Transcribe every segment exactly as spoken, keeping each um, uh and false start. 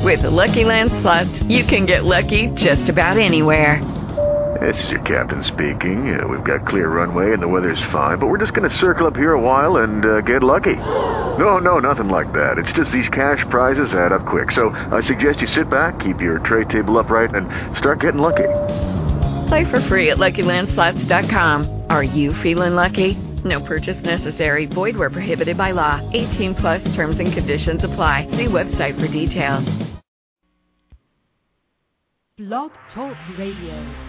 With the Lucky Land Slots, you can get lucky just about anywhere. This is your captain speaking. Uh, we've got clear runway and the weather's fine, but we're just going to circle up here a while and uh, get lucky. No, no, nothing like that. It's just these cash prizes add up quick. So I suggest you sit back, keep your tray table upright, and start getting lucky. Play for free at Lucky Land Slots dot com. Are you feeling lucky? No purchase necessary. Void where prohibited by law. eighteen plus terms and conditions apply. See website for details. Blog Talk Radio.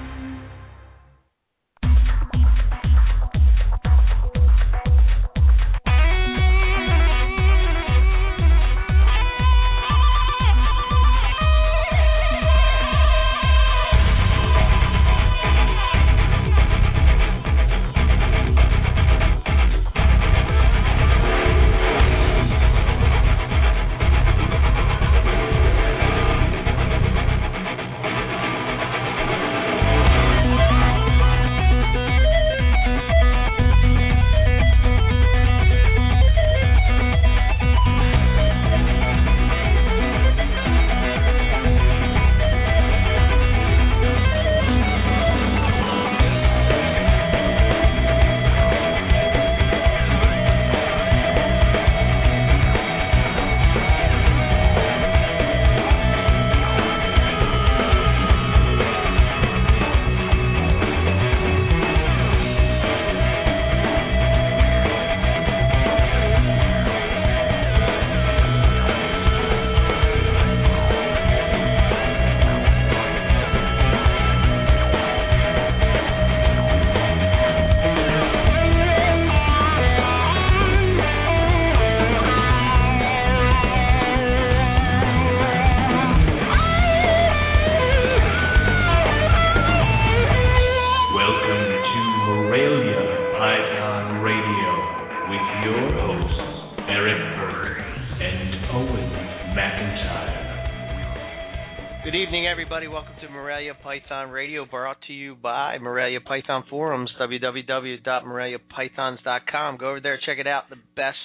Python Radio, brought to you by Morelia Python Forums, w w w dot morelia pythons dot com. Go over there, check it out, the best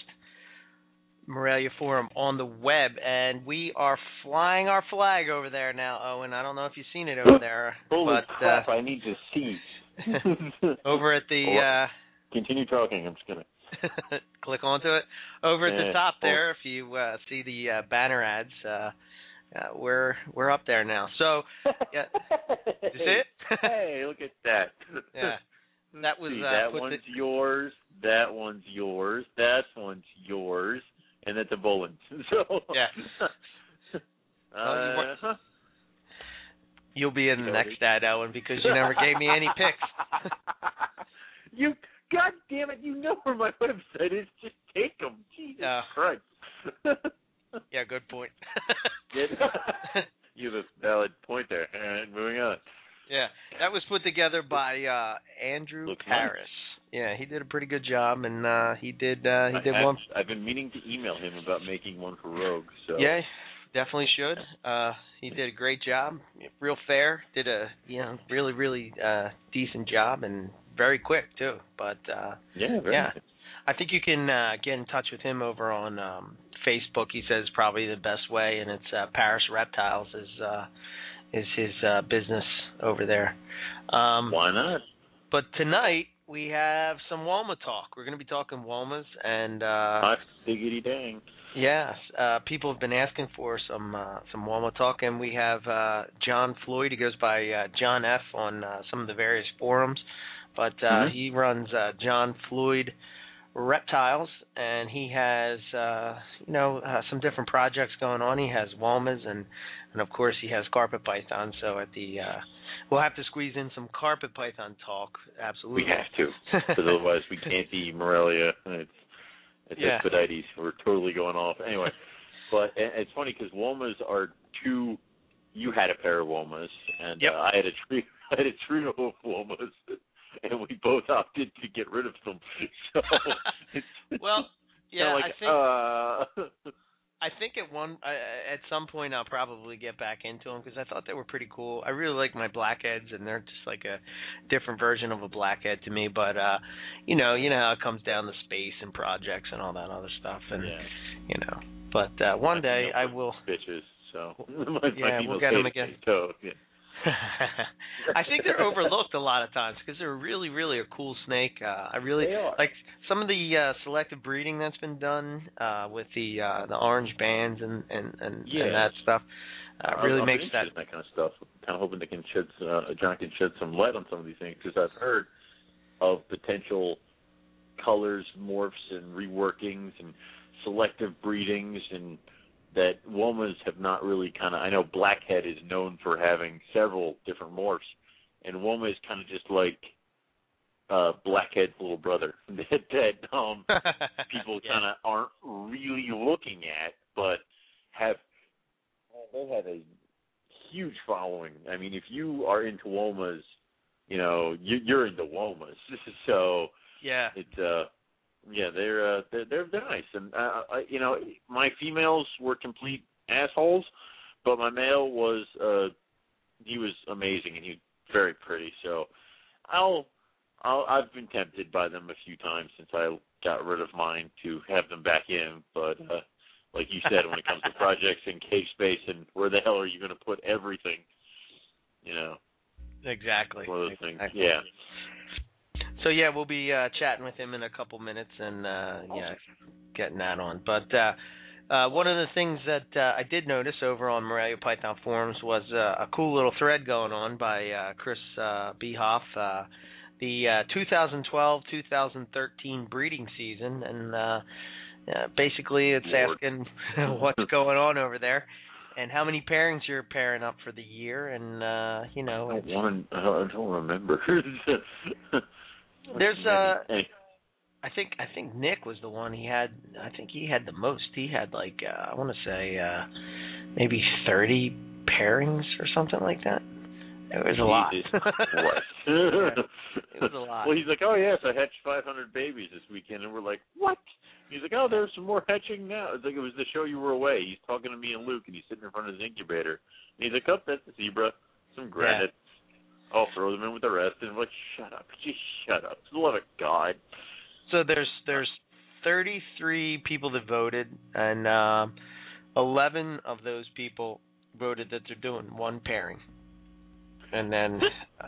Morelia forum on the web. And we are flying our flag over there now, Owen. I don't know if you've seen it over there. Holy but, crap, uh, I need to see. over at the... Uh, Continue talking, I'm just going to... click onto it. Over at yeah, the top there, if you uh, see the uh, banner ads... Uh, Uh, we're we're up there now. So, yeah, is it? Hey, look at that. Yeah, that was See, uh, that one's the... yours. That one's yours. That one's yours, and that's a Bolin. So yeah. uh, well, you You'll be in the next ad, Owen, because you never gave me any picks. You, God damn it! You know where my website is. Just take them. Jesus uh, Christ. Yeah, good point. You have a valid point there. All right, moving on. Yeah, that was put together by uh, Andrew Looks Paris. Nice. Yeah, he did a pretty good job, and uh, he did uh, he did I, one. I've, I've been meaning to email him about making one for Rogue. So yeah, definitely should. Uh, he did a great job, real fair. Did a you know really really uh, decent job, and very quick too. But uh, yeah, very yeah, nice. I think you can uh, get in touch with him over on um, Facebook. He says probably the best way, and it's uh, Paris Reptiles is uh, is his uh, business over there. Um, Why not? But tonight we have some Woma talk. We're going to be talking Womas, and uh, hot diggity dang. Yes, uh, people have been asking for some uh, some Woma talk, and we have uh, John Floyd. He goes by uh, John F on uh, some of the various forums, but uh, mm-hmm. he runs uh, John Floyd Reptiles, and he has uh, you know uh, some different projects going on. He has Womas, and and of course he has carpet pythons. So at the uh, we'll have to squeeze in some carpet python talk. Absolutely, we have to, because otherwise we can't be Morelia. It's it's yeah. expedites. We're totally going off anyway. But it's funny because Womas are two. You had a pair of Womas, and yep. uh, I had a trio. I had a trio of Womas. And we both opted to get rid of them. So it's, well, yeah, like, I think uh... I think at one uh, at some point I'll probably get back into them because I thought they were pretty cool. I really like my blackheads, and they're just like a different version of a blackhead to me. But uh, you know, you know how it comes down to space and projects and all that other stuff, and yeah. you know. But uh, one day I will. Bitches. So my, yeah, my we'll get them again. So, yeah. I think they're overlooked a lot of times because they're really, really a cool snake. Uh, I really They are. like some of the uh, selective breeding that's been done uh, with the uh, the orange bands and and and, yeah. and that stuff. Uh, really I'm makes interested that in that kind of stuff. Kind of hoping they can shed uh, John can shed some light on some of these things because I've heard of potential colors, morphs, and reworkings and selective breedings and that womas have not really kind of, I know Blackhead is known for having several different morphs, and Woma is kind of just like uh, Blackhead's little brother that, that um, people yeah. kind of aren't really looking at, but have, they have a huge following. I mean, if you are into Womas, you know, you, you're into Womas, so yeah. it's, uh, Yeah, they're uh, they're they're, they're nice, and uh, I, you know, my females were complete assholes, but my male was uh, he was amazing and he was very pretty. So I'll, I'll I've been tempted by them a few times since I got rid of mine to have them back in, but uh, like you said, when it comes to projects and cage space and where the hell are you going to put everything, you know? Exactly. One of those things. Exactly. Yeah. So yeah, we'll be uh, chatting with him in a couple minutes and uh, yeah, getting that on. But uh, uh, one of the things that uh, I did notice over on Morelia Python forums was uh, a cool little thread going on by uh, Chris uh, Behoff, uh, the uh, twenty twelve twenty thirteen breeding season, and uh, uh, basically it's Lord. asking what's going on over there. And how many pairings you're pairing up for the year, and uh, you know, I it's, don't, want, I don't remember. there's uh, I think I think Nick was the one he had. I think he had the most. He had like uh, I want to say uh, maybe thirty pairings or something like that. It was a lot. What? Yeah, it was a lot. Well, he's like, oh yes, I hatched five hundred babies this weekend, and we're like, what? He's like, oh, there's some more hatching now. It's like it was the show you were away. He's talking to me and Luke, and he's sitting in front of his incubator. And he's like, oh, that's a zebra, some granites. Yeah. I'll throw them in with the rest. And I'm like, shut up, just shut up. For the love of God. So there's there's thirty-three people that voted, and um, eleven of those people voted that they're doing one pairing. And then,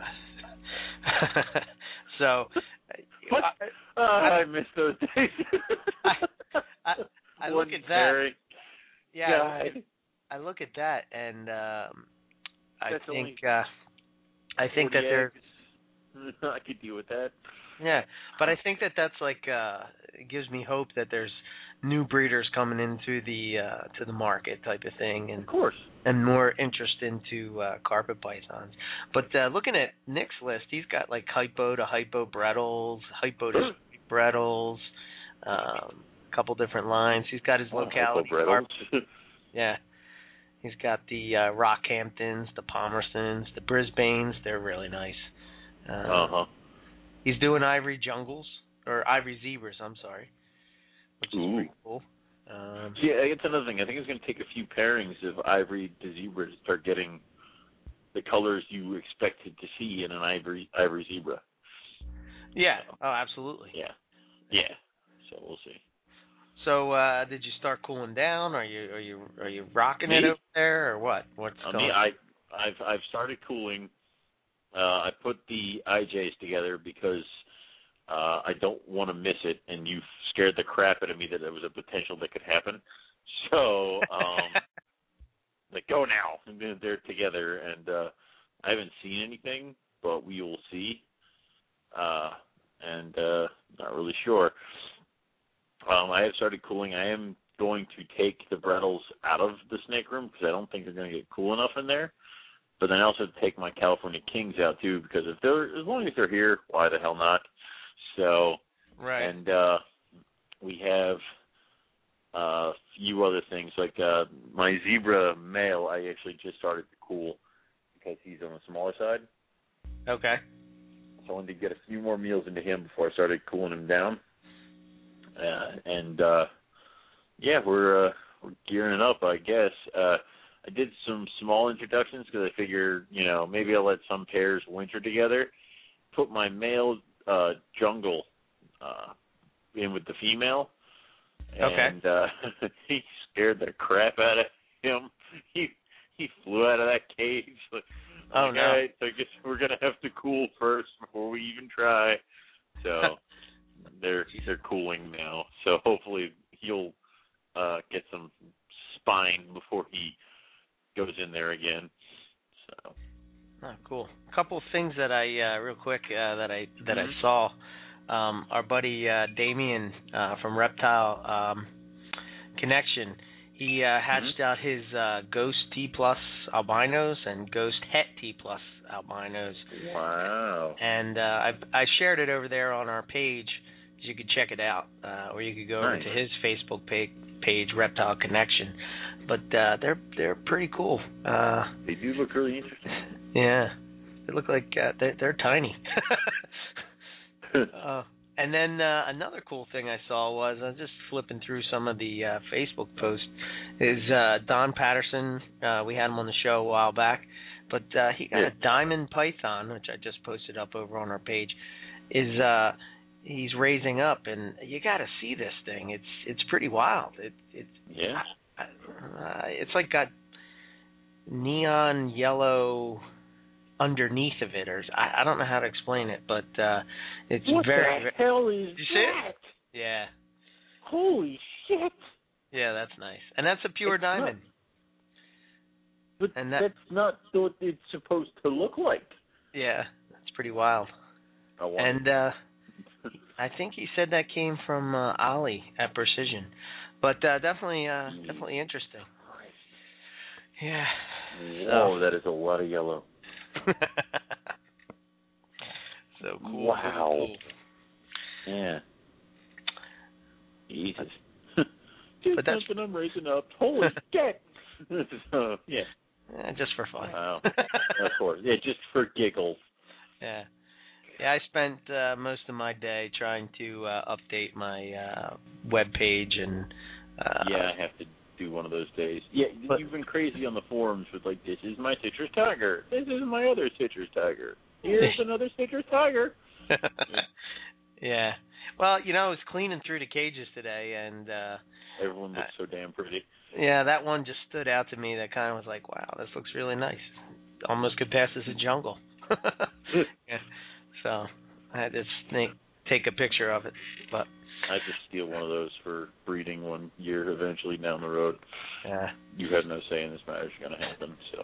so, what? I, uh, I, I miss those days. I, I, I look at that. Pairing. Yeah, I look, at, I look at that, and um, I That's think uh, I think that they're. I could deal with that. Yeah, but I think that that's like uh, it gives me hope that there's new breeders coming into the uh, to the market type of thing, and of course, and more interest into uh, carpet pythons. But uh, looking at Nick's list, he's got like hypo to hypo brettles, hypo to brettles, um, a couple different lines. He's got his oh, locality. Carp- yeah, he's got the uh, Rockhamptons, the Palmerstons, the Brisbanes. They're really nice. Uh huh. He's doing ivory jungles or ivory zebras. I'm sorry. Which is Ooh. pretty cool. Um, yeah, it's another thing. I think it's going to take a few pairings of ivory to zebra to start getting the colors you expected to see in an ivory ivory zebra. Yeah. Oh, absolutely. Yeah. Yeah. So we'll see. So, uh, did you start cooling down? Are you are you are you rocking Me? it over there, or what? What's I going mean, on? I I've I've started cooling. Uh, I put the I Js together because uh, I don't want to miss it, and you scared the crap out of me that there was a potential that could happen. So, um, like, go now. And then they're together, and uh, I haven't seen anything, but we will see. Uh, and uh, not really sure. Um, I have started cooling. I am going to take the Brettles out of the snake room because I don't think they're going to get cool enough in there. But then I also take my California Kings out too, because if they're as long as they're here, why the hell not? So, right. And uh, we have a few other things like uh, my zebra male. I actually just started to cool because he's on the smaller side. Okay. So I wanted to get a few more meals into him before I started cooling him down. Uh, and uh, yeah, we're uh, we're gearing up, I guess. Uh, I did some small introductions because I figure, you know, maybe I'll let some pairs winter together. Put my male uh, jungle uh, in with the female. Okay. And uh, he scared the crap out of him. He he flew out of that cage. Like, oh like, no! all right, so I guess we're gonna have to cool first before we even try. So they're they're cooling now. So hopefully he'll uh, get some spine before he goes in there again. So. Oh, cool. A couple of things that I uh, real quick uh, that I that Mm-hmm. I saw. Um, our buddy uh, Damien uh, from Reptile um, Connection, he uh, hatched Mm-hmm. out his uh, Ghost T Plus albinos and Ghost Het T Plus albinos. Wow. And uh, I I shared it over there on our page. You could check it out, uh, or you could go over Nice. to his Facebook page, page Reptile Connection. But uh, they're they're pretty cool. Uh, They do look really interesting. yeah, they look like uh, they're, they're tiny. uh, and then uh, another cool thing I saw was I was just flipping through some of the uh, Facebook posts. Is uh, Don Patterson? Uh, we had him on the show a while back, but uh, he got Yeah. a diamond python, which I just posted up over on our page. Is uh, he's raising up, and you got to see this thing. It's it's pretty wild. It it's Yeah. uh, it's like got neon yellow underneath of it, or I, I don't know how to explain it, but uh, it's What very. the very hell is Did you see it? that? Yeah, Holy shit! yeah, that's nice, and that's a pure It's diamond. But And that- that's not what it's supposed to look like. Yeah, that's pretty wild. I want And uh, I think he said that came from uh, Ollie at Precision, but uh, definitely, uh, definitely interesting. Yeah. Whoa, that is a lot of yellow. So cool. Wow. Cool. Yeah. Jesus. Just But that's- something I'm raising up. Holy shit! So, yeah. Eh, just for fun. Wow. Of course. Yeah, just for giggles. Yeah. Yeah, I spent uh, most of my day trying to uh, update my uh, web page and. Uh, Yeah, I have to do one of those days. Yeah, But- you've been crazy on the forums with like, this is my citrus tiger. This is my other citrus tiger. Here's another citrus tiger. Yeah. Well, you know, I was cleaning through the cages today, and uh, Everyone looks so damn pretty. yeah, that one just stood out to me. That kind of was like, wow, this looks really nice. Almost could pass as a jungle. Yeah. So I had to sneak, take a picture of it, but I just steal one of those for breeding one year eventually down the road. yeah. You have no say in this matter. It's going to happen. So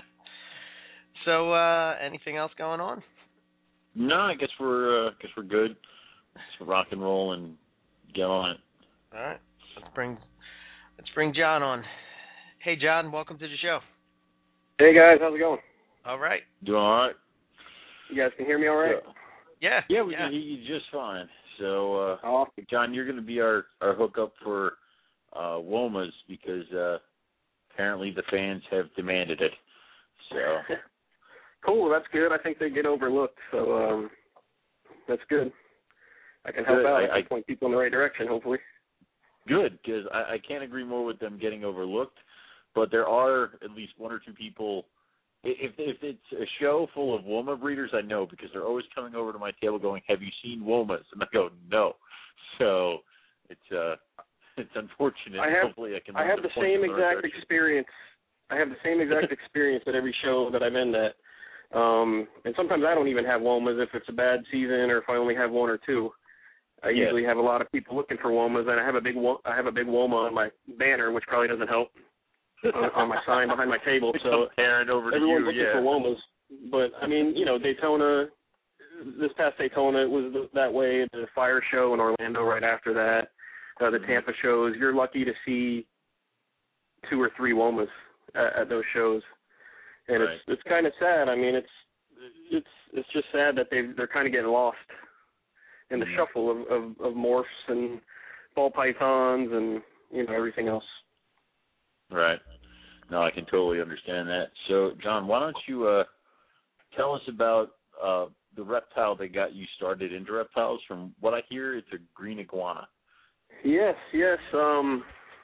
So, uh, anything else going on? no, I guess we're uh, guess we're good. Let's rock and roll and get on it. All right. Let's bring let's bring John on. Hey, John, welcome to the show. Hey guys, how's it going? All right. Doing all right? You guys can hear me all right? So- Yeah. yeah, we yeah. can hear you just fine. So, uh, Awesome. John, you're going to be our, our hookup for uh, WOMAs because uh, apparently the fans have demanded it. So, Cool, that's good. I think they get overlooked, so um, that's good. I can help Good. out. I- I, can I- point people in the right direction, hopefully. good, because I, I can't agree more with them getting overlooked. But there are at least one or two people. If if it's a show full of WOMA breeders, I know because they're always coming over to my table going, "Have you seen WOMAs?" And I go, "No." So it's uh it's unfortunate. I have- Hopefully, I can. I learn have to the point same them in the right exact direction. experience. I have the same exact experience at every show that I've been at. Um, and sometimes I don't even have WOMAs if it's a bad season or if I only have one or two. I Yeah. usually have a lot of people looking for WOMAs, and I have a big wo- I have a big WOMA on my banner, which probably doesn't help, on, on my sign behind my table. So Comparing over to everyone's you, looking yeah. for WOMAs. But, I mean, you know, Daytona, this past Daytona, it was th- that way. The Fire Show in Orlando right after that, uh, the Tampa shows. You're lucky to see two or three WOMAs at, at those shows. And Right. it's it's kind of sad. I mean, it's it's it's just sad that they they're kind of getting lost in the Mhm. shuffle of, of, of morphs and ball pythons and, you know, everything else. Right. No, I can totally understand that. So, John, why don't you uh, tell us about uh, the reptile that got you started into reptiles? From what I hear, it's a green iguana. Yes, yes. Um,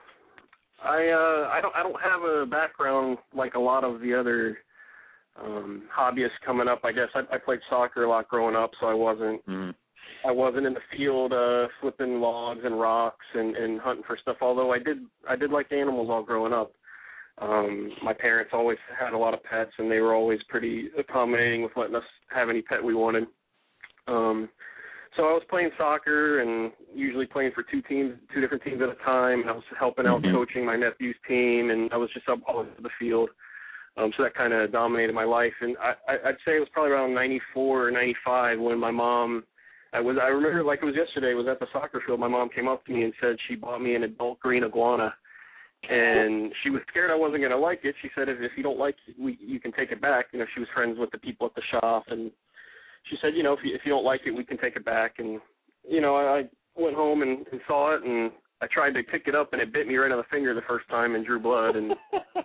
I uh, I don't I don't have a background like a lot of the other um, hobbyists coming up. I guess I, I played soccer a lot growing up, so I wasn't Mm. I wasn't in the field uh, flipping logs and rocks and, and hunting for stuff. Although I did I did like animals all growing up. Um, my parents always had a lot of pets, and they were always pretty accommodating with letting us have any pet we wanted. Um, so I was playing soccer and usually playing for two teams, two different teams at a time. And I was helping out Mm-hmm. coaching my nephew's team, and I was just up all over the field. Um, so that kind of dominated my life. And I, I, I'd say it was probably around ninety-four or ninety-five when my mom, I was, I remember like it was yesterday, was at the soccer field. My mom came up to me and said she bought me an adult green iguana. And she was scared I wasn't going to like it. She said, if, if you don't like it, we, you can take it back. You know, she was friends with the people at the shop. And she said, you know, if you, if you don't like it, we can take it back. And, you know, I, I went home and, and saw it, and I tried to pick it up, and it bit me right on the finger the first time and drew blood. And,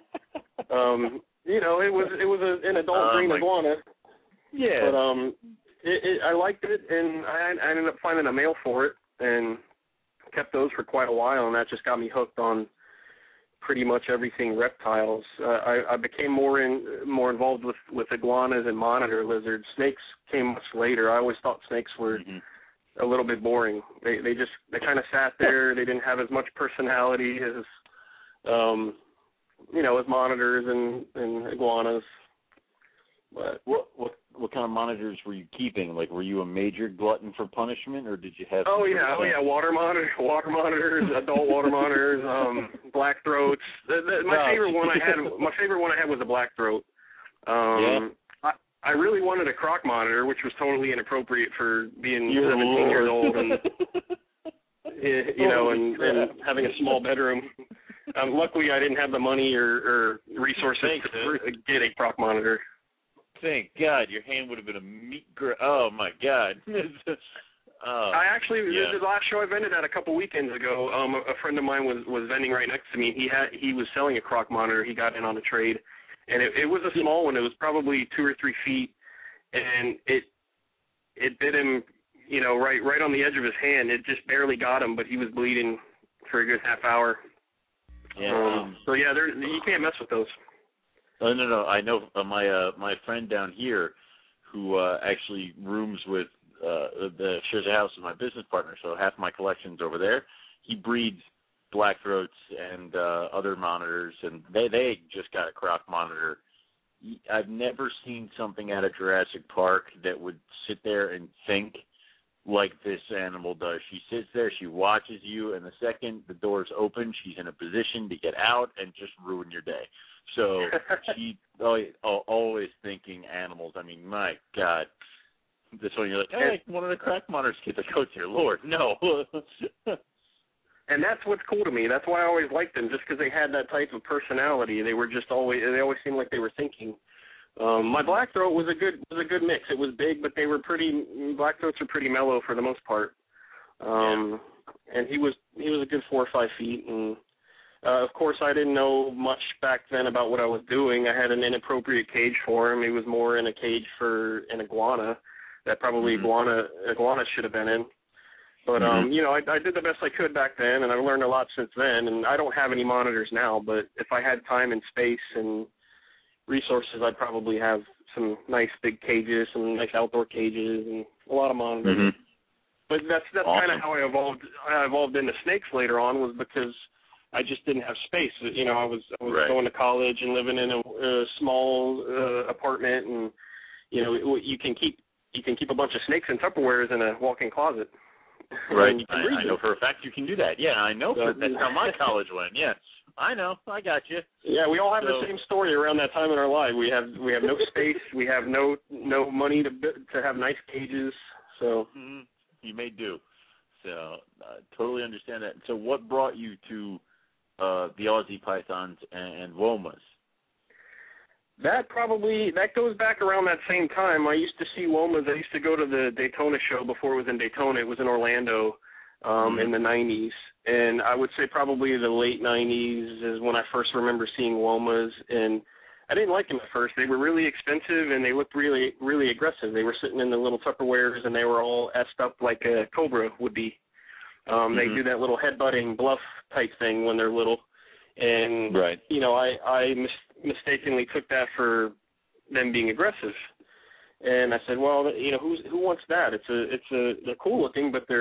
um, you know, it was it was a, an adult Oh, green my- iguana. Yeah. But um, it, it, I liked it, and I, I ended up finding a male for it and kept those for quite a while, and that just got me hooked on pretty much everything reptiles. Uh, I, I became more in more involved with, with iguanas and monitor lizards. Snakes came much later. I always thought snakes were Mhm. a little bit boring. They they just they kind of sat there. They didn't have as much personality as um you know as monitors and, and iguanas. But What what what kind of monitors were you keeping? Like, were you a major glutton for punishment, or did you have? oh some yeah, sort oh of- yeah, water monitor, water monitors, adult water monitors, um, black throats. The, the, my Oh. favorite one I had, my favorite one I had was a black throat. Um, Yeah. I, I really wanted a croc monitor, which was totally inappropriate for being Your seventeen years Lord. old and you know, and, and having a small bedroom. Um, luckily, I didn't have the money or, or resources Thanks, to get a croc monitor. Thank God, your hand would have been a meat gr- Oh my God. uh, I actually, yeah. the last show I vended at a couple weekends ago, um, a friend of mine was, was vending right next to me. He had he was selling a croc monitor. He got in on a trade, and it, it was a small one. It was probably two or three feet, and it it bit him, you know, right right on the edge of his hand. It just barely got him, but he was bleeding for a good half hour. Yeah. Um, Um, so yeah, there you can't mess with those. oh no, no. I know uh, my uh, my friend down here, who uh, actually rooms with uh, the shares a house with my business partner. So half my collection's over there. He breeds blackthroats and uh, other monitors, and they they just got a croc monitor. I've never seen something out of Jurassic Park that would sit there and think like this animal does. She sits there, she watches you, and the second the door's open, she's in a position to get out and just ruin your day. So she always, always thinking animals. I mean, my God. This one, you're like, hey, one of the crack monitors kids that goes here. Lord, no. And that's what's cool to me. That's why I always liked them, just because they had that type of personality. They were just always, they always seemed like they were thinking. Um, my blackthroat was a good was a good mix. It was big, but they were pretty. Blackthroats are pretty mellow for the most part. Um, yeah. And he was he was a good four or five feet. And uh, of course, I didn't know much back then about what I was doing. I had an inappropriate cage for him. He was more in a cage for an iguana that probably mm-hmm. iguana iguana should have been in. But, um, mm-hmm. you know, I, I did the best I could back then, and I've learned a lot since then. And I don't have any monitors now, but if I had time and space and resources, I'd probably have some nice big cages, some nice outdoor cages, and a lot of monitors. Mm-hmm. But that's that's awesome. kind of how I evolved. I evolved into snakes later on, was because I just didn't have space. You know, I was I was right. going to college and living in a, a small uh, apartment, and you know, you can keep you can keep a bunch of snakes in Tupperwares in a walk-in closet. Right. You can I, I know for a fact you can do that. Yeah, I know. For, that's how my college went. Yeah, I know. I got you. Yeah, we all have so, the same story around that time in our life. We have we have no space. We have no no money to to have nice cages. So mm-hmm. you may do. So uh, totally understand that. So what brought you to uh, the Aussie Pythons and, and WOMAs? That probably, that goes back around that same time. I used to see WOMAs. I used to go to the Daytona show before it was in Daytona. It was in Orlando um, mm-hmm. in the nineties. And I would say probably the late nineties is when I first remember seeing WOMAs. And I didn't like them at first. They were really expensive, and they looked really, really aggressive. They were sitting in the little Tupperwares, and they were all essed up like a cobra would be. Um, mm-hmm. They do that little headbutting bluff type thing when they're little. And, right. you know, I, I mis- mistakenly took that for them being aggressive. And I said, well, you know, who's, who wants that? It's a, it's a, they're cool looking, but they're,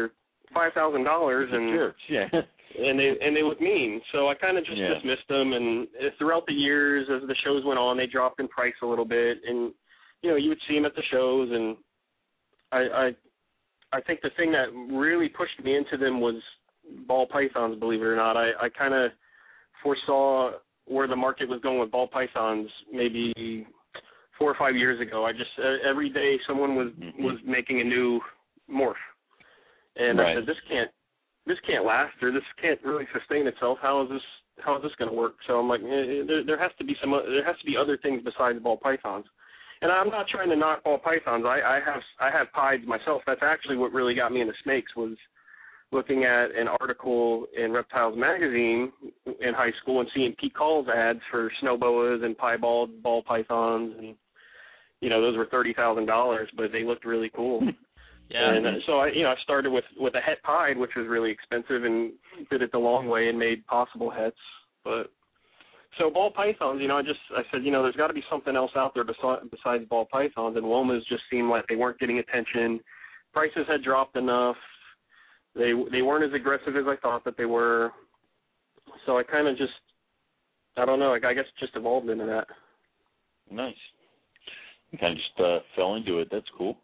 five thousand dollars, and jerks, yeah. and they and they look mean. So I kind of just yeah. dismissed them. And throughout the years, as the shows went on, they dropped in price a little bit, and you know, you would see them at the shows, and I I, I think the thing that really pushed me into them was ball pythons. Believe it or not, I I kind of foresaw where the market was going with ball pythons maybe four or five years ago. I just uh, every day someone was mm-hmm. was making a new morph, and right. I said, this can't this can't last, or this can't really sustain itself. How is this how is this going to work? So I'm like, eh, there, there has to be some there has to be other things besides ball pythons. And I'm not trying to knock ball pythons. I, I have I have pieds myself. That's actually what really got me into snakes, was looking at an article in Reptiles magazine in high school and seeing Pete Call's ads for snow boas and piebald ball pythons, and you know, those were thirty thousand dollars, but they looked really cool. Yeah. And uh, so I, you know, I started with with a het pied, which was really expensive, and did it the long way and made possible hets. But so ball pythons, you know, I just I said, you know, there's got to be something else out there besides, besides ball pythons, and womas just seemed like they weren't getting attention. Prices had dropped enough. They they weren't as aggressive as I thought that they were. So I kind of just, I don't know, I guess just evolved into that. Nice. You kind of just uh, fell into it. That's cool.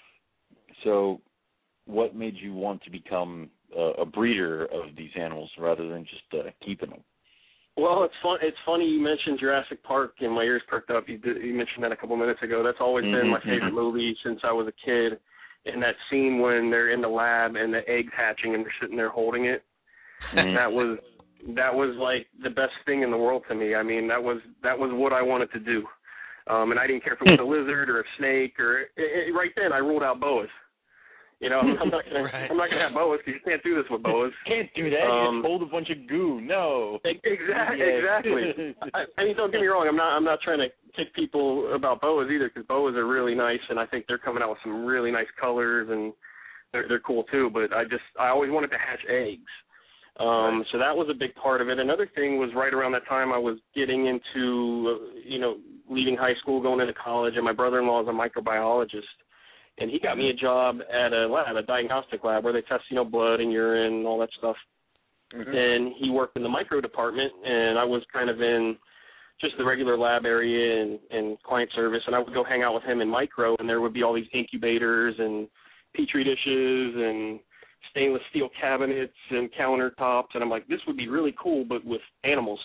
So what made you want to become uh, a breeder of these animals rather than just uh, keeping them? Well, it's fun. It's funny you mentioned Jurassic Park, and my ears perked up. You, did, you mentioned that a couple minutes ago. That's always mm-hmm, been my favorite mm-hmm. movie since I was a kid. And that scene when they're in the lab and the egg's hatching and they're sitting there holding it, mm-hmm. that was that was like the best thing in the world to me. I mean, that was that was what I wanted to do. Um, and I didn't care if it was a lizard or a snake or it, it, right then I ruled out boas. You know, I'm not gonna right. I'm not gonna have boas because you can't do this with boas. Can't do that. Um, you just hold a bunch of goo. No. Exactly. Yeah. Exactly. I, I mean, don't get me wrong. I'm not I'm not trying to kick people about boas either, because boas are really nice, and I think they're coming out with some really nice colors, and they're they're cool too. But I just I always wanted to hatch eggs. Um, so that was a big part of it. Another thing was right around that time I was getting into, uh, you know, leaving high school, going into college, and my brother-in-law is a microbiologist. And he got me a job at a lab, a diagnostic lab, where they test, you know, blood and urine and all that stuff. Mm-hmm. And he worked in the micro department, and I was kind of in just the regular lab area and, and client service. And I would go hang out with him in micro, and there would be all these incubators and petri dishes and stainless steel cabinets and countertops. And I'm like, this would be really cool, but with animals.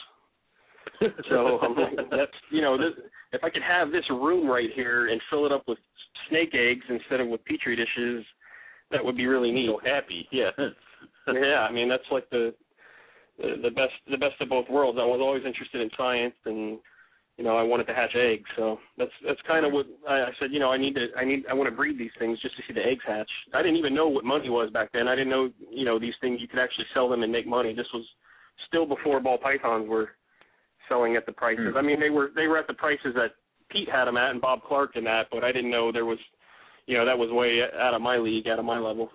So I'm like, that's, you know, this, if I could have this room right here and fill it up with snake eggs instead of with petri dishes, that would be really neat. So happy, yeah. Yeah, I mean, that's like the, the the best the best of both worlds. I was always interested in science, and you know, I wanted to hatch eggs. So that's that's kind of what I, I said. You know, I need to I need I want to breed these things just to see the eggs hatch. I didn't even know what money was back then. I didn't know, you know, these things you could actually sell them and make money. This was still before ball pythons were selling at the prices. Mm. I mean, they were they were at the prices that Pete had them at and Bob Clark and that, but I didn't know there was, you know, that was way out of my league, out of my level.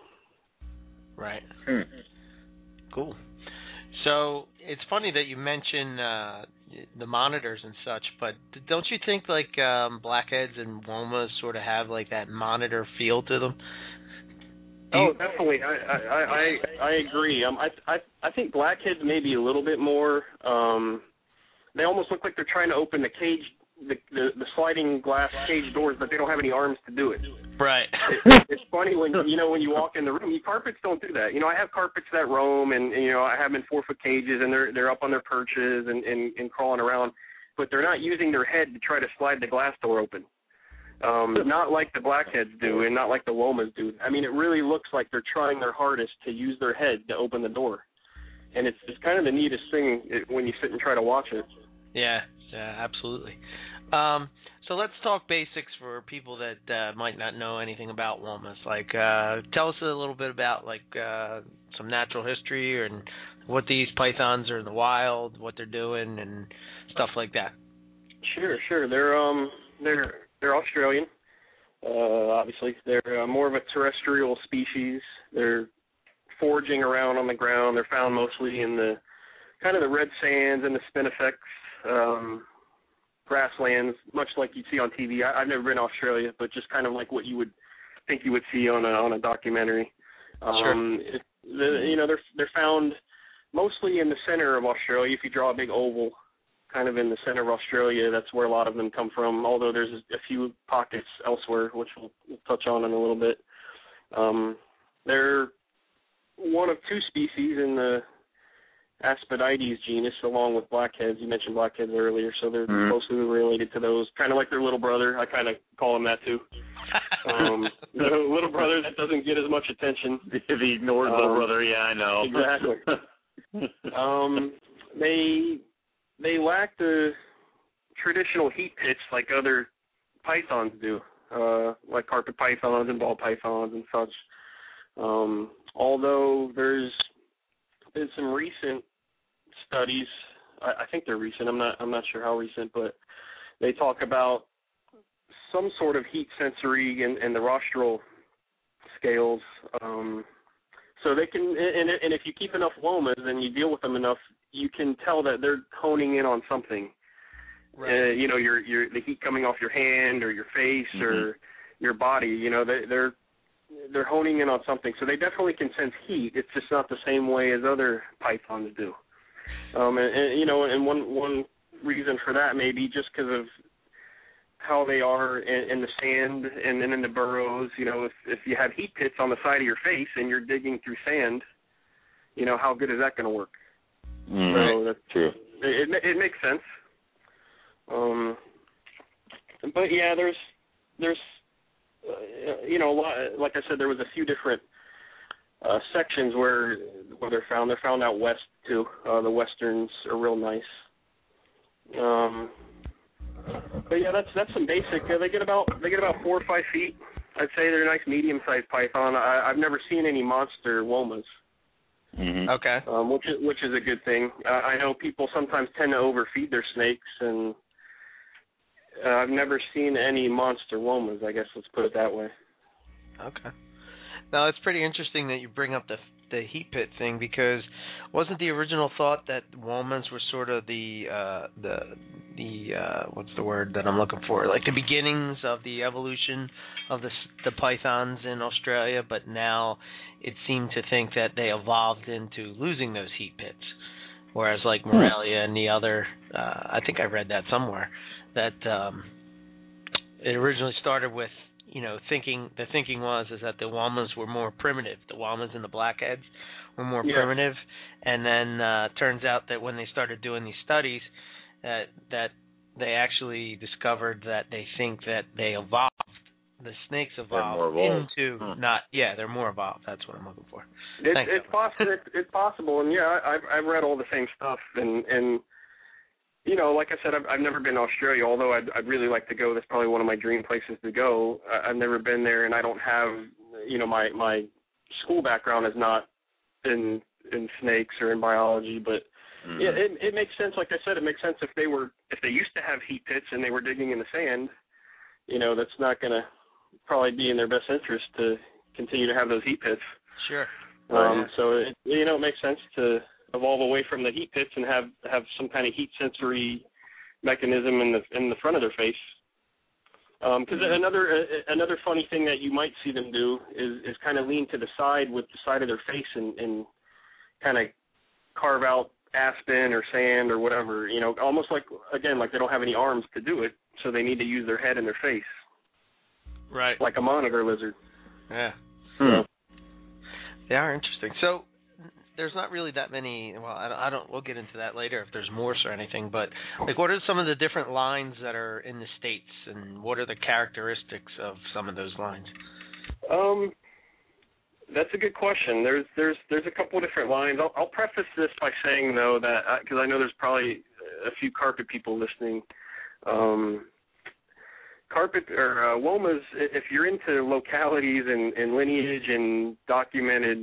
Right. Mm. Cool. So it's funny that you mention uh, the monitors and such, but don't you think like um, blackheads and womas sort of have like that monitor feel to them? Do oh, you... definitely. I I I, I agree. Um, I I I think blackheads maybe a little bit more. Um, they almost look like they're trying to open the cage. The, the the sliding glass cage doors, but they don't have any arms to do it. Right. it, it's funny when you know when you walk in the room. You, carpets don't do that. You know, I have carpets that roam, and, and you know I have them in four foot cages, and they're they're up on their perches and, and, and crawling around, but they're not using their head to try to slide the glass door open. Um, not like the blackheads do, and not like the womas do. I mean, it really looks like they're trying their hardest to use their head to open the door, and it's it's kind of the neatest thing when you sit and try to watch it. Yeah. Yeah. Absolutely. Um, so let's talk basics for people that uh, might not know anything about womas. Like, uh, tell us a little bit about like uh, some natural history and what these pythons are in the wild, what they're doing, and stuff like that. Sure, sure. They're um they're they're Australian. Uh, obviously, they're uh, more of a terrestrial species. They're foraging around on the ground. They're found mostly in the kind of the red sands and the spinifex. Um, grasslands, much like you'd see on T V. I, I've never been to Australia, but just kind of like what you would think you would see on a on a documentary. Um, sure. it, the, you know, they're they're found mostly in the center of Australia. If you draw a big oval, kind of in the center of Australia, that's where a lot of them come from. Although there's a few pockets elsewhere, which we'll, we'll touch on in a little bit. Um, they're one of two species in the Aspidites genus, along with blackheads. You mentioned blackheads earlier, so they're mm-hmm. closely related to those. Kind of like their little brother. I kind of call him that too. um, the little brother that doesn't get as much attention. The ignored um, little brother. Yeah, I know. Exactly. um, they they lack the traditional heat pits like other pythons do, uh, like carpet pythons and ball pythons and such. Um, although there's been some recent studies, I, I think they're recent, I'm not I'm not sure how recent, but they talk about some sort of heat sensory in, in the rostral scales. Um, so they can, and, and if you keep enough womas and you deal with them enough, you can tell that they're honing in on something. Right. Uh, you know, your your the heat coming off your hand or your face mm-hmm. or your body. You know, they, they're they're honing in on something. So they definitely can sense heat. It's just not the same way as other pythons do. Um, and, and you know, and one one reason for that may be just because of how they are in, in the sand and then in the burrows. You know, if if you have heat pits on the side of your face and you're digging through sand, you know, how good is that going to work? Mm, so that's true. It, it it makes sense. Um, but yeah, there's there's uh, you know, a lot, like I said, there was a few different uh, sections where where they're found. They're found out west too. Uh, the westerns are real nice. Um, but yeah, that's that's some basic. Uh, they get about they get about four or five feet. I'd say they're a nice medium-sized python. I, I've never seen any monster womas. Mm-hmm. Okay. Um, which is which is a good thing. Uh, I know people sometimes tend to overfeed their snakes, and uh, I've never seen any monster womas. I guess let's put it that way. Okay. Now it's pretty interesting that you bring up the the heat pit thing, because wasn't the original thought that womas were sort of the uh, the the uh, what's the word that I'm looking for? Like the beginnings of the evolution of the the pythons in Australia, but now it seemed to think that they evolved into losing those heat pits, whereas like Morelia and the other, uh, I think I read that somewhere, that um, it originally started with, you know, thinking, the thinking was is that the womas were more primitive. The womas and the blackheads were more yeah. primitive, and then uh, turns out that when they started doing these studies, that that they actually discovered that they think that they evolved. The snakes evolved, evolved. into hmm. not yeah they're more evolved. That's what I'm looking for. It's, it's possible. It's, it's possible, and yeah, I've I've read all the same stuff, and and you know, like I said, I've I've never been to Australia, although I'd I'd really like to go. That's probably one of my dream places to go. I've never been there, and I don't have, you know, my my school background is not in in snakes or in biology, but mm-hmm. yeah, it it makes sense. Like I said, it makes sense if they were if they used to have heat pits and they were digging in the sand. You know, that's not gonna probably be in their best interest to continue to have those heat pits. Sure. Um, so, it, you know, it makes sense to evolve away from the heat pits and have, have some kind of heat sensory mechanism in the in the front of their face. Because um, mm-hmm. another uh, another funny thing that you might see them do is, is kind of lean to the side with the side of their face and, and kind of carve out aspen or sand or whatever, you know, almost like, again, like they don't have any arms to do it, so they need to use their head and their face. Right. Like a monitor lizard. Yeah. Hmm. So, they are interesting. So there's not really that many, well, I don't, I don't, we'll get into that later if there's morse or anything, but like what are some of the different lines that are in the States, and what are the characteristics of some of those lines? Um, that's a good question. There's there's there's a couple of different lines. I'll, I'll preface this by saying, though, that, because I know there's probably a few carpet people listening, um, Carpet or uh, womas, if you're into localities and, and lineage and documented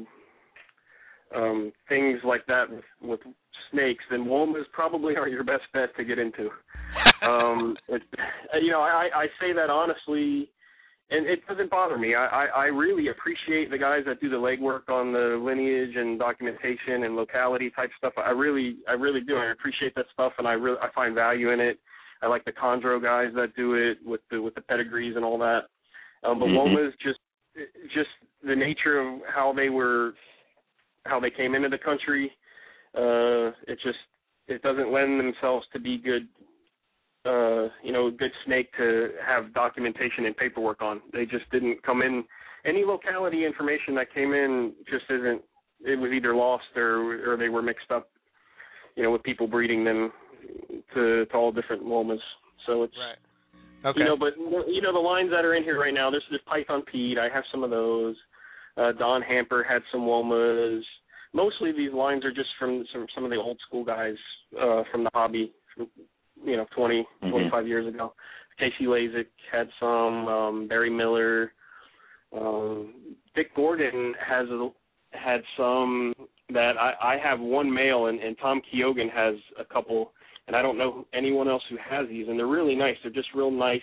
um, things like that with, with snakes, then womas probably are your best bet to get into. um, it, you know, I, I say that honestly, and it doesn't bother me. I, I, I really appreciate the guys that do the legwork on the lineage and documentation and locality type stuff. I really, I really do. I appreciate that stuff, and I really, I find value in it. I like the chondro guys that do it with the with the pedigrees and all that. Um, but mm-hmm. womas, just just the nature of how they were how they came into the country. Uh, it just it doesn't lend themselves to be good, uh, you know, good snake to have documentation and paperwork on. They just didn't come in. Any locality information that came in just isn't. It was either lost or or they were mixed up, you know, with people breeding them to, to all different Womas. So it's right. Okay. You know, but you know the lines that are in here right now. There's this Python Pete. I have some of those. Uh, Don Hamper had some Womas. Mostly these lines are just from some, some of the old school guys uh, from the hobby, from, you know, twenty, mm-hmm. twenty-five years ago. Casey Lazick had some. Um, Barry Miller. Um, Dick Gordon has a, had some that I, I have one male, and, and Tom Keoghan has a couple, and I don't know anyone else who has these, and they're really nice. They're just real nice,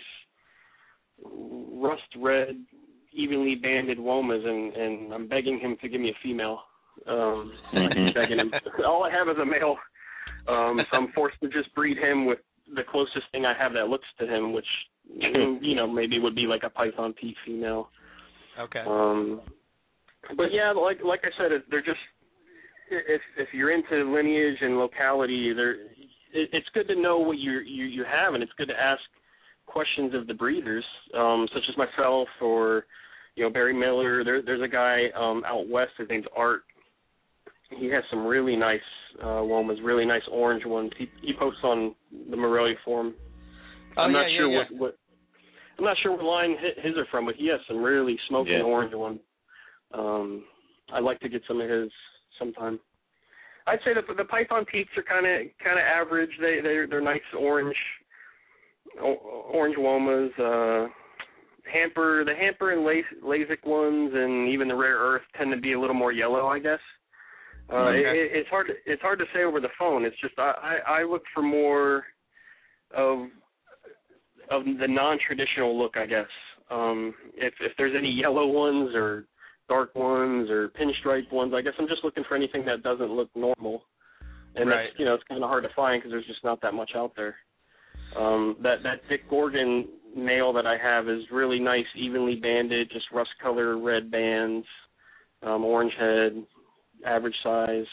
rust red, evenly banded Womas, and, and I'm begging him to give me a female. Um, I'm begging him. All I have is a male, um, so I'm forced to just breed him with the closest thing I have that looks to him, which, you know, maybe would be like a Python Pete female. Okay. Um, but yeah, like like I said, they're just if if you're into lineage and locality, they're it, it's good to know what you you you have, and it's good to ask questions of the breeders, um, such as myself or you know Barry Miller. There, there's a guy um, out west. His name's Art. He has some really nice uh, Womas, really nice orange ones. He he posts on the Morelia forum. Oh, I'm not yeah, sure yeah, what, yeah. what I'm not sure what line his are from, but he has some really smoking yeah. orange ones. Um, I'd like to get some of his sometime. I'd say that the Python Petes are kind of kind of average. They they're, they're nice orange o- orange Womas. Uh, Hamper the Hamper and Lazick ones, and even the Rare Earth tend to be a little more yellow, I guess. Uh, okay. it, it's hard to, it's hard to say over the phone. It's just I, I, I look for more of of the non-traditional look, I guess. Um, if if there's any yellow ones or dark ones or pinstripe ones, I guess I'm just looking for anything that doesn't look normal. And right. that's, you know, it's kind of hard to find because there's just not that much out there. Um, that that Dick Gordon male that I have is really nice, evenly banded, just rust color, red bands, um, orange head, average size.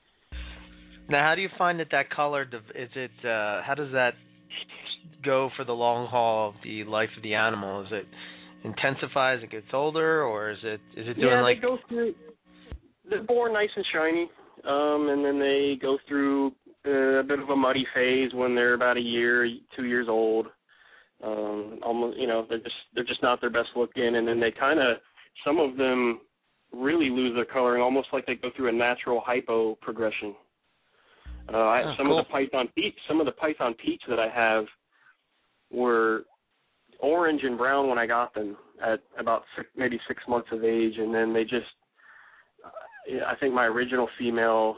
Now, how do you find that that color? Is it? Uh, how does that go for the long haul of the life of the animal? Is it intensify as it gets older, or is it is it doing yeah, like? They go through. They're born nice and shiny, um, and then they go through uh, a bit of a muddy phase when they're about a year, two years old. Um, almost, you know, they're just they're just not their best looking, and then they kind of some of them really lose their coloring, almost like they go through a natural hypo progression. Uh, I, oh, some cool. of the Python Petes, some of the Python Petes that I have were orange and brown when I got them at about six, maybe six months of age, and then they just. Uh, I think my original female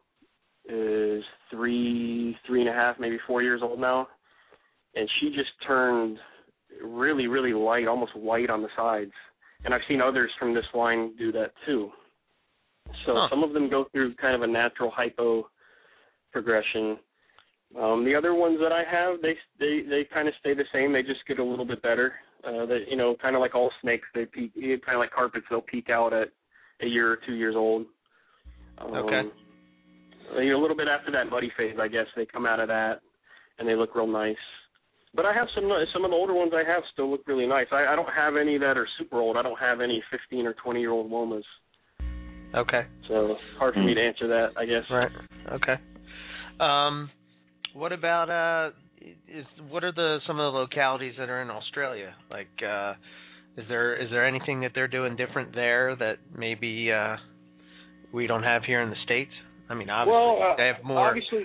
is three, three and a half, maybe four years old now, and she just turned really, really light, almost white on the sides. And I've seen others from this line do that too. So huh. some of them go through kind of a natural hypo progression. Um, the other ones that I have, they they they kind of stay the same. They just get a little bit better. Uh, they, you know, kind of like all snakes, they peak, kind of like carpets. They'll peak out at a year or two years old. Um, okay. You know, a little bit after that muddy phase, I guess they come out of that, and they look real nice. But I have some some of the older ones I have still look really nice. I, I don't have any that are super old. I don't have any fifteen or twenty year old Womas. Okay. So it's hard for me to answer that, I guess. Right. Okay. Um, what about uh, is what are the some of the localities that are in Australia? Like, uh, is there is there anything that they're doing different there that maybe uh, we don't have here in the States? I mean, obviously well, uh, they have more. Obviously,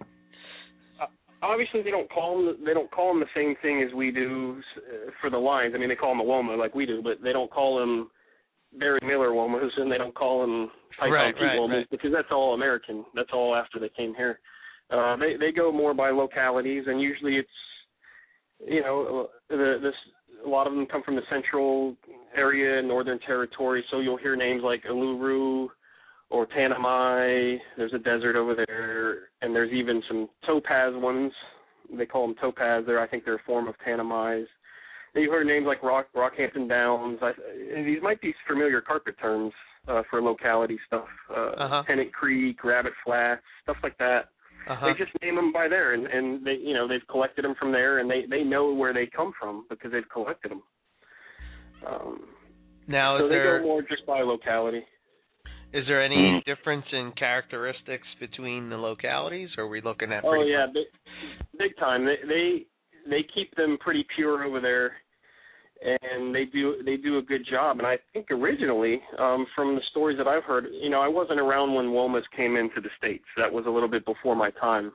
obviously they don't call them they don't call them the same thing as we do for the lines. I mean, they call them a Woma like we do, but they don't call them Barry Miller Womas, and they don't call them Python right, Pete right, Womas right. because that's all American. That's all after they came here. Uh, they they go more by localities, and usually it's you know the this a lot of them come from the central area, Northern Territory. So you'll hear names like Uluru or Tanami. There's a desert over there, and there's even some topaz ones. They call them topaz. There, I think they're a form of Tanami's. Then you heard names like Rock, Rockhampton Downs. I, these might be familiar carpet terms uh, for locality stuff. Uh, uh-huh. Tennant Creek, Rabbit Flats, stuff like that. Uh-huh. They just name them by there, and, and they, you know, they've collected them from there, and they, they know where they come from because they've collected them. Um, now, so is they there, go more just by locality. Is there any difference in characteristics between the localities, or are we looking at? Oh yeah, big, big time. They, they they keep them pretty pure over there, and they do they do a good job. And I think originally, um, from the stories that I've heard, you know, I wasn't around when Womas came into the States. That was a little bit before my time.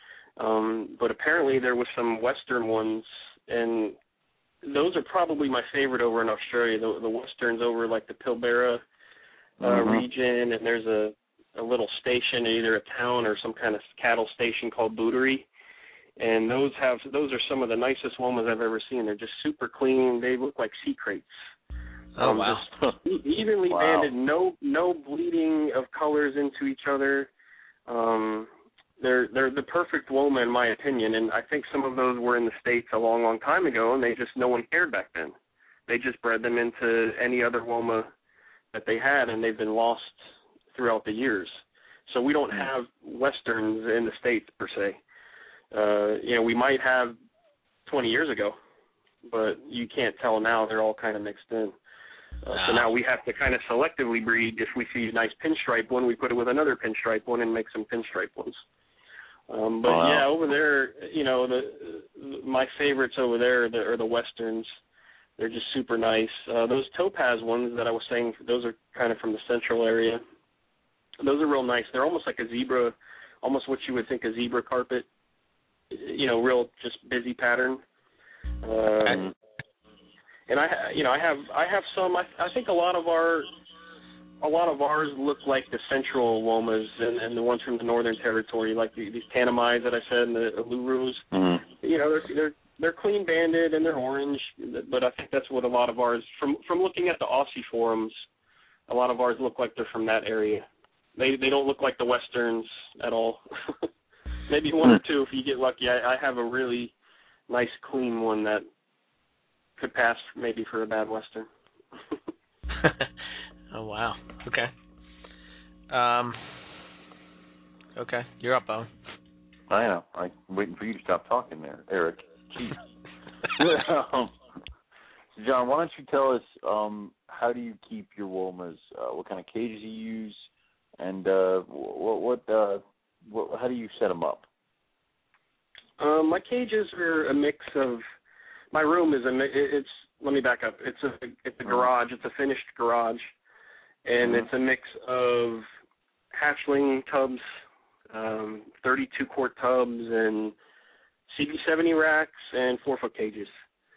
Um, but apparently there was some Western ones, and those are probably my favorite over in Australia. The, the Westerns over like the Pilbara uh, mm-hmm. region, and there's a, a little station, either a town or some kind of cattle station called Bootery. And those have those are some of the nicest Womas I've ever seen. They're just super clean. They look like sea crates. Oh um, wow! Just evenly wow. banded. No no bleeding of colors into each other. Um, they're they're the perfect Woma in my opinion. And I think some of those were in the States a long long time ago, and they just no one cared back then. They just bred them into any other Woma that they had, and they've been lost throughout the years. So we don't have Westerns in the States per se. Uh, you know, we might have twenty years ago, but you can't tell now. They're all kind of mixed in. Uh, no. So now we have to kind of selectively breed. If we see a nice pinstripe one, we put it with another pinstripe one and make some pinstripe ones. Um, but wow. yeah, over there, you know, the, the my favorites over there are the, are the Westerns. They're just super nice. Uh, those topaz ones that I was saying, those are kind of from the central area. Those are real nice. They're almost like a zebra, almost what you would think a zebra carpet. You know, real just busy pattern. Um, and I, you know, I have I have some. I, I think a lot of our a lot of ours look like the central Womas and, and the ones from the Northern Territory, like the, these Tanamides that I said and the Ulurus. Mm-hmm. You know, they're they're they're clean banded and they're orange, but I think that's what a lot of ours from from looking at the Aussie forums, a lot of ours look like they're from that area. They they don't look like the Westerns at all. Maybe one or two if you get lucky. I, I have a really nice, clean one that could pass maybe for a bad Western. Oh, wow. Okay. Um. Okay. You're up, Owen. I know. I'm waiting for you to stop talking there, Eric. Jeez. um, John, why don't you tell us um, how do you keep your Womas? Uh, what kind of cages you use? And uh, what... what uh, What, how do you set them up? Um, my cages are a mix of. My room is a. It's. Let me back up. It's a. It's a garage. It's a finished garage, and mm-hmm. it's a mix of hatchling tubs, um, thirty-two quart tubs, and C B seventy racks and four foot cages.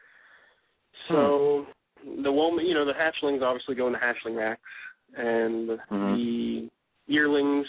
So hmm. the Woma, you know, the hatchlings obviously go in the hatchling racks, and mm-hmm. the yearlings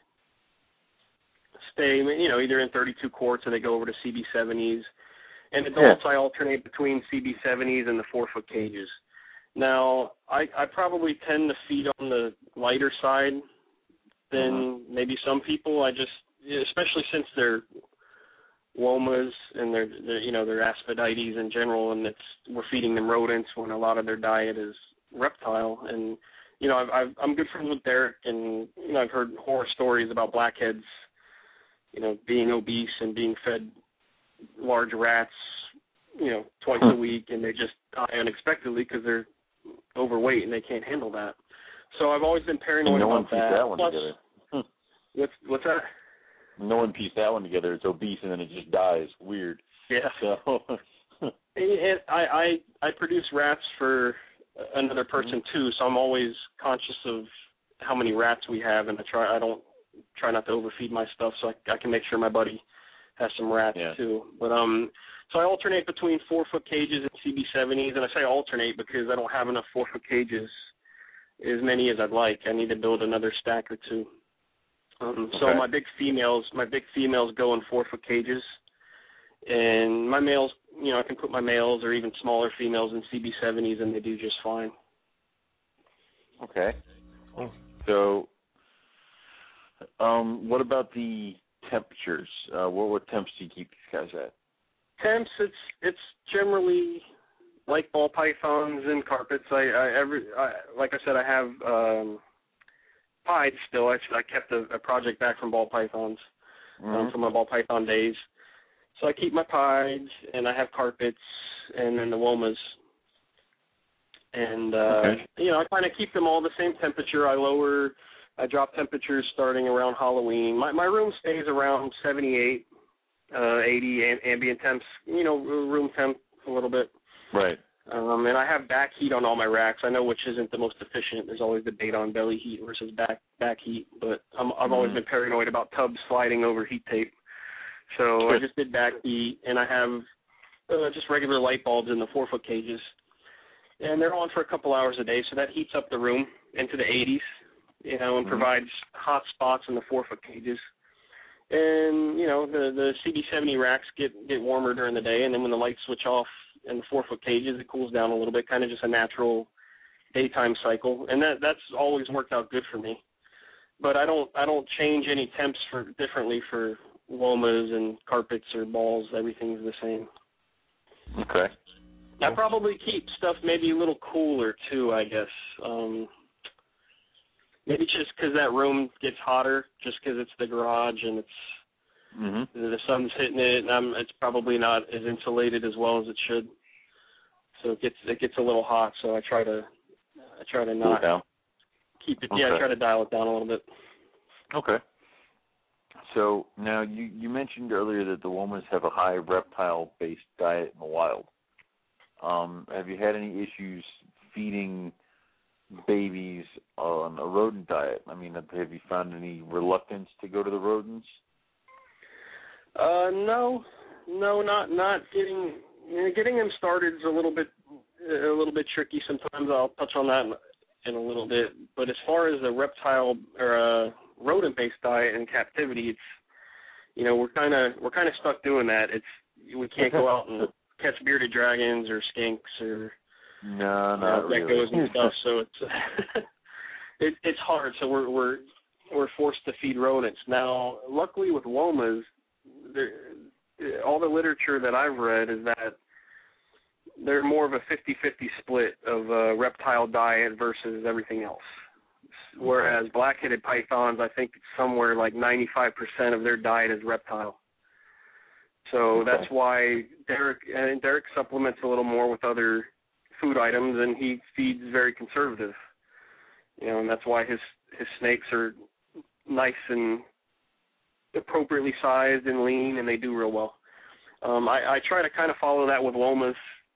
stay, you know, either in thirty-two quarts or they go over to C B seventies. And adults, yeah. I alternate between C B seventies and the four-foot cages. Now, I, I probably tend to feed on the lighter side than mm-hmm. maybe some people. I just, especially since they're Womas and they're, they're, you know, they're Asphodite in general, and it's we're feeding them rodents when a lot of their diet is reptile. And, you know, I've, I've, I'm good friends with Derek, and, you know, I've heard horror stories about blackheads, you know, being obese and being fed large rats, you know, twice a week, and they just die unexpectedly because they're overweight and they can't handle that. So I've always been paranoid no about that. that. that one Plus, together. what's what's that? No one pieced that one together. It's obese and then it just dies. Weird. Yeah. So and I, I I produce rats for another person mm-hmm. too, so I'm always conscious of how many rats we have, and I try I don't. try not to overfeed my stuff so I, I can make sure my buddy has some rats yeah. too. But um, so I alternate between four-foot cages and C B seventies, and I say alternate because I don't have enough four-foot cages, as many as I'd like. I need to build another stack or two. Um, okay. So my big females, my big females go in four-foot cages, and my males, you know, I can put my males or even smaller females in C B seventies, and they do just fine. Okay. Cool. So. Um, what about the temperatures? Uh, what what temps do you keep these guys at? Temps, it's it's generally like ball pythons and carpets. I, I every I, like I said, I have um, pied still. I, I kept a, a project back from ball pythons, mm-hmm. um, from my ball python days. So I keep my pieds, and I have carpets, and then the womas. And, uh, okay. you know, I kind of keep them all the same temperature. I lower, I drop temperatures starting around Halloween. My my room stays around seventy-eight, uh, eighty ambient temps, you know, room temp a little bit. Right. Um, and I have back heat on all my racks. I know which isn't the most efficient. There's always debate on belly heat versus back back heat, but I'm, I've mm-hmm. always been paranoid about tubs sliding over heat tape. So sure. I just did back heat, and I have uh, just regular light bulbs in the four-foot cages. And they're on for a couple hours a day, so that heats up the room into the eighties, you know, and mm-hmm. provides hot spots in the four-foot cages. And, you know, the, the C B seventy racks get, get warmer during the day, and then when the lights switch off in the four-foot cages, it cools down a little bit, kind of just a natural daytime cycle. And that that's always worked out good for me. But I don't I don't change any temps for differently for womas and carpets or balls. Everything's the same. Okay. I probably keep stuff maybe a little cooler, too, I guess. Um, maybe just because that room gets hotter, just because it's the garage and it's mm-hmm. the sun's hitting it, and I'm, it's probably not as insulated as well as it should. So it gets it gets a little hot, so I try to I try to not cool keep it. Okay. Yeah, I try to dial it down a little bit. Okay. So now you, you mentioned earlier that the womas have a high reptile-based diet in the wild. Um, have you had any issues feeding babies on a rodent diet? I mean, have you found any reluctance to go to the rodents? Uh, no, no, not not getting you know, getting them started is a little bit a little bit tricky. Sometimes I'll touch on that in, in a little bit. But as far as a reptile or a rodent-based diet in captivity, it's you know we're kind of we're kind of stuck doing that. It's we can't go out and catch bearded dragons or skinks or no, no, uh, geckos really. and stuff. So it's it, it's hard. So we're we're we're forced to feed rodents now. Luckily, with womas, there, all the literature that I've read is that they're more of a fifty-fifty split of uh, reptile diet versus everything else. Whereas black-headed pythons, I think it's somewhere like ninety-five percent of their diet is reptile. So okay. that's why Derek and Derek supplements a little more with other food items, and he feeds very conservative. You know, and that's why his his snakes are nice and appropriately sized and lean, and they do real well. Um, I, I try to kind of follow that with womas,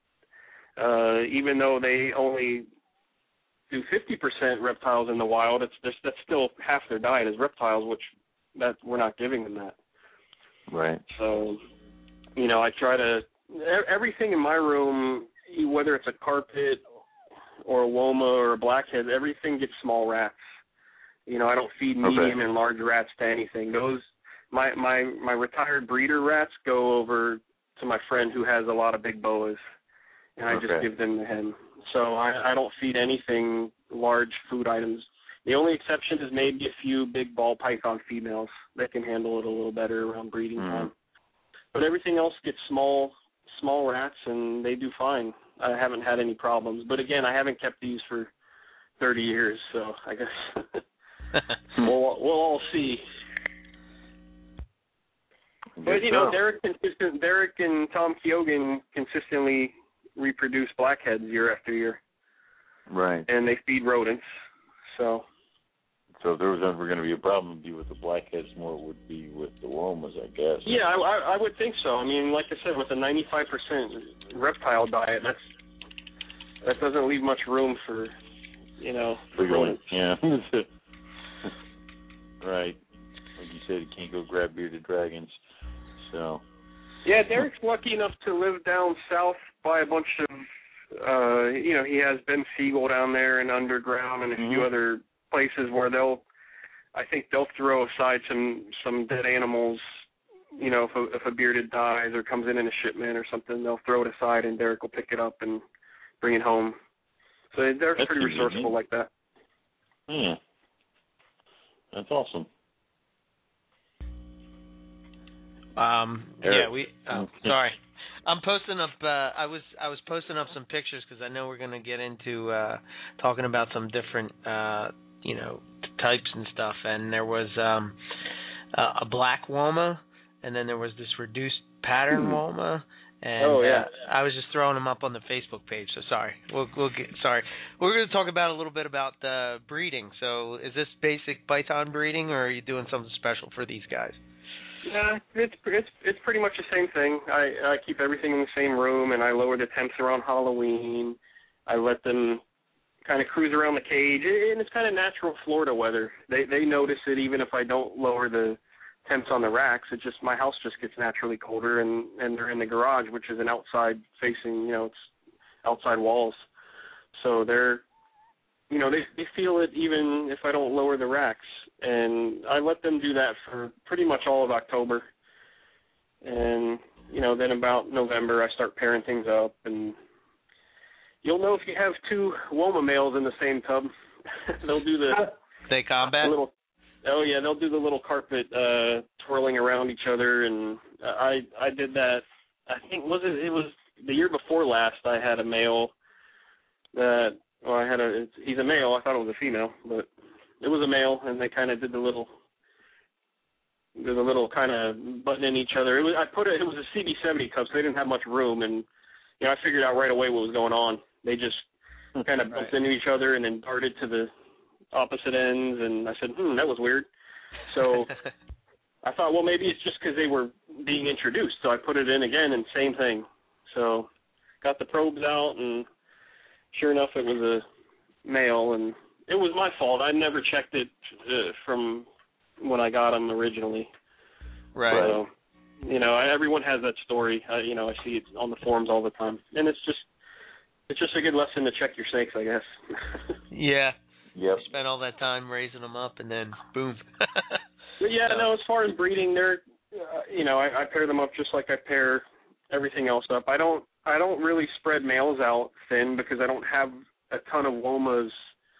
uh, even though they only do fifty percent reptiles in the wild. It's just, that's still half their diet is reptiles, which that we're not giving them that. Right. So, you know, I try to everything in my room, whether it's a carpet or a woma or a blackhead, everything gets small rats. You know, I don't feed medium okay. and large rats to anything. Those my my my retired breeder rats go over to my friend who has a lot of big boas, and I okay. just give them to him. So I, I don't feed anything large food items. The only exception is maybe a few big ball python females that can handle it a little better around breeding mm. time. But everything else gets small small rats, and they do fine. I haven't had any problems. But again, I haven't kept these for thirty years, so I guess we'll we'll all see. But you know, Derek consistent. Derek and Tom Keoghan consistently reproduce blackheads year after year. Right. And they feed rodents. So. So if there was ever going to be a problem, it would be with the blackheads more it would be with the womas, I guess. Yeah, I, I, I would think so. I mean, like I said, with a ninety-five percent reptile diet, that's that doesn't leave much room for, you know, for rodents. Yeah. Right. Like you said, you can't go grab bearded dragons. So. Yeah, Derek's lucky enough to live down south by a bunch of, uh, you know, he has Ben Siegel down there and Underground and a mm-hmm. few other places where they'll, I think they'll throw aside some, some dead animals, you know, if a, if a bearded dies or comes in in a shipment or something, they'll throw it aside and Derek will pick it up and bring it home. So Derek's That's pretty resourceful like that. Yeah. That's awesome. Um, yeah, we. Oh, sorry, I'm posting up. Uh, I was I was posting up some pictures because I know we're going to get into uh, talking about some different, uh, you know, types and stuff. And there was um, uh, a black Woma, and then there was this reduced pattern hmm. Woma. And oh yeah, uh, I was just throwing them up on the Facebook page. So sorry, we'll we'll get sorry. We're going to talk about a little bit about uh, breeding. So is this basic python breeding, or are you doing something special for these guys? Yeah, it's it's it's pretty much the same thing. I I keep everything in the same room, and I lower the temps around Halloween. I let them kind of cruise around the cage, and it's kind of natural Florida weather. They they notice it even if I don't lower the temps on the racks. It just my house just gets naturally colder, and and they're in the garage, which is an outside facing, you know, it's outside walls. So they're, you know, they they feel it even if I don't lower the racks, and I let them do that for pretty much all of October. And you know, then about November I start pairing things up, and you'll know if you have two Woma males in the same tub. They'll do the they combat the little. Oh yeah, they'll do the little carpet uh, twirling around each other, and I I did that. I think was it it was the year before last. I had a male that well I had a he's a male. I thought it was a female, but it was a male, and they kind of did the little did the little kind of buttoning each other. It was I put it it was a C B seventy cup, so they didn't have much room, and you know I figured out right away what was going on. They just kind of bumped right. into each other and then darted to the opposite ends, and I said, hmm, that was weird. So I thought, well, maybe it's just because they were being introduced. So I put it in again, and same thing. So got the probes out, and sure enough, it was a male, and it was my fault. I never checked it uh, from when I got them originally. Right. So, you know, everyone has that story. I, you know, I see it on the forums all the time, and it's just it's just a good lesson to check your snakes, I guess. Yeah. Yep. You spent all that time raising them up, and then boom. But yeah, so. no. As far as breeding, they're, uh, you know, I, I pair them up just like I pair everything else up. I don't, I don't really spread males out thin because I don't have a ton of Womas.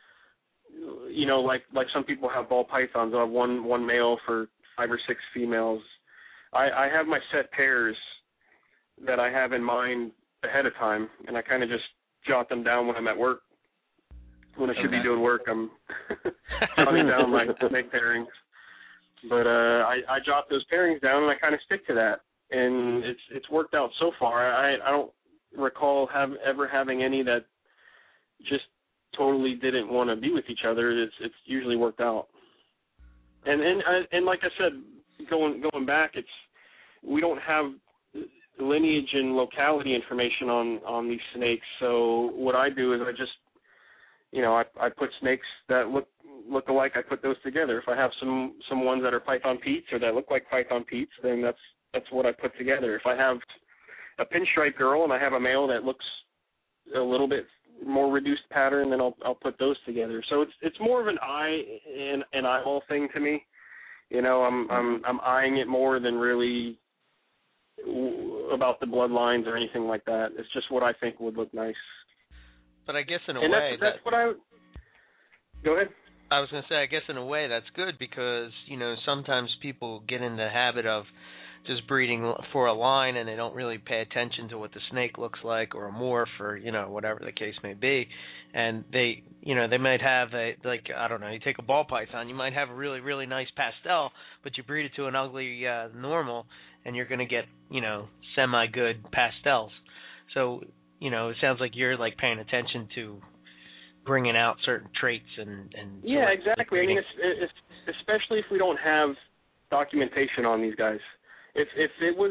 You know, like like some people have ball pythons. I have one one male for five or six females. I, I have my set pairs that I have in mind ahead of time, and I kind of just jot them down when I'm at work. When I should okay. be doing work, I'm jotting down my snake pairings. But uh, I, I jot those pairings down, and I kind of stick to that. And it's it's worked out so far. I, I don't recall have ever having any that just totally didn't want to be with each other. It's it's usually worked out. And and and like I said, going going back, it's we don't have lineage and locality information on on these snakes. So what I do is I just You know, I I put snakes that look look alike. I put those together. If I have some some ones that are Python Pete's or that look like Python Pete's, then that's that's what I put together. If I have a pinstripe girl and I have a male that looks a little bit more reduced pattern, then I'll I'll put those together. So it's it's more of an eye and an eyeball thing to me. You know, I'm I'm I'm eyeing it more than really about the bloodlines or anything like that. It's just what I think would look nice. But I guess in a and way that's, that's that, what I. Go ahead. I was going to say, I guess in a way that's good because you know sometimes people get in the habit of just breeding for a line and they don't really pay attention to what the snake looks like or a morph or you know whatever the case may be, and they you know they might have a like I don't know you take a ball python, you might have a really really nice pastel, but you breed it to an ugly uh, normal, and you're going to get you know semi good pastels. So. You know, it sounds like you're like paying attention to bringing out certain traits and and yeah, exactly. I mean, it's, it's, especially if we don't have documentation on these guys. If if it was,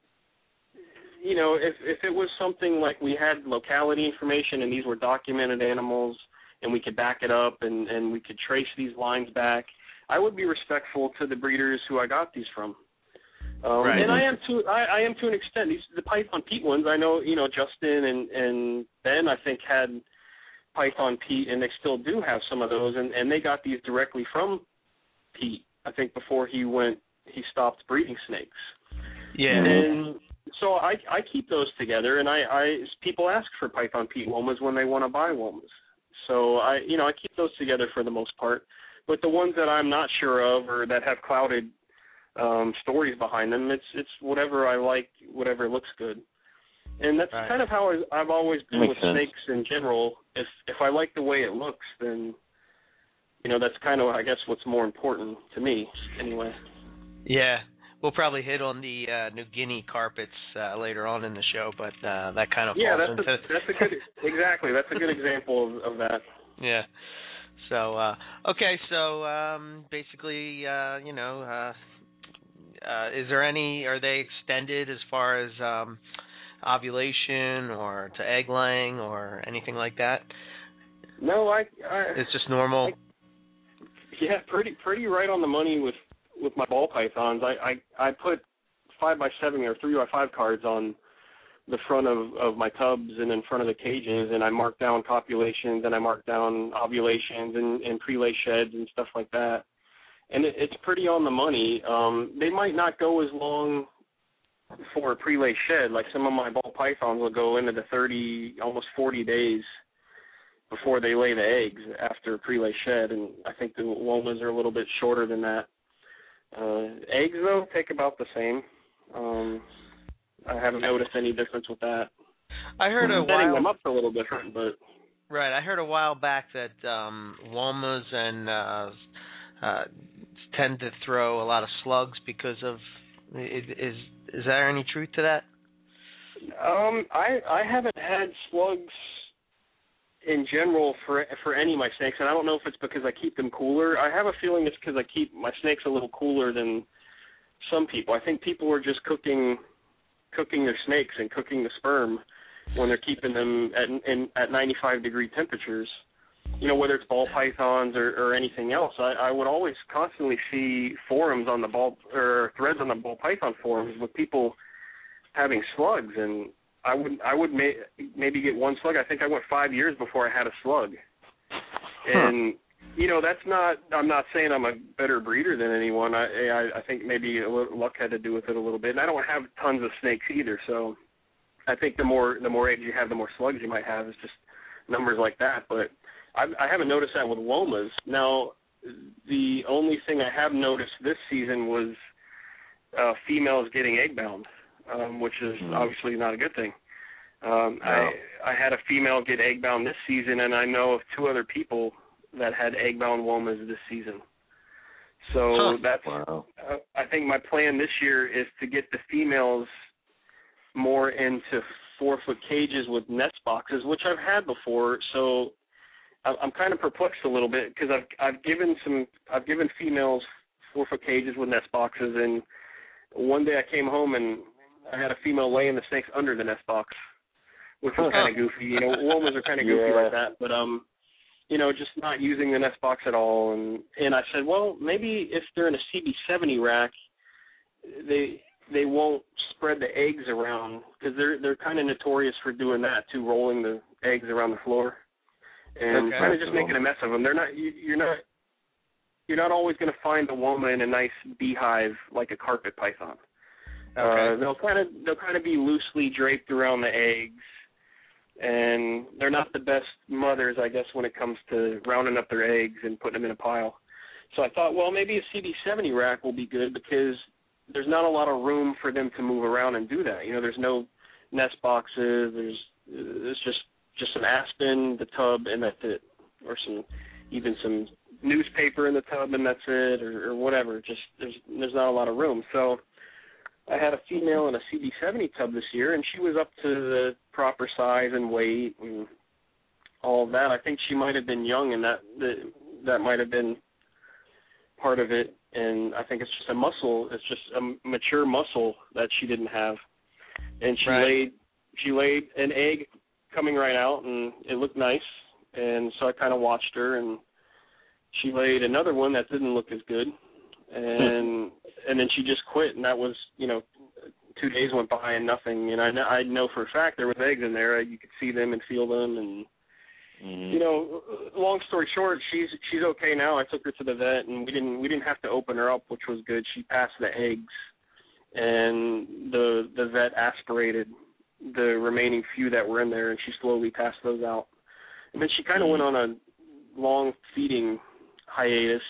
you know, if if it was something like we had locality information and these were documented animals and we could back it up and and we could trace these lines back, I would be respectful to the breeders who I got these from. Um, right. And I am to I, I am to an extent. These the Python Pete ones. I know you know Justin and, and Ben I think had Python Pete, and they still do have some of those, and, and they got these directly from Pete. I think before he went he stopped breeding snakes. Yeah. And so I I keep those together, and I, I people ask for Python Pete Womas when they want to buy Womas. So I you know I keep those together for the most part. But the ones that I'm not sure of or that have clouded Um, stories behind them. It's it's whatever I like, whatever looks good, and that's right. kind of how I, I've always been with sense. snakes in general. If if I like the way it looks, then you know, that's kind of, I guess, what's more important to me, anyway. Yeah, we'll probably hit on the uh, New Guinea carpets uh, later on in the show, but uh, that kind of yeah, falls that's into... a, that's a good exactly. That's a good example of, of that. Yeah. So uh, okay, so um, basically, uh, you know, uh, uh, is there any? Are they extended as far as um, ovulation or to egg laying or anything like that? No, I. I it's just normal. I, yeah, pretty pretty right on the money with. With my ball pythons, I, I, I put five by seven or three by five cards on the front of, of my tubs and in front of the cages, and I mark down copulations and I mark down ovulations and, and pre-lay sheds and stuff like that. And it, it's pretty on the money. Um, they might not go as long for a pre-lay shed. Like some of my ball pythons will go into the thirty, almost forty days before they lay the eggs after a pre-lay shed, and I think the Womas are a little bit shorter than that. Uh, eggs, though, take about the same. Um, I haven't noticed any difference with that. I heard a Setting while... them up's a little different, but... Right, I heard a while back that um, Womas and uh, uh, tend to throw a lot of slugs because of... Is is there any truth to that? Um, I I haven't had slugs in general for for any of my snakes, and I don't know if it's because I keep them cooler. I have a feeling it's because I keep my snakes a little cooler than some people. I think people are just cooking cooking their snakes and cooking the sperm when they're keeping them at in, at ninety-five degree temperatures. You know, whether it's ball pythons or, or anything else. I, I would always constantly see forums on the ball or threads on the ball python forums with people having slugs, and I would I would may, maybe get one slug. I think I went five years before I had a slug. And, huh. you know, that's not, I'm not saying I'm a better breeder than anyone. I I, I think maybe a little, luck had to do with it a little bit. And I don't have tons of snakes either, so I think the more the more eggs you have, the more slugs you might have. It's just numbers like that. But I, I haven't noticed that with Womas. Now, the only thing I have noticed this season was uh, females getting egg-bound. Um, which is mm. obviously not a good thing. Um, no. I I had a female get egg-bound this season, and I know of two other people that had egg-bound Womas this season. So huh. that's wow. uh, I think my plan this year is to get the females more into four-foot cages with nest boxes, which I've had before. So I'm kind of perplexed a little bit because I've I've given some I've given females four-foot cages with nest boxes, and one day I came home and I had a female laying the snakes under the nest box, which was kind of goofy. You know, Womas are kind of goofy yeah. like that. But, um, you know, just not using the nest box at all. And, and I said, well, maybe if they're in a C B seventy rack, they they won't spread the eggs around because they're, they're kind of notorious for doing that, too, rolling the eggs around the floor and okay. kind of just making a mess of them. They're not you, you're not you're not always going to find a Woma in a nice beehive like a carpet python. Okay. Uh, they'll kind of they'll kind of be loosely draped around the eggs, and they're not the best mothers, I guess, when it comes to rounding up their eggs and putting them in a pile. So I thought, well, maybe a C B seventy rack will be good because there's not a lot of room for them to move around and do that. You know, there's no nest boxes. There's it's just just some aspen, the tub, and that's it, or some even some newspaper in the tub, and that's it, or, or whatever. Just there's there's not a lot of room. So I had a female in a C B seventy tub this year, and she was up to the proper size and weight and all of that. I think she might have been young, and that that, that might have been part of it. And I think it's just a muscle. It's just a mature muscle that she didn't have. And she right. laid she laid an egg coming right out, and it looked nice. And so I kind of watched her, and she laid another one that didn't look as good. And and then she just quit, and that was, you know, two days went by and nothing. And I know, I know for a fact there was eggs in there. You could see them and feel them. And, mm-hmm. you know, long story short, she's she's okay now. I took her to the vet, and we didn't we didn't have to open her up, which was good. She passed the eggs, and the the vet aspirated the remaining few that were in there, and she slowly passed those out. And then she kind of mm-hmm. went on a long feeding hiatus,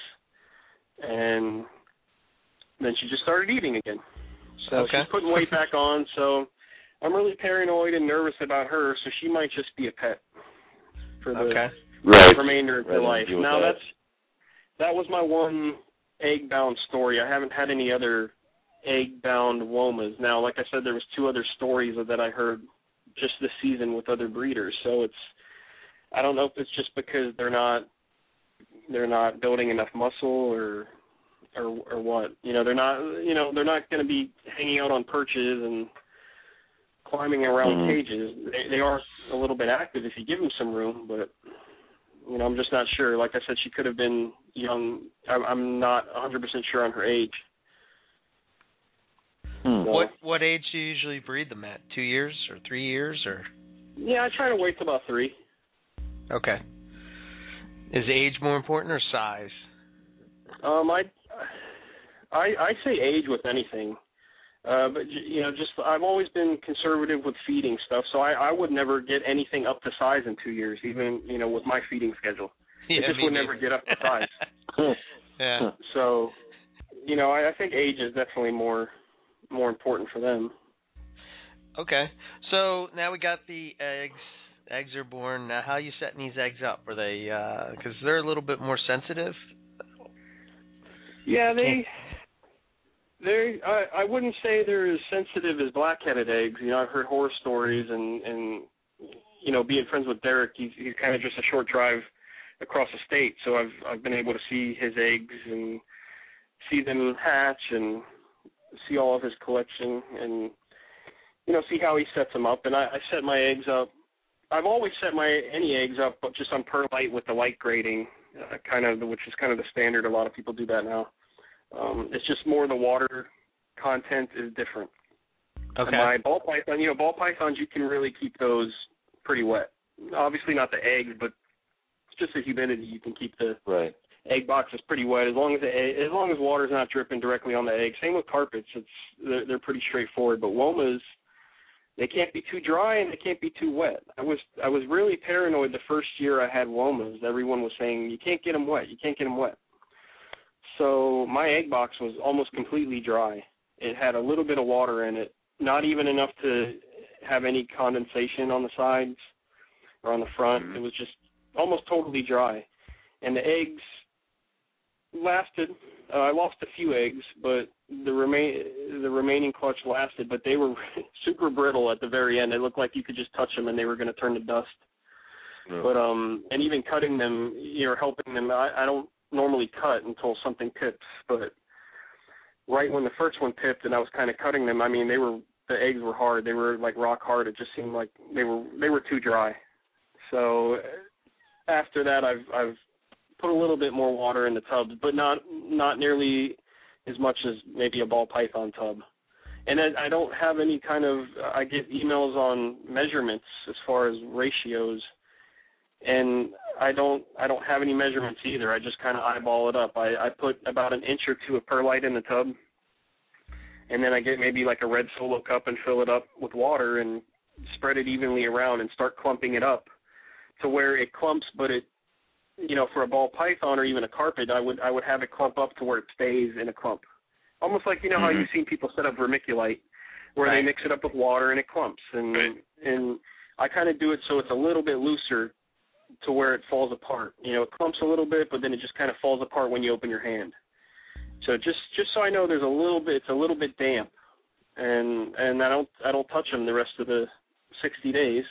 and then she just started eating again. So okay. she's putting weight back on, so I'm really paranoid and nervous about her, so she might just be a pet for the okay. right. remainder of her right. life. Now, that. that's that was my one egg-bound story. I haven't had any other egg-bound womas. Now, like I said, there was two other stories that I heard just this season with other breeders. So it's, I don't know if it's just because they're not, they're not building enough muscle or, or, or what. You know, they're not, you know, they're not going to be hanging out on perches and climbing around mm-hmm. cages. They, they are a little bit active if you give them some room, but you know, I'm just not sure. Like I said, she could have been young. I'm, I'm not one hundred percent sure on her age. Hmm. So, what what age do you usually breed them at? Two years or three years or? Yeah, I try to wait till about three. Okay. Is age more important or size? Um, I, I, I say age with anything. Uh, but, you know, just I've always been conservative with feeding stuff, so I, I would never get anything up to size in two years, even, you know, with my feeding schedule. Yeah, it just would never get up to size. Yeah. So, you know, I, I think age is definitely more more important for them. Okay. So now we got the eggs. Eggs are born. Now, how are you setting these eggs up? Are they, because uh, they're a little bit more sensitive? Yeah, they... They, I, I wouldn't say they're as sensitive as black-headed eggs. You know, I've heard horror stories, and, and you know, being friends with Derek, he's, he's kind of just a short drive across the state, so I've I've been able to see his eggs and see them hatch and see all of his collection and, you know, see how he sets them up. And I, I set my eggs up. I've always set my any eggs up but just on perlite with the light grading, uh, kind of, which is kind of the standard. A lot of people do that now. Um, it's just more the water content is different. Okay. And my ball python, you know, ball pythons, you can really keep those pretty wet. Obviously not the eggs, but it's just the humidity. You can keep the right. egg boxes pretty wet as long as the as long as water's not dripping directly on the egg. Same with carpets. It's they're, they're pretty straightforward. But womas, they can't be too dry and they can't be too wet. I was I was really paranoid the first year I had womas. Everyone was saying you can't get them wet. You can't get them wet. So my egg box was almost completely dry. It had a little bit of water in it, not even enough to have any condensation on the sides or on the front. Mm-hmm. It was just almost totally dry. And the eggs lasted. Uh, I lost a few eggs, but the remain the remaining clutch lasted. But they were super brittle at the very end. They looked like you could just touch them and they were going to turn to dust. Yeah. But um, and even cutting them, you know, helping them. I, I don't normally cut until something pips, but right when the first one pipped and I was kind of cutting them, I mean, they were the eggs were hard. They were like rock hard. It just seemed like they were they were too dry. So after that, I've I've put a little bit more water in the tubs, but not not nearly as much as maybe a ball python tub. And I, I don't have any kind of I get emails on measurements as far as ratios. And I don't I don't have any measurements either. I just kind of eyeball it up. I, I put about an inch or two of perlite in the tub, and then I get maybe like a red Solo cup and fill it up with water and spread it evenly around and start clumping it up to where it clumps, but it, you know, for a ball python or even a carpet, I would I would have it clump up to where it stays in a clump. Almost like, you know, mm-hmm. how you've seen people set up vermiculite, where right. they mix it up with water and it clumps. And, right. and I kind of do it so it's a little bit looser to where it falls apart. You know, it clumps a little bit, but then it just kind of falls apart when you open your hand. So just just so I know, there's a little bit, it's a little bit damp, and and I don't I don't touch them the rest of the sixty days.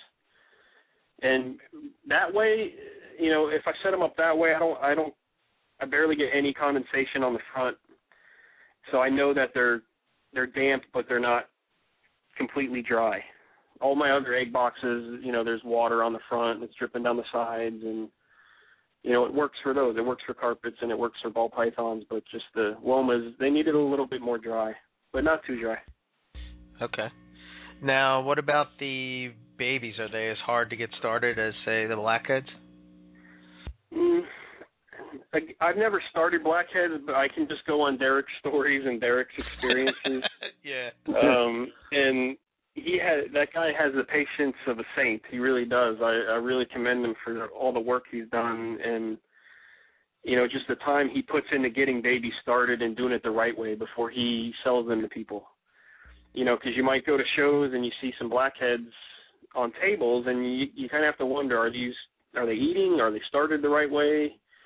And that way, you know, if I set them up that way, I don't I don't I barely get any condensation on the front. So I know that they're they're damp, but they're not completely dry. All my other egg boxes, you know, there's water on the front and it's dripping down the sides, and, you know, it works for those. It works for carpets and it works for ball pythons, but just the womas, they needed a little bit more dry, but not too dry. Okay. Now, what about the babies? Are they as hard to get started as, say, the blackheads? Mm, I, I've never started blackheads, but I can just go on Derek's stories and Derek's experiences. Yeah. Um, and... He had that guy has the patience of a saint. He really does. I, I really commend him for all the work he's done, and you know, just the time he puts into getting babies started and doing it the right way before he sells them to people. You know, because you might go to shows and you see some blackheads on tables, and you you kind of have to wonder: are these are they eating? Are they started the right way?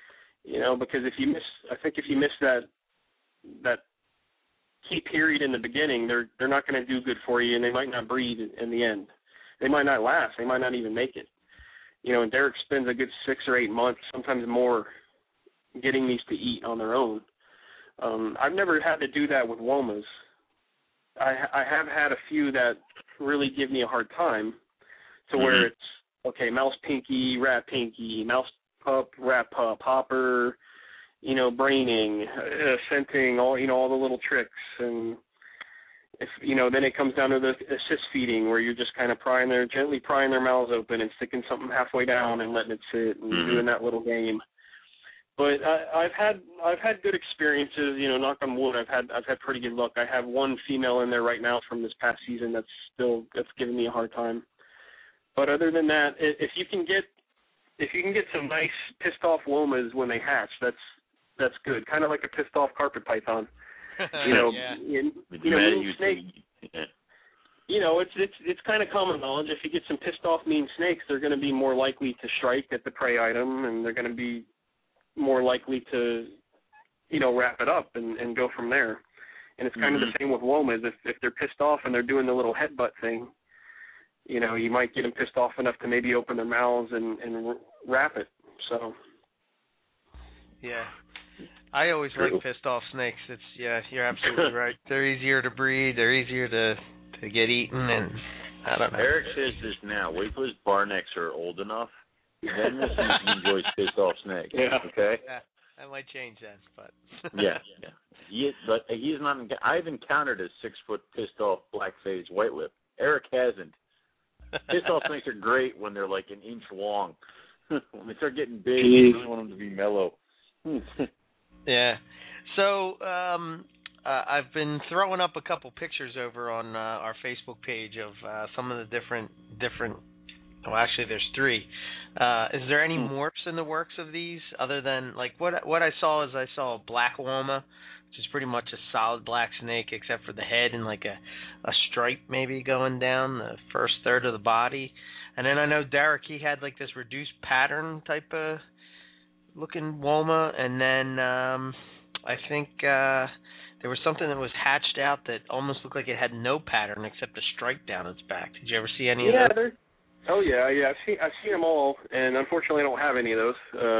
You know, because if you miss, I think if you miss that that key period in the beginning, they're they're not going to do good for you, and they might not breed in the end. They might not last. They might not even make it. You know, and Derek spends a good six or eight months, sometimes more, getting these to eat on their own. Um, I've never had to do that with womas. I, I have had a few that really give me a hard time, to where Mm-hmm. it's, okay, mouse pinky, rat pinky, mouse pup, rat pup, hopper, you know, braining, uh, scenting, all, you know, all the little tricks. And, if you know, then it comes down to the assist feeding, where you're just kind of prying their, gently prying their mouths open and sticking something halfway down and letting it sit and Mm-hmm. doing that little game. But I, I've had I've had good experiences. You know, knock on wood. I've had I've had pretty good luck. I have one female in there right now from this past season that's still that's giving me a hard time. But other than that, if you can get if you can get some nice pissed off womas when they hatch, that's that's good. Kind of like a pissed off carpet python. You know, yeah. you, It's you know, mad at mean you snake. too. Yeah. You know, it's it's it's kind of common knowledge. If you get some pissed off mean snakes, they're going to be more likely to strike at the prey item, and they're going to be more likely to, you know, wrap it up and, and go from there. And it's kind Mm-hmm. of the same with womas. If if they're pissed off and they're doing the little headbutt thing, you know, you might get them pissed off enough to maybe open their mouths and, and wrap it. So. Yeah. I always True. like pissed off snakes. It's yeah, you're absolutely right. They're easier to breed. They're easier to to get eaten, and I don't know. Eric says this now. Wait till his bar necks are old enough. Then we'll see if he enjoys pissed off snakes. Yeah. Okay. Yeah, that might change then, but Yeah. Yeah. He, but he's not. I've encountered a six foot pissed off black phase white lip. Eric hasn't. Pissed off snakes are great when they're like an inch long. When they start getting big, you really want them to be mellow. Yeah. So um, uh, I've been throwing up a couple pictures over on uh, our Facebook page of uh, some of the different different. Well, actually, there's three. Uh, is there any morphs in the works of these other than like what what I saw is I saw a black woma, which is pretty much a solid black snake except for the head and like a a stripe maybe going down the first third of the body. And then I know Derek, he had like this reduced pattern type of looking woma, and then um, I think uh, there was something that was hatched out that almost looked like it had no pattern except a stripe down its back. Did you ever see any Yeah, of those? they're. Oh yeah, yeah. I've seen I've seen them all, and unfortunately, I don't have any of those.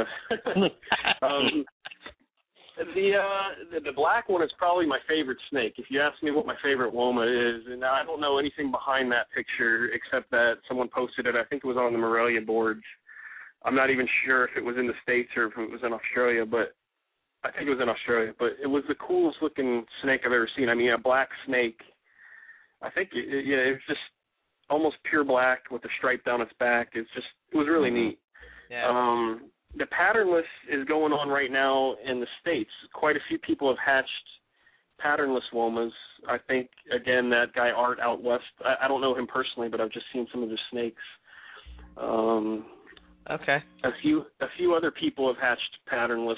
Uh, um, the, uh, the the black one is probably my favorite snake. If you ask me what my favorite woma is, and I don't know anything behind that picture except that someone posted it. I think it was on the Morelia boards. I'm not even sure if it was in the States or if it was in Australia, but I think it was in Australia. But it was the coolest looking snake I've ever seen. I mean, a black snake. I think it, it, yeah, it was just almost pure black with a stripe down its back. It's just, it was really neat. Yeah. Um, the patternless is going on right now in the States. Quite a few people have hatched patternless womas. I think, again, that guy Art out west, I, I don't know him personally, but I've just seen some of his snakes. Um, okay. a few a few other people have hatched patternless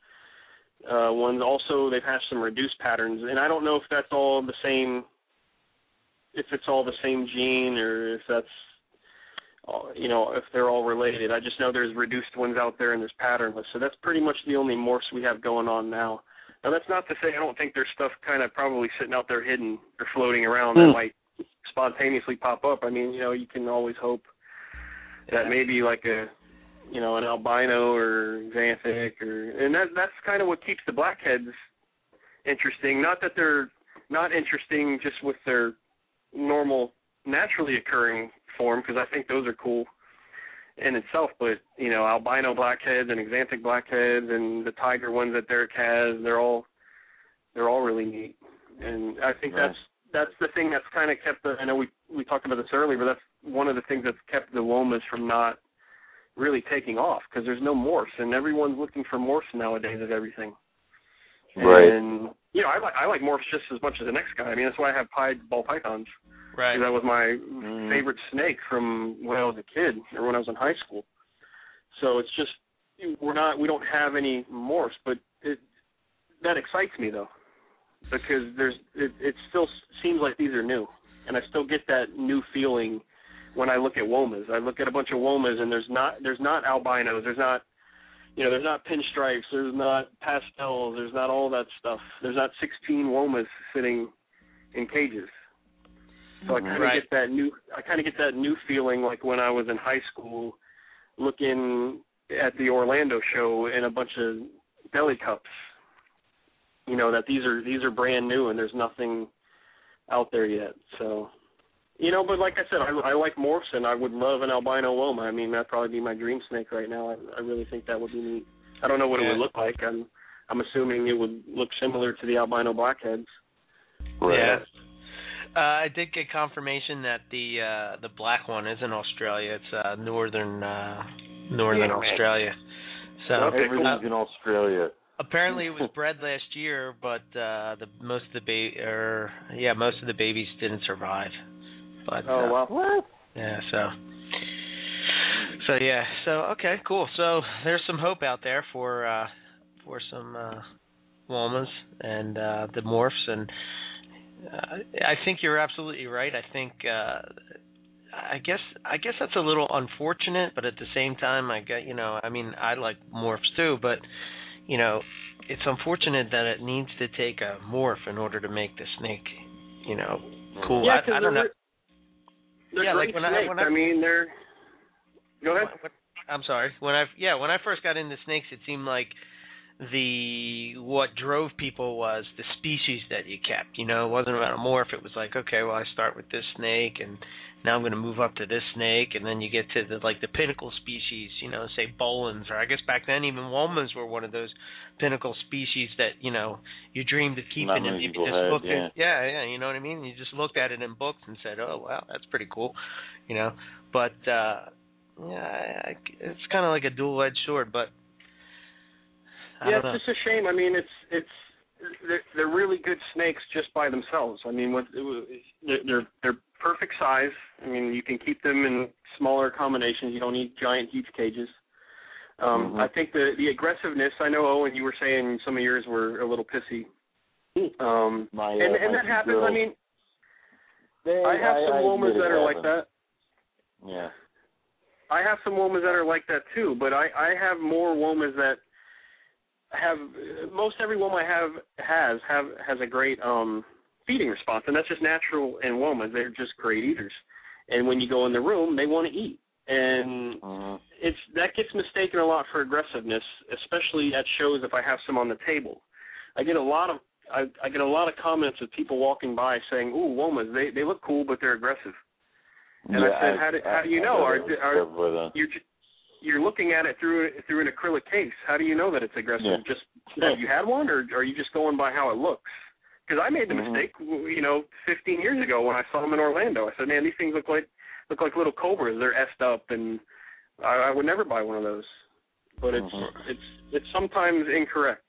uh, ones. Also, they've hatched some reduced patterns, and I don't know if that's all the same, if it's all the same gene or if that's, you know, if they're all related. I just know there's reduced ones out there and there's patternless. So that's pretty much the only morphs we have going on now. Now, that's not to say I don't think there's stuff kind of probably sitting out there hidden or floating around Mm. that might spontaneously pop up. I mean, you know, you can always hope that Yeah. maybe like a, you know, an albino or xanthic, or, and that that's kind of what keeps the blackheads interesting. Not that they're not interesting just with their normal, naturally occurring form, because I think those are cool in itself, but, you know, albino blackheads and xanthic blackheads and the tiger ones that Derek has, they're all they're all really neat. And I think Right. that's that's the thing that's kind of kept the, I know we, we talked about this earlier, but that's one of the things that's kept the womas from not really taking off, because there's no morphs, and everyone's looking for morphs nowadays of everything. Right. And, you know, I like I like morphs just as much as the next guy. I mean, that's why I have pied ball pythons. Right. That was my Mm. favorite snake from when I was a kid or when I was in high school. So it's just, we're not, we don't have any morphs, but it, that excites me though, because there's, it, it still seems like these are new, and I still get that new feeling when I look at womas. I look at a bunch of womas, and there's not, there's not albinos, there's not, you know, there's not pinstripes, there's not pastels, there's not all that stuff. There's not sixteen womas sitting in cages. So I kind of right. get that new, I kind of get that new feeling like when I was in high school, looking at the Orlando show in a bunch of deli cups. You know, that these are these are brand new and there's nothing out there yet. So, you know, but like I said, I, I like morphs and I would love an albino woma. I mean, that'd probably be my dream snake right now. I, I really think that would be neat. I don't know what yeah. it would look like. I'm I'm assuming it would look similar to the albino blackheads. Right. Yeah. Uh, I did get confirmation that the uh, the black one is in Australia. It's uh, northern uh, northern Yeah, Australia. So Okay, cool. Everything's in Australia. apparently it was bred last year, but uh, the most of the ba- or yeah, most of the babies didn't survive. But Oh, uh, wow. What? yeah, so so yeah, so okay, cool. So there's some hope out there for uh, for some uh, womas and uh, the morphs, and uh, I think you're absolutely right. I think uh, I guess I guess that's a little unfortunate, but at the same time, I get you know, I mean, I like morphs too, but you know, it's unfortunate that it needs to take a morph in order to make the snake, you know, cool. Yeah, I, I don't know. They're Yeah, great like when I- snakes. when I- I mean, they're. Go ahead. I'm sorry. When I yeah, when I first got into snakes, it seemed like the what drove people was the species that you kept. You know, it wasn't about a morph. It was like, okay, well, I start with this snake, and now I'm going to move up to this snake, and then you get to the like the pinnacle species. You know, say Bolins, or I guess back then even Womas were one of those pinnacle species that you know you dreamed of keeping. Not And many you people just had, looked yeah. at yeah, yeah, you know what I mean. You just looked at it in books and said, oh wow, that's pretty cool, you know. But uh, yeah, I, it's kind of like a dual-edged sword, but. I Yeah, don't know. it's just a shame. I mean, it's it's they're, they're really good snakes just by themselves. I mean, what they're, they're they're perfect size. I mean, you can keep them in smaller combinations. You don't need giant, huge cages. Um, Mhm. I think the the aggressiveness. I know, Owen, you were saying some of yours were a little pissy. Um, My, uh, and and my that two happens. girls, I mean, they, I have some I womas admit it that are like happens. that. Yeah. I have some womas that are like that too, but I I have more womas that have most every woman I have has have has a great um feeding response, and that's just natural in women. They're just great eaters, and when you go in the room, they want to eat, and Mhm. it's that gets mistaken a lot for aggressiveness, especially at shows if I have some on the table. I get a lot of I, I get a lot of comments of people walking by saying, "Ooh, womas, they they look cool, but they're aggressive." And yeah, I said, "How do how do you know? Are are you're ju- you're looking at it through through an acrylic case. How do you know that it's aggressive? Yeah. Just have you had one, or are you just going by how it looks?" Because I made the Mhm. mistake, you know, fifteen years ago when I saw them in Orlando. I said, "Man, these things look like look like little cobras. They're effed up, and I, I would never buy one of those." But it's Mhm. it's it's sometimes incorrect.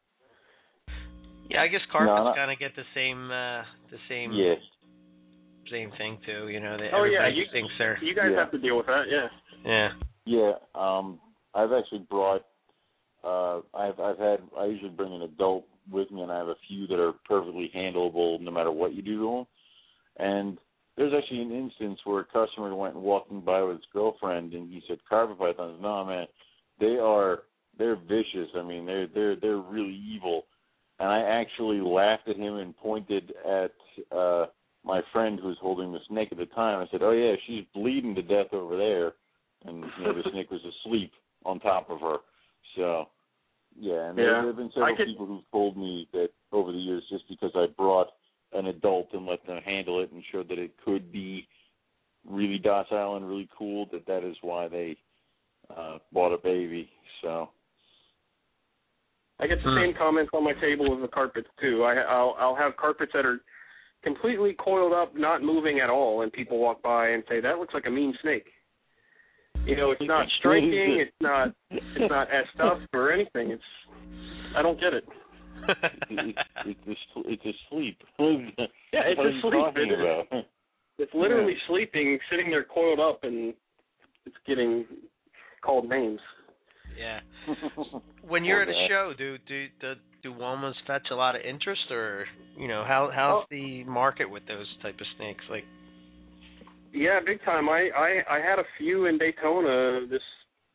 Yeah, I guess carpets No, not- kind of get the same uh, the same Yeah. same thing too. You know, they, Oh yeah, everybody you thinks they're you guys Yeah. have to deal with that, yeah. yeah. Yeah, um, I've actually brought. Uh, I've I've had. I usually bring an adult with me, and I have a few that are perfectly handleable, no matter what you do to them. And there's actually an instance where a customer went walking by with his girlfriend, and he said, "Carpet pythons, no man, they are they're vicious. I mean, they're they're they're really evil." And I actually laughed at him and pointed at uh, my friend who was holding the snake at the time. I said, "Oh yeah, she's bleeding to death over there." And you know, the snake was asleep on top of her. So, yeah, and there, Yeah. there have been several I could- people who've told me that over the years, just because I brought an adult and let them handle it and showed that it could be really docile and really cool, that that is why they uh, bought a baby. So, I get the Hmm. same comments on my table with the carpets too. I, I'll I'll have carpets that are completely coiled up, not moving at all, and people walk by and say, "That looks like a mean snake." You know, it's not striking, it's not it's not effed up or anything. It's I don't get it. it, it, it's it's asleep. Yeah, it's what are you asleep. talking It- about? It's literally sleeping, sitting there coiled up, and it's getting called names. Yeah. When you're at Poor a guy. show, do do do, do womas fetch a lot of interest, or you know how how's Oh. the market with those type of snakes? Like, Yeah, big time. I, I, I had a few in Daytona this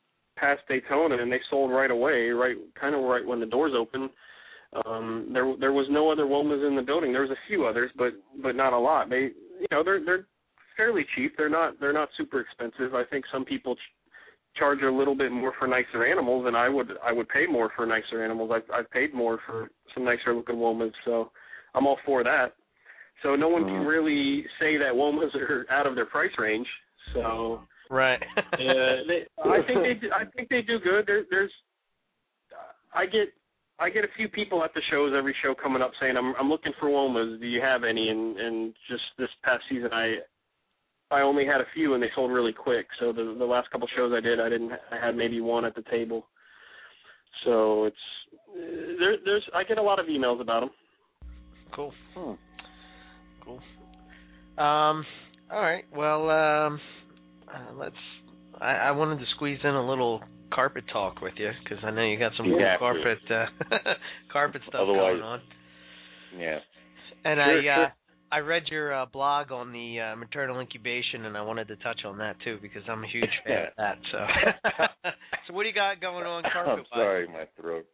past Daytona, and they sold right away, right, kind of right when the doors opened. Um, there there was no other Womas in the building. There was a few others, but but not a lot. They, you know, they're they're fairly cheap. They're not they're not super expensive. I think some people ch- charge a little bit more for nicer animals, and I would I would pay more for nicer animals. I've I've paid more for some nicer looking Womas, so I'm all for that. So no one mm. can really say that Womas are out of their price range. So right, uh, they, I think they do, I think they do good. There, there's I get. I get a few people at the shows, every show coming up saying, I'm I'm looking for Womas. Do you have any? And and just this past season, I I only had a few, and they sold really quick. So the the last couple shows I did, I didn't. I had maybe one at the table. So it's there. There's I get a lot of emails about them. Cool. Hmm. Cool. Um. All right. Well, um, uh, let's. I, I wanted to squeeze in a little carpet talk with you because I know you got some cool carpet uh, carpet stuff Otherwise, going on. Yeah. And sure, I uh, sure. I read your uh, blog on the uh, maternal incubation, and I wanted to touch on that too because I'm a huge fan of that. So, so what do you got going on carpet-wise? I'm sorry, my throat.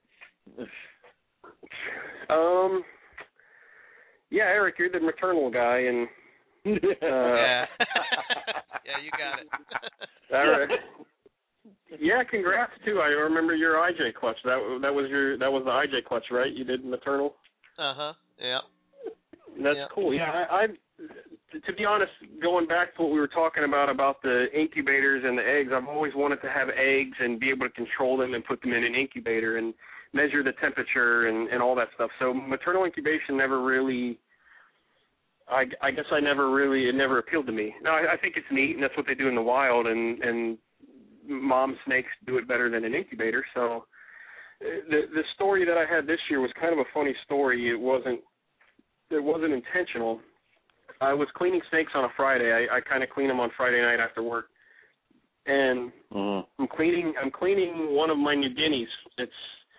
um. Yeah, Eric, you're the maternal guy, and uh, yeah, yeah, you got it. All right. Yeah, congrats too. I remember your I J clutch. That that was your that was the I J clutch, right? You did maternal. Uh huh. Yeah. That's yep. cool. Yeah, I, I to be honest, going back to what we were talking about about the incubators and the eggs, I've always wanted to have eggs and be able to control them and put them in an incubator and measure the temperature and, and all that stuff. So maternal incubation never really. I, I guess I never really it never appealed to me. Now I, I think it's neat, and that's what they do in the wild, and and. Mom snakes do it better than an incubator. So the the story that I had this year was kind of a funny story. It wasn't it wasn't intentional. I was cleaning snakes on a Friday. I, I kind of clean them on Friday night after work, and mm-hmm. I'm cleaning I'm cleaning one of my New Guineas. It's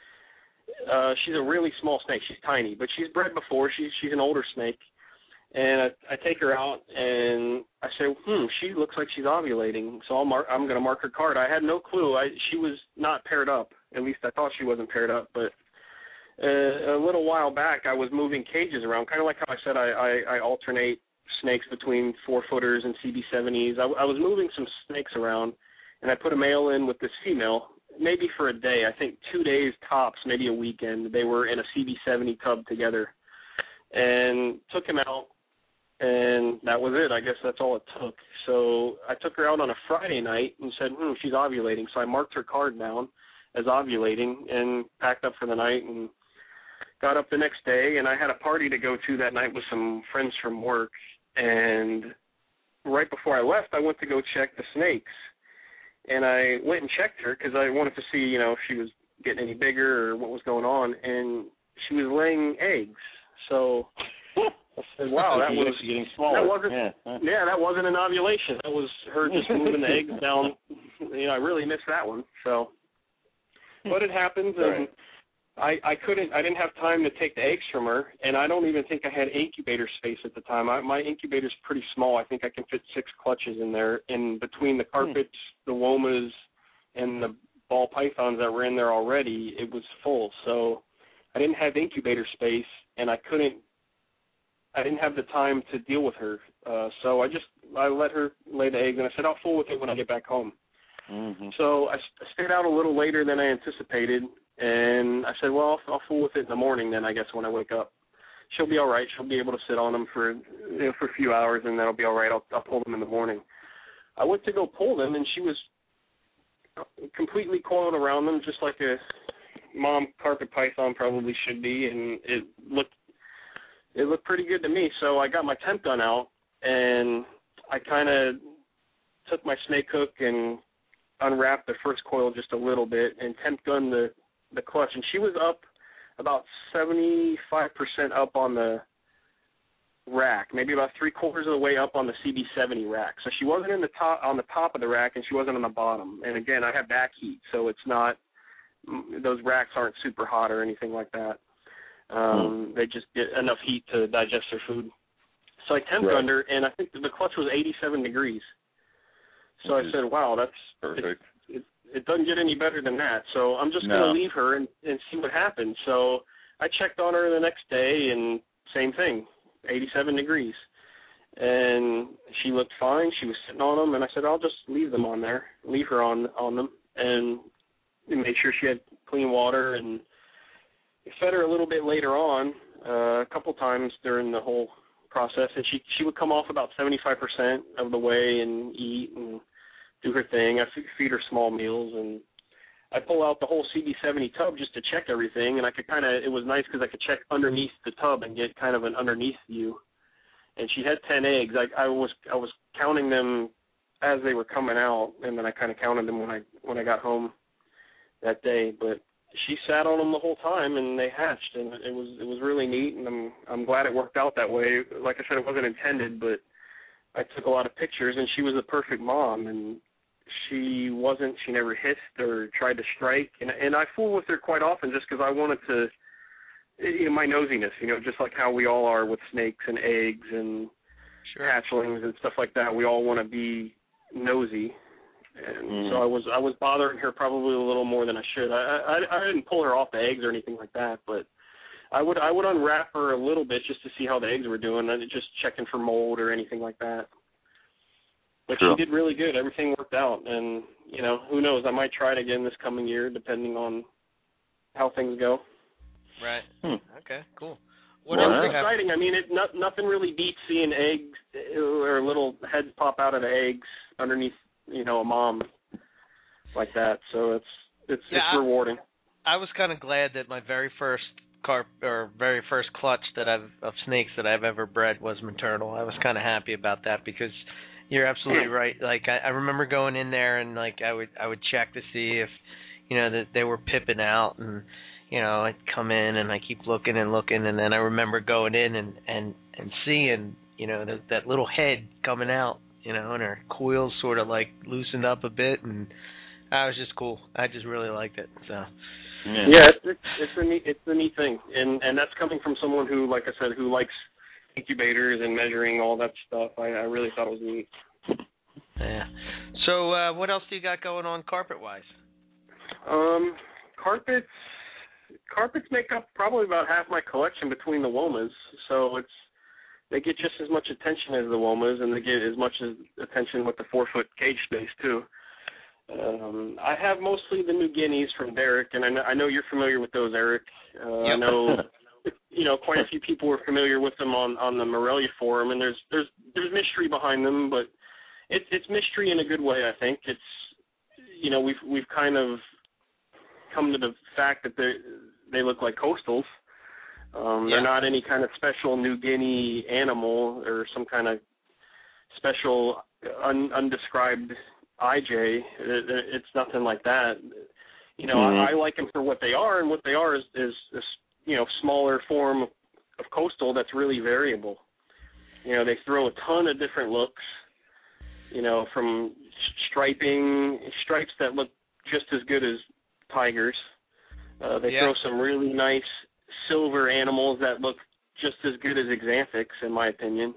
uh, she's a really small snake. She's tiny, but she's bred before. She's she's an older snake. And I, I take her out, and I say, hmm, she looks like she's ovulating, so I'll mark, I'm going to mark her card. I had no clue. I, she was not paired up. At least I thought she wasn't paired up. But uh, a little while back, I was moving cages around, kind of like how I said I, I, I alternate snakes between four-footers and C B seventies. I, I was moving some snakes around, and I put a male in with this female, maybe for a day. I think two days tops, maybe a weekend. They were in a C B seventy tub together, and took him out. And that was it. I guess that's all it took. So I took her out on a Friday night and said, hmm, she's ovulating. So I marked her card down as ovulating and packed up for the night and got up the next day. And I had a party to go to that night with some friends from work. And right before I left, I went to go check the snakes. And I went and checked her because I wanted to see, you know, if she was getting any bigger or what was going on. And she was laying eggs. So I said, wow, that was getting smaller. That wasn't, yeah. yeah, that wasn't an ovulation. That was her just moving the eggs down. You know, I really missed that one. So, but it happens, and right. I, I couldn't. I didn't have time to take the eggs from her, and I don't even think I had incubator space at the time. I, my incubator's pretty small. I think I can fit six clutches in there, and between the carpets, hmm. the Womas, and the ball pythons that were in there already, it was full. So I didn't have incubator space, and I couldn't. I didn't have the time to deal with her, uh, so I just I let her lay the eggs, and I said I'll fool with it when I get back home. Mm-hmm. So I, I stayed out a little later than I anticipated, and I said, well, I'll, I'll fool with it in the morning. Then I guess when I wake up, she'll be all right. She'll be able to sit on them for you know, for a few hours, and that'll be all right. I'll, I'll pull them in the morning. I went to go pull them, and she was completely coiled around them, just like a mom carpet python probably should be, and it looked. It looked pretty good to me, so I got my temp gun out, and I kind of took my snake hook and unwrapped the first coil just a little bit and temp gunned the, the clutch. And she was up about seventy-five percent up on the rack, maybe about three-quarters of the way up on the C B seventy rack. So she wasn't in the top on the top of the rack, and she wasn't on the bottom. And, again, I have back heat, so it's not – those racks aren't super hot or anything like that. Um, they just get enough heat to digest their food. So I temp gunned her, and I think the clutch was eighty-seven degrees. So mm-hmm. I said, wow, that's perfect. It, it, it doesn't get any better than that. So I'm just No. going to leave her and, and see what happens. So I checked on her the next day, and same thing, eighty-seven degrees. And she looked fine. She was sitting on them, and I said, I'll just leave them on there, leave her on on them, and make sure she had clean water. And fed her a little bit later on, uh, a couple times during the whole process, and she she would come off about seventy-five percent of the way and eat and do her thing. I feed her small meals, and I pull out the whole C B seventy tub just to check everything, and I could kind of, it was nice because I could check underneath the tub and get kind of an underneath view. And she had ten eggs. I, I was I was counting them as they were coming out, and then I kind of counted them when I when I got home that day. But she sat on them the whole time, and they hatched, and it was it was really neat, and I'm I'm glad it worked out that way. Like I said, it wasn't intended, but I took a lot of pictures, and she was a perfect mom, and she wasn't. She never hissed or tried to strike, and and I fool with her quite often just because I wanted to. You know, my nosiness, you know, just like how we all are with snakes and eggs and sure. hatchlings and stuff like that. We all want to be nosy, and mm. so I was I was bothering her probably a little more than I should. I, I I didn't pull her off the eggs or anything like that, but I would I would unwrap her a little bit just to see how the eggs were doing, and just checking for mold or anything like that. But True. she did really good. Everything worked out, and you know, who knows? I might try it again this coming year, depending on how things go. Right. Hmm. Okay, cool. What Well, else it's do you have? exciting. I mean, it not, nothing really beats seeing eggs or little heads pop out of the eggs underneath, you know, a mom like that. So it's it's Yeah, it's rewarding. I was kind of glad that my very first carp or very first clutch that I've of snakes that I've ever bred was maternal. I was kind of happy about that because you're absolutely right. Like I, I remember going in there and like I would I would check to see if you know that they were pipping out, and you know, I'd come in and I keep looking and looking, and then I remember going in and, and, and seeing, you know, that that little head coming out, you know, and her coils sort of like loosened up a bit, and that was just cool. I just really liked it. So Yeah, yeah it's, it's it's a neat it's a neat thing, and and that's coming from someone who, like I said, who likes incubators and measuring all that stuff. I, I really thought it was neat. yeah. So uh, what else do you got going on carpet wise? Um, carpets. Carpets make up probably about half my collection between the womas, so it's they get just as much attention as the womas, and they get as much as attention with the four-foot cage space too. Um, I have mostly the New Guineas from Derek, and I know, I know you're familiar with those, Eric. Uh, Yep. I know you know quite a few people were familiar with them on, on the Morelia forum, and there's there's there's mystery behind them, but it's it's mystery in a good way. I think it's you know we've we've kind of come to the fact that they they look like coastals. Um, Yeah. They're not any kind of special New Guinea animal or some kind of special un, undescribed I J. It, it's nothing like that. You know, Mm-hmm. I, I like them for what they are, and what they are is, is this you know smaller form of coastal that's really variable. You know, they throw a ton of different looks. You know, from striping stripes that look just as good as tigers. Uh, they Yeah. throw some really nice silver animals that look just as good as Xanthics, in my opinion.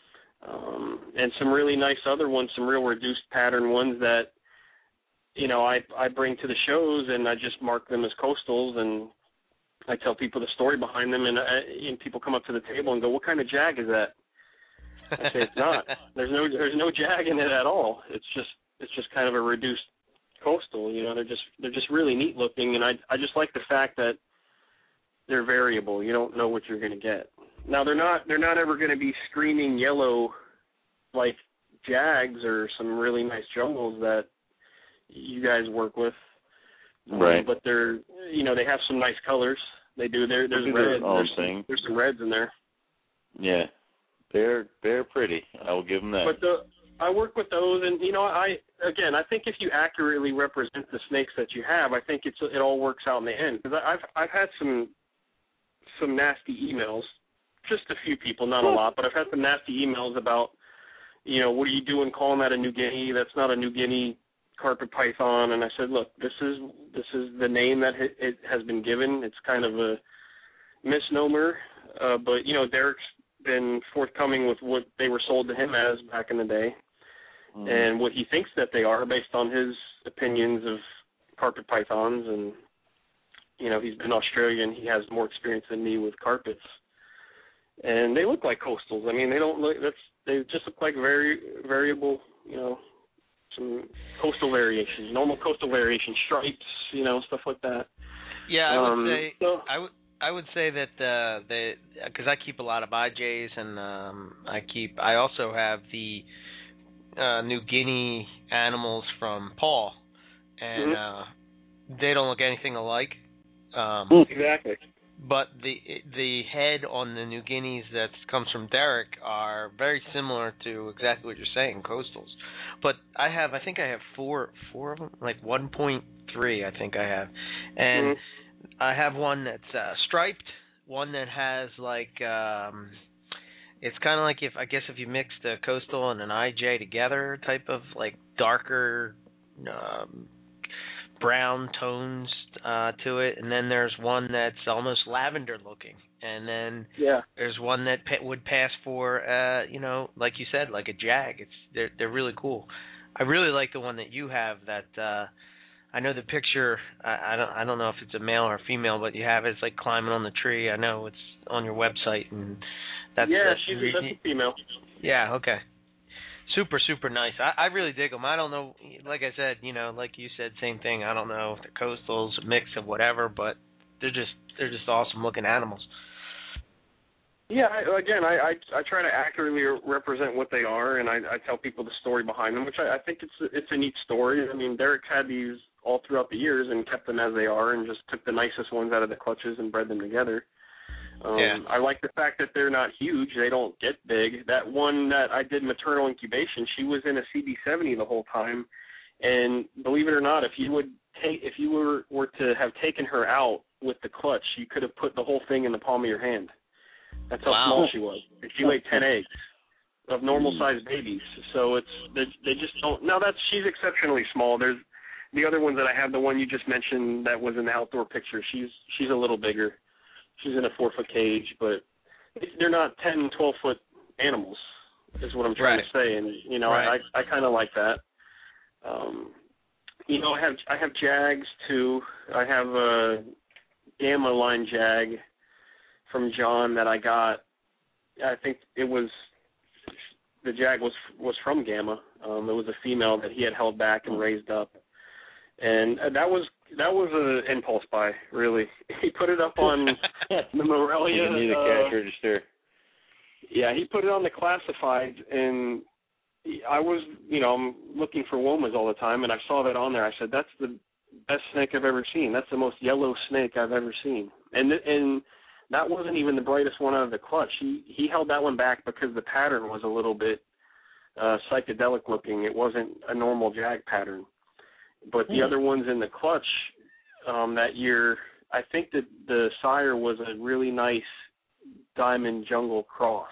Um, and some really nice other ones, some real reduced pattern ones that, you know, I, I bring to the shows, and I just mark them as coastals, and I tell people the story behind them, and, uh, and people come up to the table and go, "What kind of jag is that?" I say, "It's not. There's no there's no jag in it at all. It's just it's just kind of a reduced coastal. You know, they're just they're just really neat looking, and I I just like the fact that they're variable. You don't know what you're going to get. Now they're not they're not ever going to be screaming yellow like jags or some really nice jungles that you guys work with. Right. Um, but they're you know they have some nice colors. They do. There there's They do their red. own There's thing. some, there's some reds in there. Yeah, they're they're pretty. I will give them that. But the I work with those, and you know, I again, I think if you accurately represent the snakes that you have, I think it's it all works out in the end. Because I've I've had some some nasty emails, just a few people, not a lot, but I've had some nasty emails about, you know, what are you doing calling that a New Guinea? That's not a New Guinea carpet python. And I said, look, this is this is the name that it, it has been given. It's kind of a misnomer, uh, but you know, Derek's been forthcoming with what they were sold to him as back in the day. Mm. And what he thinks that they are based on his opinions of carpet pythons, and you know, he's been Australian. He has more experience than me with carpets, and they look like coastals. I mean, they don't look. That's they just look like very variable. You know, some coastal variations, normal coastal variation, stripes. You know, stuff like that. Yeah, I would um, say so, I would. I would say that uh, the because I keep a lot of I Js, and um, I keep. I also have the uh, New Guinea animals from Paul, and mm-hmm. uh, they don't look anything alike. Um, exactly. But the the head on the New Guineas that comes from Derek are very similar to exactly what you're saying, coastals. But I have, I think I have four four of them, like one point three, I think I have, and. Mm-hmm. I have one that's uh, striped, one that has like um, it's kind of like if I guess if you mixed a coastal and an I J together, type of like darker um, brown tones uh, to it, and then there's one that's almost lavender looking, and then yeah. there's one that pa- would pass for uh, you know, like you said, like a jag. It's they're they're really cool. I really like the one that you have that. Uh, I know the picture. I, I don't. I don't know if it's a male or female, but you have it. It's like climbing on the tree. I know it's on your website, and that's yeah, that's, she's that's a female. Yeah. Okay. Super, super nice. I, I really dig them. I don't know. Like I said, you know, like you said, same thing. I don't know if they're coastals, a mix of whatever, but they're just they're just awesome looking animals. Yeah, I, again, I, I I try to accurately represent what they are, and I, I tell people the story behind them, which I, I think it's a, it's a neat story. I mean, Derek had these all throughout the years and kept them as they are, and just took the nicest ones out of the clutches and bred them together. Um, yeah. I like the fact that they're not huge; they don't get big. That one that I did maternal incubation, she was in a C B seventy the whole time, and believe it or not, if you would take if you were were to have taken her out with the clutch, you could have put the whole thing in the palm of your hand. That's how wow. small she was. And she laid ten eggs of normal-sized babies. So it's they, they just don't. Now that's she's exceptionally small. There's the other ones that I have. The one you just mentioned that was in the outdoor picture. She's she's a little bigger. She's in a four-foot cage, but it's, they're not ten, twelve-foot animals. Is what I'm trying right. to say. And you know, right. I I kind of like that. Um, you know, I have I have Jags too. I have a Gamma line Jag from John that I got. I think it was the Jag was was from Gamma. Um, it was a female that he had held back and raised up, and that was that was an impulse buy. Really, he put it up on the Morelia. You need a uh, cash register. Yeah, he put it on the classifieds, and I was, you know, I'm looking for womas all the time, and I saw that on there. I said, that's the best snake I've ever seen. That's the most yellow snake I've ever seen, and and. That wasn't even the brightest one out of the clutch. He he held that one back because the pattern was a little bit uh, psychedelic looking. It wasn't a normal Jag pattern. But the mm. other ones in the clutch um, that year, I think that the sire was a really nice diamond jungle cross,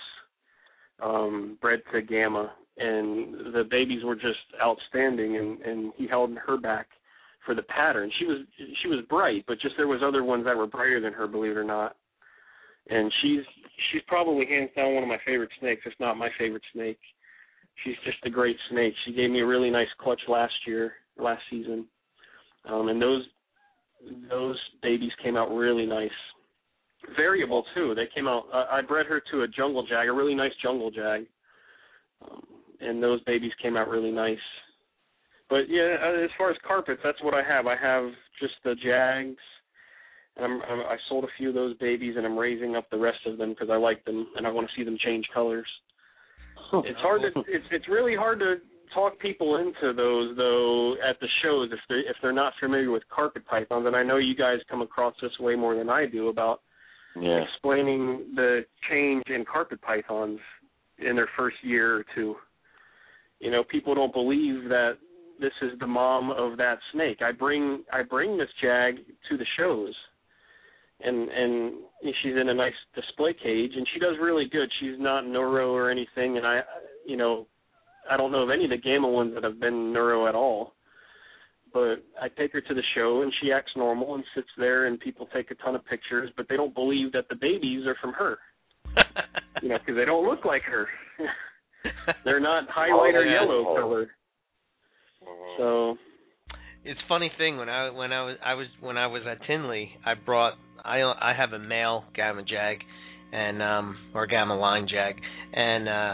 um, bred to Gamma, and the babies were just outstanding. And, and he held her back for the pattern. She was she was bright, but just there was other ones that were brighter than her, believe it or not. And she's she's probably hands down one of my favorite snakes, if not my favorite snake. She's just a great snake. She gave me a really nice clutch last year, last season, um, and those those babies came out really nice. Variable too. They came out. I, I bred her to a jungle Jag, a really nice jungle Jag, um, and those babies came out really nice. But yeah, as far as carpets, that's what I have. I have just the Jags. I'm, I'm, I sold a few of those babies, and I'm raising up the rest of them because I like them, and I want to see them change colors. It's hard to, it's it's really hard to talk people into those though at the shows if they if they're not familiar with carpet pythons, and I know you guys come across this way more than I do about yeah. explaining the change in carpet pythons in their first year or two. You know, people don't believe that this is the mom of that snake. I bring I bring this Jag to the shows. And and she's in a nice display cage, and she does really good. She's not neuro or anything, and I, you know, I don't know of any of the Gamma ones that have been neuro at all. But I take her to the show, and she acts normal and sits there, and people take a ton of pictures, but they don't believe that the babies are from her. You know, because they don't look like her. They're not highlighter oh, yeah. yellow oh. color. So. it's a funny thing when I when I was I was when I was at Tinley, I brought I I have a male Gamma Jag, and um or Gamma Line Jag, and uh,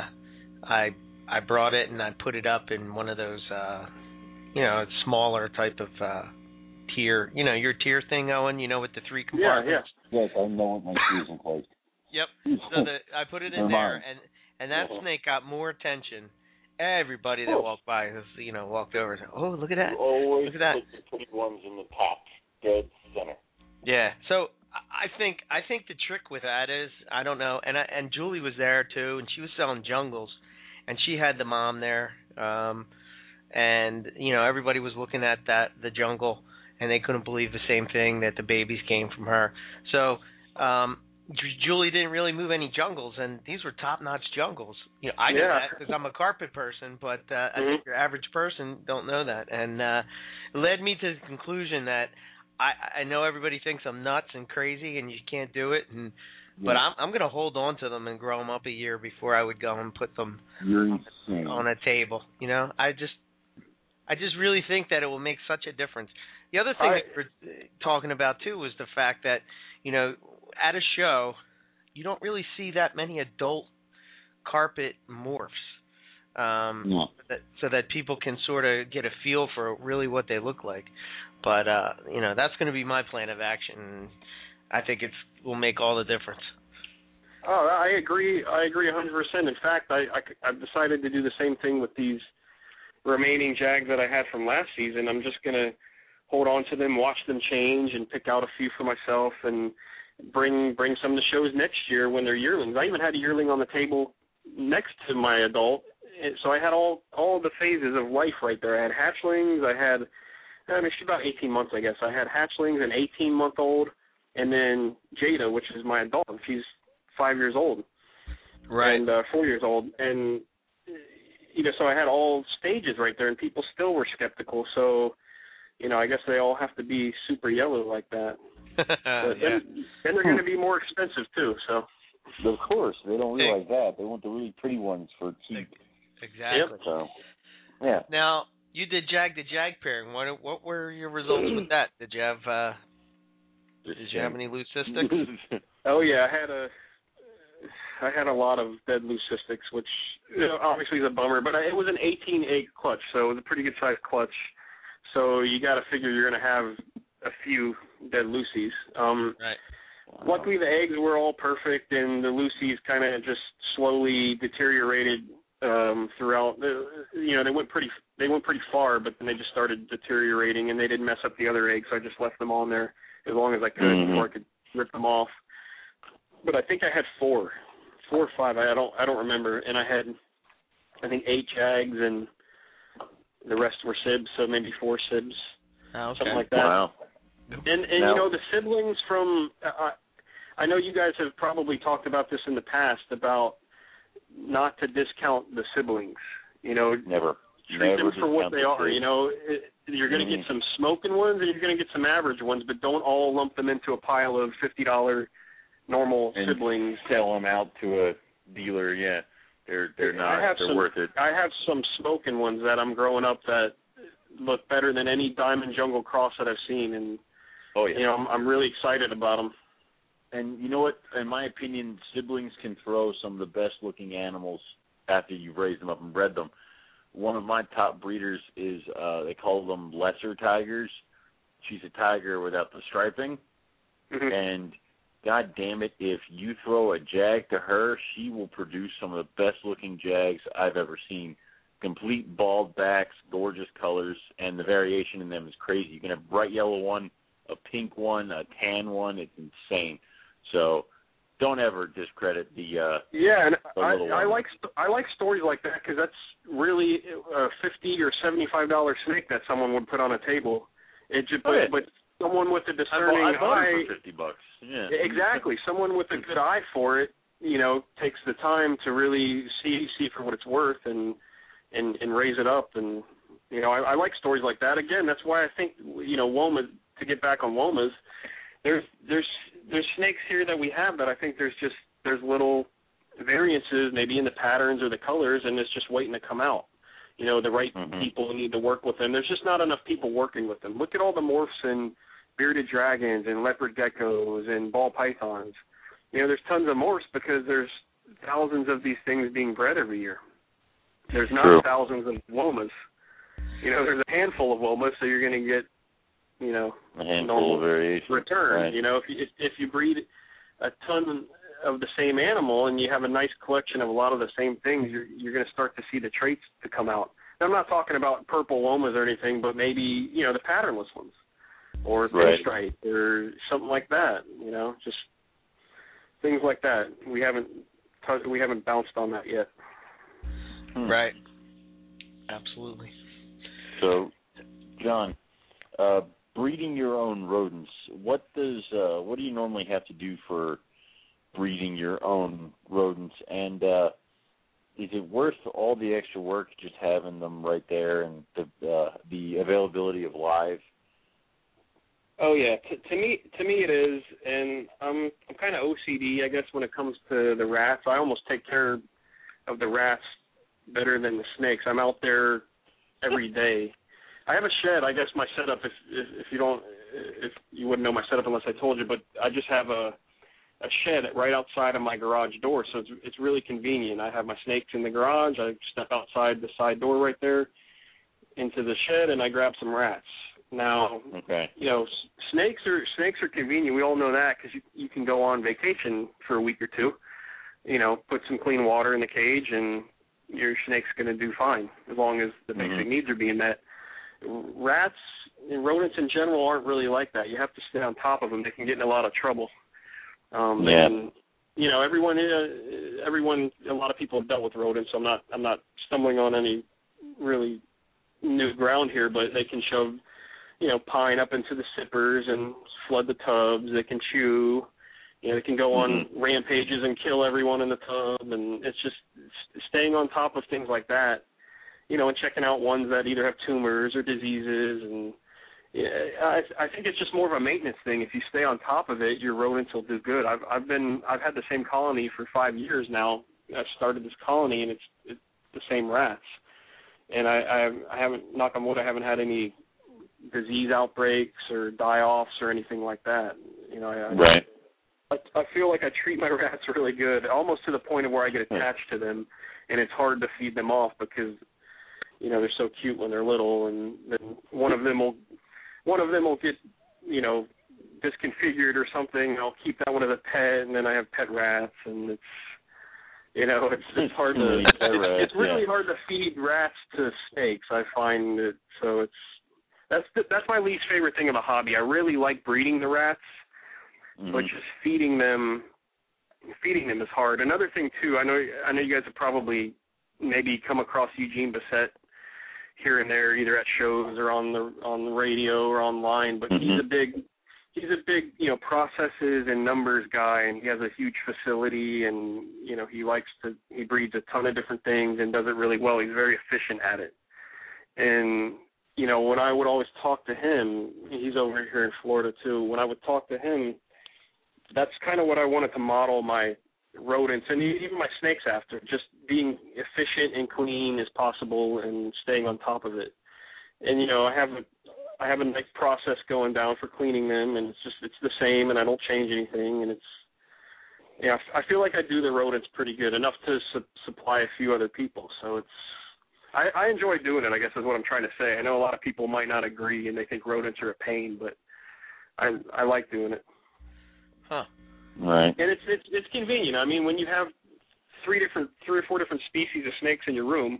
I I brought it and I put it up in one of those uh, you know smaller type of uh, tier, you know your tier thing, Owen, you know with the three compartments. Yeah, yeah. Yes, I know what my shoes in place. Yep. So the I put it in there, and and that Uh-huh. snake got more attention. Everybody that Oh. walked by, has, you know, walked over and said, "Oh, look at that! Always Look at that!" put the pretty ones in the top, dead center. Yeah. So I think I think the trick with that is I don't know, and I, and Julie was there too, and she was selling jungles, and she had the mom there, um, and you know everybody was looking at that the jungle, and they couldn't believe the same thing that the babies came from her. So. Um, Julie didn't really move any jungles, and these were top-notch jungles. You know, I know Yeah. that because I'm a carpet person, but uh, I Mhm. think your average person don't know that. And uh, it led me to the conclusion that I, I know everybody thinks I'm nuts and crazy, and you can't do it. And but I'm I'm going to hold on to them and grow them up a year before I would go and put them You're insane. on a table. You know, I just I just really think that it will make such a difference. The other thing I- that we're talking about too was the fact that you know at a show you don't really see that many adult carpet morphs, um, No. so that, so that people can sort of get a feel for really what they look like. But uh, you know that's going to be my plan of action. I think it will make all the difference. Oh, I agree. I agree one hundred percent. In fact, I, I, I've decided to do the same thing with these remaining Jags that I had from last season. I'm just going to hold on to them, watch them change, and pick out a few for myself and bring bring some to shows next year when they're yearlings. I even had a yearling on the table next to my adult. So I had all, all the phases of life right there. I had hatchlings. I had, I mean, she's about eighteen months, I guess. I had hatchlings, an eighteen-month-old, and then Jada, which is my adult. She's five years old. Right. And uh, four years old. And, you know, so I had all stages right there, and people still were skeptical. So, you know, I guess they all have to be super yellow like that. But yeah. then, then they're going to be more expensive, too. So, Of course, they don't realize that. They want the really pretty ones for cheap. Exactly. So, yeah. Now, you did Jag to Jag pairing. What what were your results with that? Did you have uh, did you have any leucistics? oh yeah, I had a, I had a lot of dead leucistics, which you know, obviously is a bummer. But I, it was an eighteen egg clutch, so it was a pretty good sized clutch. So you got to figure you're going to have a few dead Lucies. Um, right. Luckily, the eggs were all perfect, and the Lucies kind of just slowly deteriorated um, throughout. The, you know, they went pretty they went pretty far, but then they just started deteriorating, and they didn't mess up the other eggs. So I just left them on there as long as I could Mm-hmm. before I could rip them off. But I think I had four, four or five. I don't I don't remember, and I had I think eight Jags, and the rest were Sibs, so maybe four Sibs, Oh, okay. something like that. Wow. And and Now- you know the siblings from uh, I know you guys have probably talked about this in the past about not to discount the siblings. You know, Never. treat Never them for what discount they the are. tree. You know, it, you're going to Mhm. get some smoking ones and you're going to get some average ones, but don't all lump them into a pile of fifty dollar normal And siblings. sell them out to a dealer. Yeah, they're they're not. I have They're some, worth it. I have some smoking ones that I'm growing up that look better than any Diamond Jungle Cross that I've seen, and Oh yeah. you know I'm, I'm really excited about them. And you know what? In my opinion, siblings can throw some of the best-looking animals after you've raised them up and bred them. One of my top breeders is, uh, they call them lesser tigers. She's a tiger without the striping. Mhm. And God damn it, if you throw a jag to her, she will produce some of the best-looking jags I've ever seen. Complete bald backs, gorgeous colors, and the variation in them is crazy. You can have a bright yellow one, a pink one, a tan one. It's insane. So don't ever discredit the uh, Yeah, and the I, little I one. like st- I like stories like that because that's really a fifty or seventy five dollar snake that someone would put on a table. It just, Oh, yeah. but, but someone with a I bought, discerning I bought eye, it for fifty bucks. Yeah, exactly. Someone with a good eye for it, you know, takes the time to really see see for what it's worth and and and raise it up. And you know, I, I like stories like that. Again, that's why I think you know, Woma. To get back on Womas, there's there's there's snakes here that we have that I think there's just there's little variances maybe in the patterns or the colors, and it's just waiting to come out. you know, the right mm-hmm. people need to work with them. There's just not enough people working with them. Look at all the morphs and bearded dragons and leopard geckos and ball pythons. You know, there's tons of morphs because there's thousands of these things being bred every year. There's not True. thousands of womas. You know, there's a handful of womas, so you're going to get, you know, a handful normal of variations. return. Right. You know, if you if, if you breed a ton of the same animal and you have a nice collection of a lot of the same things, you're you're going to start to see the traits to come out. Now, I'm not talking about purple womas or anything, but maybe, you know, the patternless ones or Right. pinstripe or something like that. You know, just things like that. We haven't t- we haven't bounced on that yet. Hmm. Right. Absolutely. So, John, uh, breeding your own rodents, what does uh, what do you normally have to do for breeding your own rodents? And uh, is it worth all the extra work just having them right there and the uh, the availability of live? Oh yeah, T- to me, to me it is, and I'm I'm kind of O C D, I guess, when it comes to the rats. I almost take care of the rats better than the snakes. I'm out there every day. I have a shed. I guess my setup, if, if if you don't, if you wouldn't know my setup unless I told you, but I just have a a shed right outside of my garage door, so it's it's really convenient. I have my snakes in the garage. I step outside the side door right there into the shed, and I grab some rats. Now, okay. you know, snakes are snakes are convenient. We all know that because you you can go on vacation for a week or two. You know, put some clean water in the cage, and your snake's going to do fine as long as the basic mm-hmm. needs are being met. Rats and rodents in general aren't really like that. You have to stay on top of them. They can get in a lot of trouble. Um, yeah. And, you know, everyone, uh, everyone, a lot of people have dealt with rodents. So I'm not, I'm not stumbling on any really new ground here, but they can shove, you know, pine up into the sippers and flood the tubs. They can chew. You know, they can go on mm-hmm. rampages and kill everyone in the tub, and it's just staying on top of things like that, you know, and checking out ones that either have tumors or diseases. And yeah, I, I think it's just more of a maintenance thing. If you stay on top of it, your rodents will do good. I've I've been I've had the same colony for five years now. I've started this colony, and it's it's the same rats. And I I, I haven't, knock on wood, I haven't had any disease outbreaks or die-offs or anything like that. You know, I, right. I, I feel like I treat my rats really good, almost to the point of where I get attached to them, and it's hard to feed them off because, you know, they're so cute when they're little, and then one of them will, one of them will get, you know, disconfigured or something. I'll keep that one as a pet, and then I have pet rats, and it's, you know, it's it's hard to, it's, it's really yeah. hard to feed rats to snakes. I find it, so it's that's the, that's my least favorite thing of the hobby. I really like breeding the rats. Mm-hmm. But just feeding them, feeding them is hard. Another thing too, I know, I know you guys have probably maybe come across Eugene Bissett here and there, either at shows or on the on the radio or online. But mm-hmm. he's a big, he's a big, you know, processes and numbers guy, and he has a huge facility, and you know, he likes to, he breeds a ton of different things and does it really well. He's very efficient at it, and you know, when I would always talk to him, he's over here in Florida too. When I would talk to him, that's kind of what I wanted to model my rodents and even my snakes after, just being efficient and clean as possible and staying on top of it. And, you know, I have a I have a nice process going down for cleaning them, and it's just, it's the same, and I don't change anything. And it's, yeah, I feel like I do the rodents pretty good, enough to su- supply a few other people. So it's, I, I enjoy doing it, I guess is what I'm trying to say. I know a lot of people might not agree, and they think rodents are a pain, but I I like doing it. Huh. Right. And it's it's it's convenient. I mean, when you have three different, three or four different species of snakes in your room,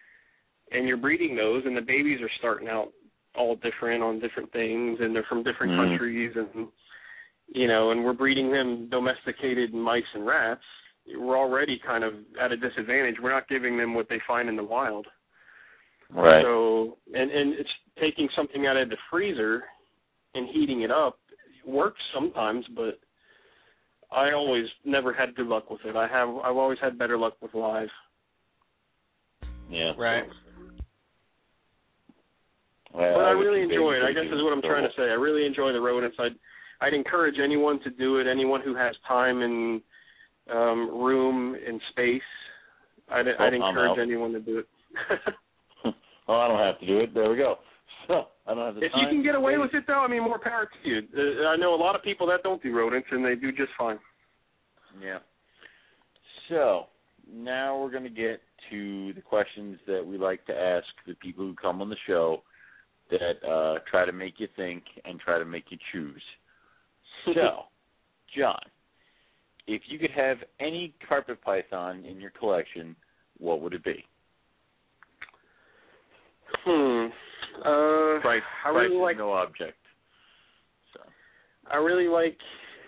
and you're breeding those, and the babies are starting out all different on different things, and they're from different mm. countries, and you know, and we're breeding them domesticated mice and rats, we're already kind of at a disadvantage. We're not giving them what they find in the wild. Right. So, and and it's taking something out of the freezer and heating it up. It works sometimes, but I always never had good luck with it. I have I've always had better luck with live. Yeah. Right. Well, but I, I really enjoy it. I pretty guess is what I'm trying to say. I really enjoy the rodents. I'd I'd encourage anyone to do it. Anyone who has time and um, room and space. I'd, Well, I'd I'm encourage out. anyone to do it. Well, I don't have to do it. There we go. So I don't have the if time. you can get away with it, though, I mean, more power to you. Uh, I know a lot of people that don't do rodents, and they do just fine. Yeah. So now we're going to get to the questions that we like to ask the people who come on the show that uh, try to make you think and try to make you choose. So, John, if you could have any carpet python in your collection, what would it be? Hmm. Uh, Price, I price really is like. no object. So. I really like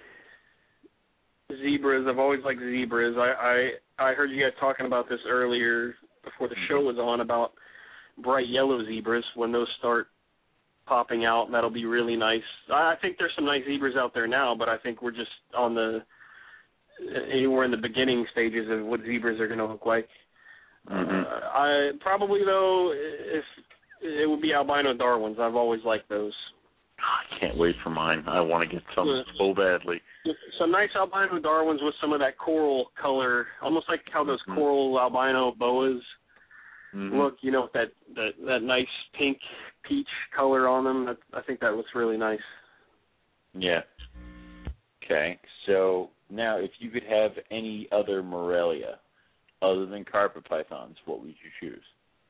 zebras. I've always liked zebras. I, I I heard you guys talking about this earlier before the show was on about bright yellow zebras. When those start popping out, that'll be really nice. I think there's some nice zebras out there now, but I think we're just on the we're in the beginning stages of what zebras are going to look like. Mm-hmm. Uh, I probably though, if it would be albino Darwins. I've always liked those. I can't wait for mine. I want to get some yeah. so badly. Some nice albino Darwins with some of that coral color, almost like how those mm-hmm. coral albino boas mm-hmm. look. You know, with that, that that nice pink peach color on them. That, I think that looks really nice. Yeah. Okay. So now, if you could have any other Morelia other than carpet pythons, what would you choose?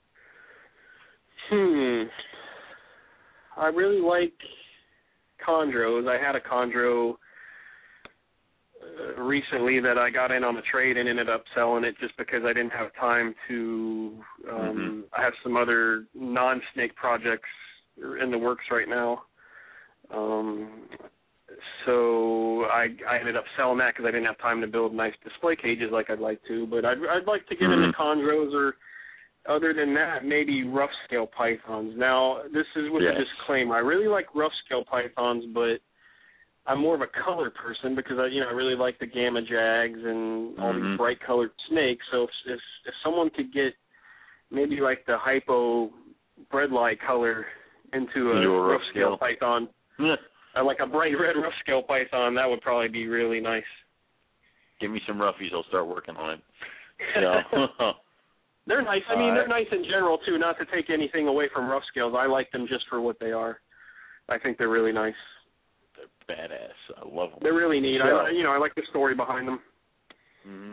Hmm. I really like chondros. I had a chondro uh, recently that I got in on the trade and ended up selling it just because I didn't have time to. Um, mm-hmm. I have some other non-snake projects in the works right now. Um, so I, I ended up selling that because I didn't have time to build nice display cages like I'd like to. But I'd, I'd like to get mm-hmm. into chondros or. Other than that, maybe rough-scale pythons. Now, this is with yes. a disclaimer. I really like rough-scale pythons, but I'm more of a color person because I, you know, I really like the gamma jags and all mm-hmm. these bright-colored snakes. So if, if if someone could get maybe like the hypo breadlight color into a rough-scale rough python, uh, like a bright red rough-scale python, that would probably be really nice. Give me some roughies. I'll start working on it. So. They're nice. I mean, uh, they're nice in general, too, not to take anything away from rough scales. I like them just for what they are. I think they're really nice. They're badass. I love them. They're really neat. So, I, you know, I like the story behind them. Mm-hmm.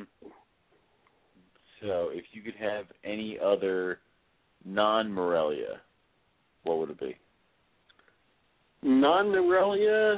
So if you could have any other non-Morelia, what would it be? Non-Morelia?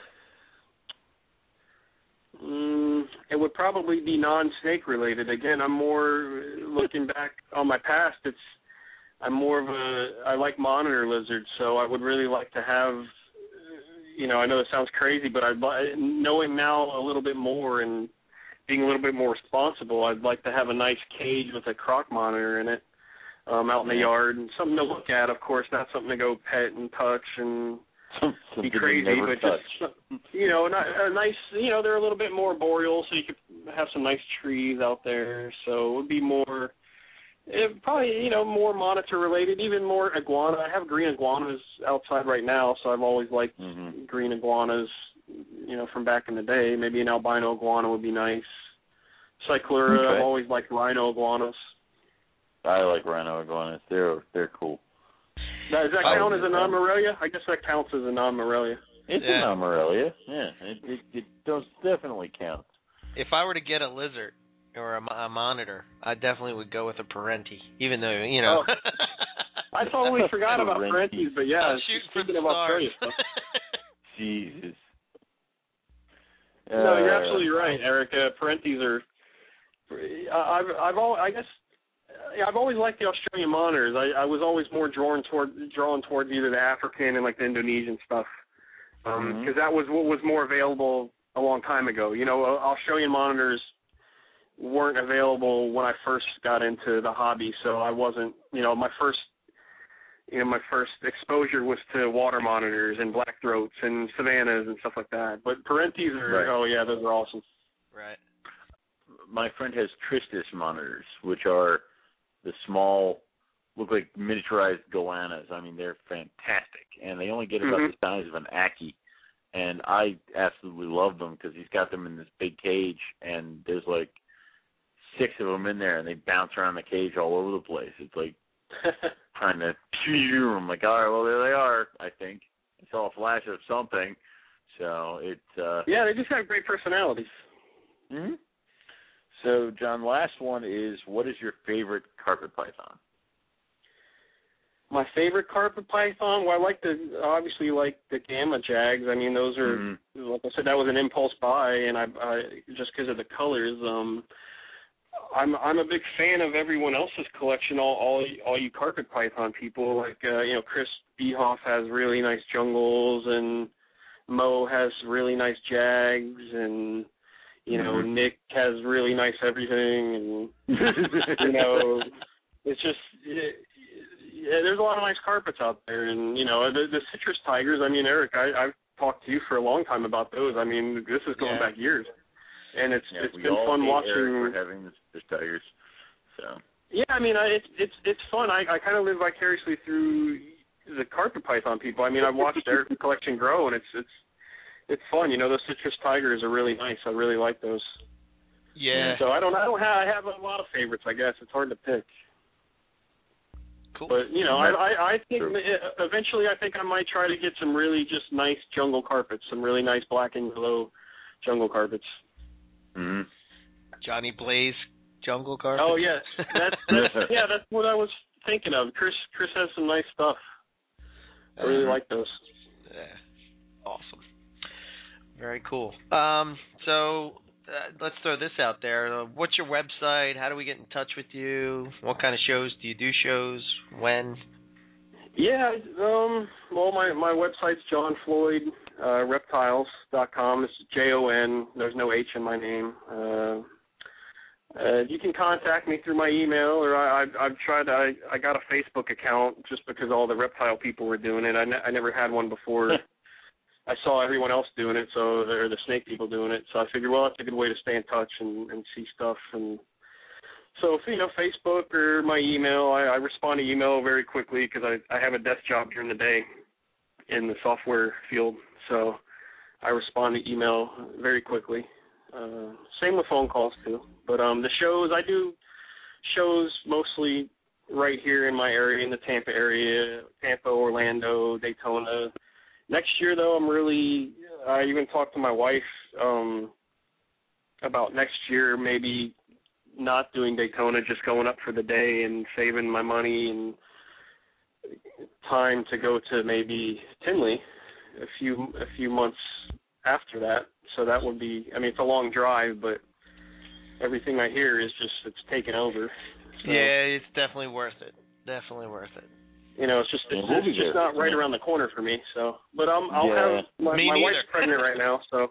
Mm, it would probably be non-snake related. Again, I'm more looking back on my past. It's I'm more of a I like monitor lizards, so I would really like to have. You know, I know it sounds crazy, but I knowing now a little bit more and being a little bit more responsible, I'd like to have a nice cage with a croc monitor in it um, out in the yard and something to look at. Of course, not something to go pet and touch and. Be crazy, but touch. just you know, not, a nice. You know, they're a little bit more boreal, so you could have some nice trees out there. So it would be more, it probably you know, more monitor related, even more iguana. I have green iguanas outside right now, so I've always liked mm-hmm. green iguanas. You know, from back in the day, maybe an albino iguana would be nice. Cyclura, okay. I've always liked rhino iguanas. I like rhino iguanas. They're they're cool. Now, does that count as a non-Morelia? I guess that counts as a non-Morelia. It's yeah. a non-Morelia. Yeah, it, it, it does definitely count. If I were to get a lizard or a, a monitor, I definitely would go with a Parenti, even though, you know. Oh. I totally forgot about Parentis, but yeah, speaking of Australia stuff. Jesus. Uh, no, you're absolutely right, Eric. Uh, Parentis are, I've, I've all, I guess, Yeah, I've always liked the Australian monitors. I, I was always more drawn toward drawn towards either the African and like the Indonesian stuff, because um, mm-hmm. that was what was more available a long time ago. You know, Australian monitors weren't available when I first got into the hobby, so I wasn't. You know, my first, you know, my first exposure was to water monitors and black throats and savannas and stuff like that. But Parentis are, right. oh yeah, those are awesome. Right. My friend has Tristis monitors, which are the small, look like miniaturized goannas. I mean, they're fantastic, and they only get about mm-hmm. the size of an Ackie. And I absolutely love them because he's got them in this big cage, and there's like six of them in there, and they bounce around the cage all over the place. It's like Trying to, I'm like, all right, well, there they are, I think. I saw a flash of something. So it's... Uh, yeah, they just have great personalities. Mm-hmm. So, John, last one is, what is your favorite carpet python? My favorite carpet python? Well, I like the, obviously like the Gamma Jags. I mean, those are, mm-hmm. like I said, that was an impulse buy, and I, I just because of the colors. Um, I'm I'm a big fan of everyone else's collection. All all all you carpet python people, like uh, you know, Chris Behoff has really nice jungles, and Mo has really nice Jags, and you know, mm-hmm. Nick has really nice everything, and you know, it's just. It, Yeah, there's a lot of nice carpets out there, and you know the, the citrus tigers. I mean, Eric, I, I've talked to you for a long time about those. I mean, this is going yeah. back years, and it's yeah, it's been fun watching. Eric for having the citrus tigers, so yeah, I mean, I, it's it's it's fun. I, I kind of live vicariously through the carpet python people. I mean, I've watched Eric's collection grow, and it's it's it's fun. You know, those citrus tigers are really nice. I really like those. Yeah. So I don't I don't have I have a lot of favorites. I guess it's hard to pick. Cool. But, you know, I, I, I think eventually I think I might try to get some really just nice jungle carpets, some really nice black and yellow jungle carpets. Mm-hmm. Johnny Blaze jungle carpets? Oh, yeah. That's, that's, yeah, that's what I was thinking of. Chris Chris has some nice stuff. I really uh, like those. Yeah. Awesome. Very cool. Um, so... Uh, let's throw this out there. Uh, what's your website? How do we get in touch with you? What kind of shows do you do shows? When? Yeah, um, well, my, my website's John Floyd uh, Reptiles dot com. It's J O N. There's no H in my name. Uh, uh, you can contact me through my email, or I, I, I've tried. I, I got a Facebook account just because all the reptile people were doing it. I, ne- I never had one before. I saw everyone else doing it, so they're the snake people doing it. So I figured, well, that's a good way to stay in touch and, and see stuff. And so, you know, Facebook or my email, I, I respond to email very quickly because I, I have a desk job during the day in the software field. So I respond to email very quickly. Uh, same with phone calls, too. But um, the shows, I do shows mostly right here in my area, in the Tampa area, Tampa, Orlando, Daytona. Next year, though, I'm really, I even talked to my wife um, about next year maybe not doing Daytona, just going up for the day and saving my money and time to go to maybe Tinley a few a few months after that. So that would be, I mean, it's a long drive, but everything I hear is just, it's taken over. So, yeah, it's definitely worth it. Definitely worth it. You know, it's just it's, well, it's just not right around the corner for me. So, but um, I'll yeah. have my, my wife's pregnant right now, so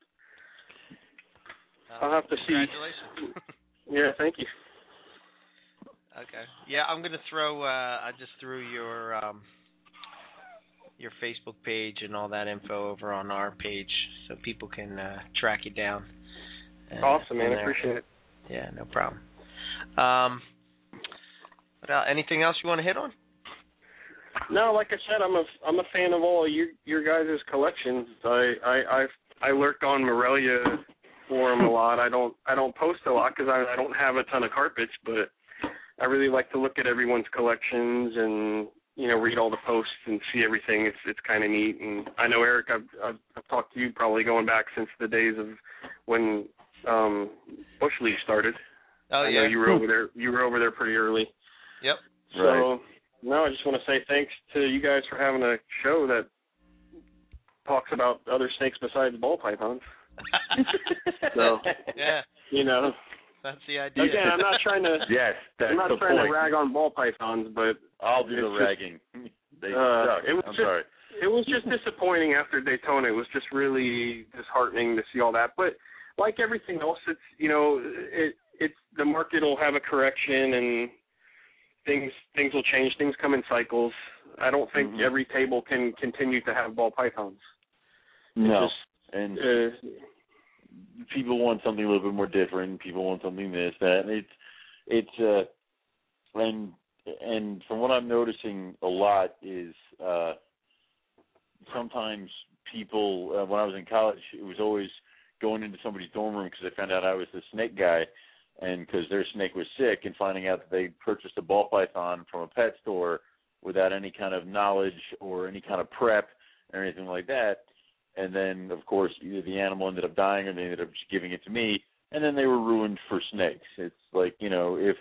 uh, I'll have to see. Congratulations. Yeah, thank you. Okay. Yeah, I'm gonna throw. Uh, I just threw your um, your Facebook page and all that info over on our page, so people can uh, track you down. Uh, awesome, man. I appreciate it. Yeah, no problem. Um, but, uh, anything else you want to hit on? No, like I said, I'm a I'm a fan of all your your guys' collections. I I I've, I lurk on Morelia forum a lot. I don't I don't post a lot because I I don't have a ton of carpets, but I really like to look at everyone's collections and you know read all the posts and see everything. It's it's kind of neat. And I know Eric, I've, I've I've talked to you probably going back since the days of when um, Bush League started. Oh I yeah, know you were over there. You were over there pretty early. Yep. So. Right. No, I just want to say thanks to you guys for having a show that talks about other snakes besides ball pythons. So, yeah, you know, that's the idea. Again, I'm not trying to. Yes, that's I'm not the trying point. to rag on ball pythons, but I'll do the just, ragging. They uh, suck. It was I'm just, sorry. It was just disappointing after Daytona. It was just really disheartening to see all that. But like everything else, it's you know, it it's the market will have a correction and. Things things will change. Things come in cycles. I don't think mm-hmm. every table can continue to have ball pythons. No, just, and uh, people want something a little bit more different. People want something this, that. And it's it's uh, and and from what I'm noticing a lot is uh, sometimes people. Uh, when I was in college, it was always going into somebody's dorm room because they found out I was the snake guy. and because their snake was sick, and finding out that they purchased a ball python from a pet store without any kind of knowledge or any kind of prep or anything like that. And then, of course, either the animal ended up dying or they ended up just giving it to me, and then they were ruined for snakes. It's like, you know, if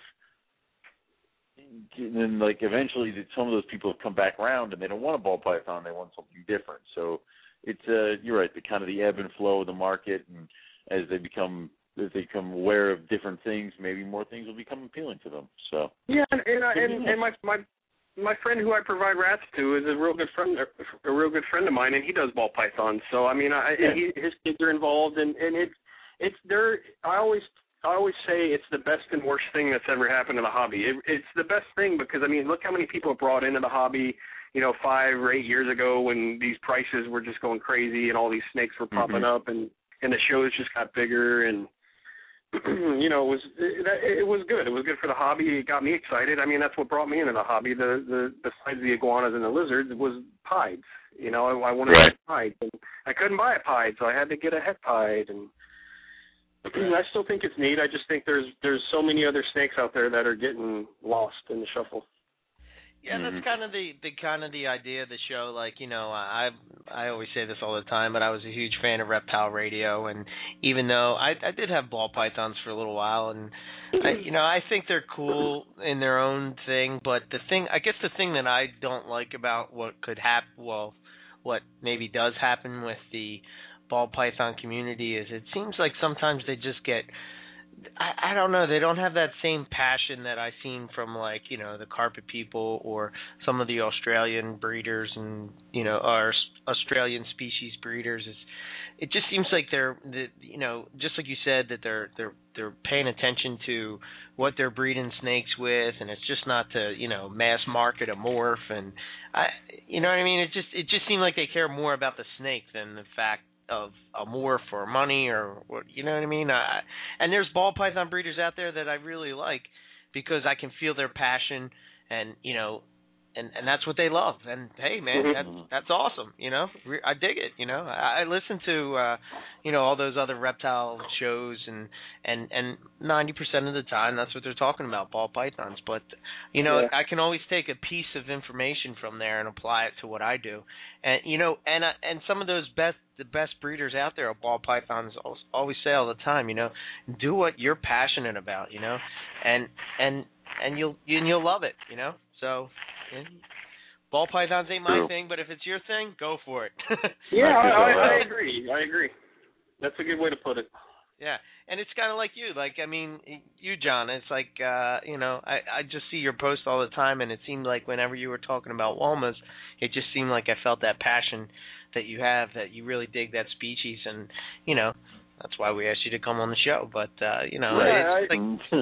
then like eventually some of those people have come back around and they don't want a ball python, they want something different. So it's uh, you're right, the kind of the ebb and flow of the market, and as they become as they become aware of different things, maybe more things will become appealing to them. So yeah, and and, I, and, and my my my friend who I provide rats to is a real good friend, a real good friend of mine, and he does ball pythons. So I mean, I, yeah. he, his kids are involved, and and it's it's there. I always I always say it's the best and worst thing that's ever happened to the hobby. It, it's the best thing because I mean, look how many people are brought into the hobby, you know, five or eight years ago when these prices were just going crazy and all these snakes were popping mm-hmm. up, and and the shows just got bigger, and you know, it was it, it was good. It was good for the hobby. It got me excited. I mean, that's what brought me into the hobby. The the besides the iguanas and the lizards was pieds. You know, I, I wanted right. a pied, and I couldn't buy a pied, so I had to get a het pied. And I still think it's neat. I just think there's there's so many other snakes out there that are getting lost in the shuffle. Yeah, that's mm-hmm. kind of the, the kind of the idea of the show. Like, you know, I I always say this all the time, but I was a huge fan of Reptile Radio, and even though I I did have ball pythons for a little while, and I, you know, I think they're cool in their own thing. But the thing, I guess, the thing that I don't like about what could happen, well, what maybe does happen with the ball python community is it seems like sometimes they just get. I, I don't know. They don't have that same passion that I've seen from, like, you know, the carpet people or some of the Australian breeders and, you know, our Australian species breeders. It's, it just seems like they're, the, you know, just like you said, that they're they're they're paying attention to what they're breeding snakes with, and it's just not to, you know, mass market a morph. And I, you know what I mean? It just it just seemed like they care more about the snake than the fact of a morph or money or what, you know what I mean? I, and there's ball python breeders out there that I really like because I can feel their passion, and, you know, and, and that's what they love. And hey, man, mm-hmm. that's that's awesome. You know, I dig it. You know, I, I listen to uh, you know, all those other reptile shows, and and and ninety percent of the time that's what they're talking about, ball pythons. But you know, yeah. I can always take a piece of information from there and apply it to what I do. And you know, and uh, and some of those best the best breeders out there of ball pythons always say all the time, you know, do what you're passionate about, you know, and and and you'll and you'll love it, you know. So. Yeah. Ball pythons ain't my True. thing, but if it's your thing, go for it. yeah, I, I, I agree. I agree. That's a good way to put it. Yeah, and it's kind of like you. Like, I mean, you, John, it's like, uh, you know, I, I just see your posts all the time, and it seemed like whenever you were talking about Walmas, it just seemed like I felt that passion that you have, that you really dig that species, and, you know, that's why we asked you to come on the show. But, uh, you know, yeah, it's I, like...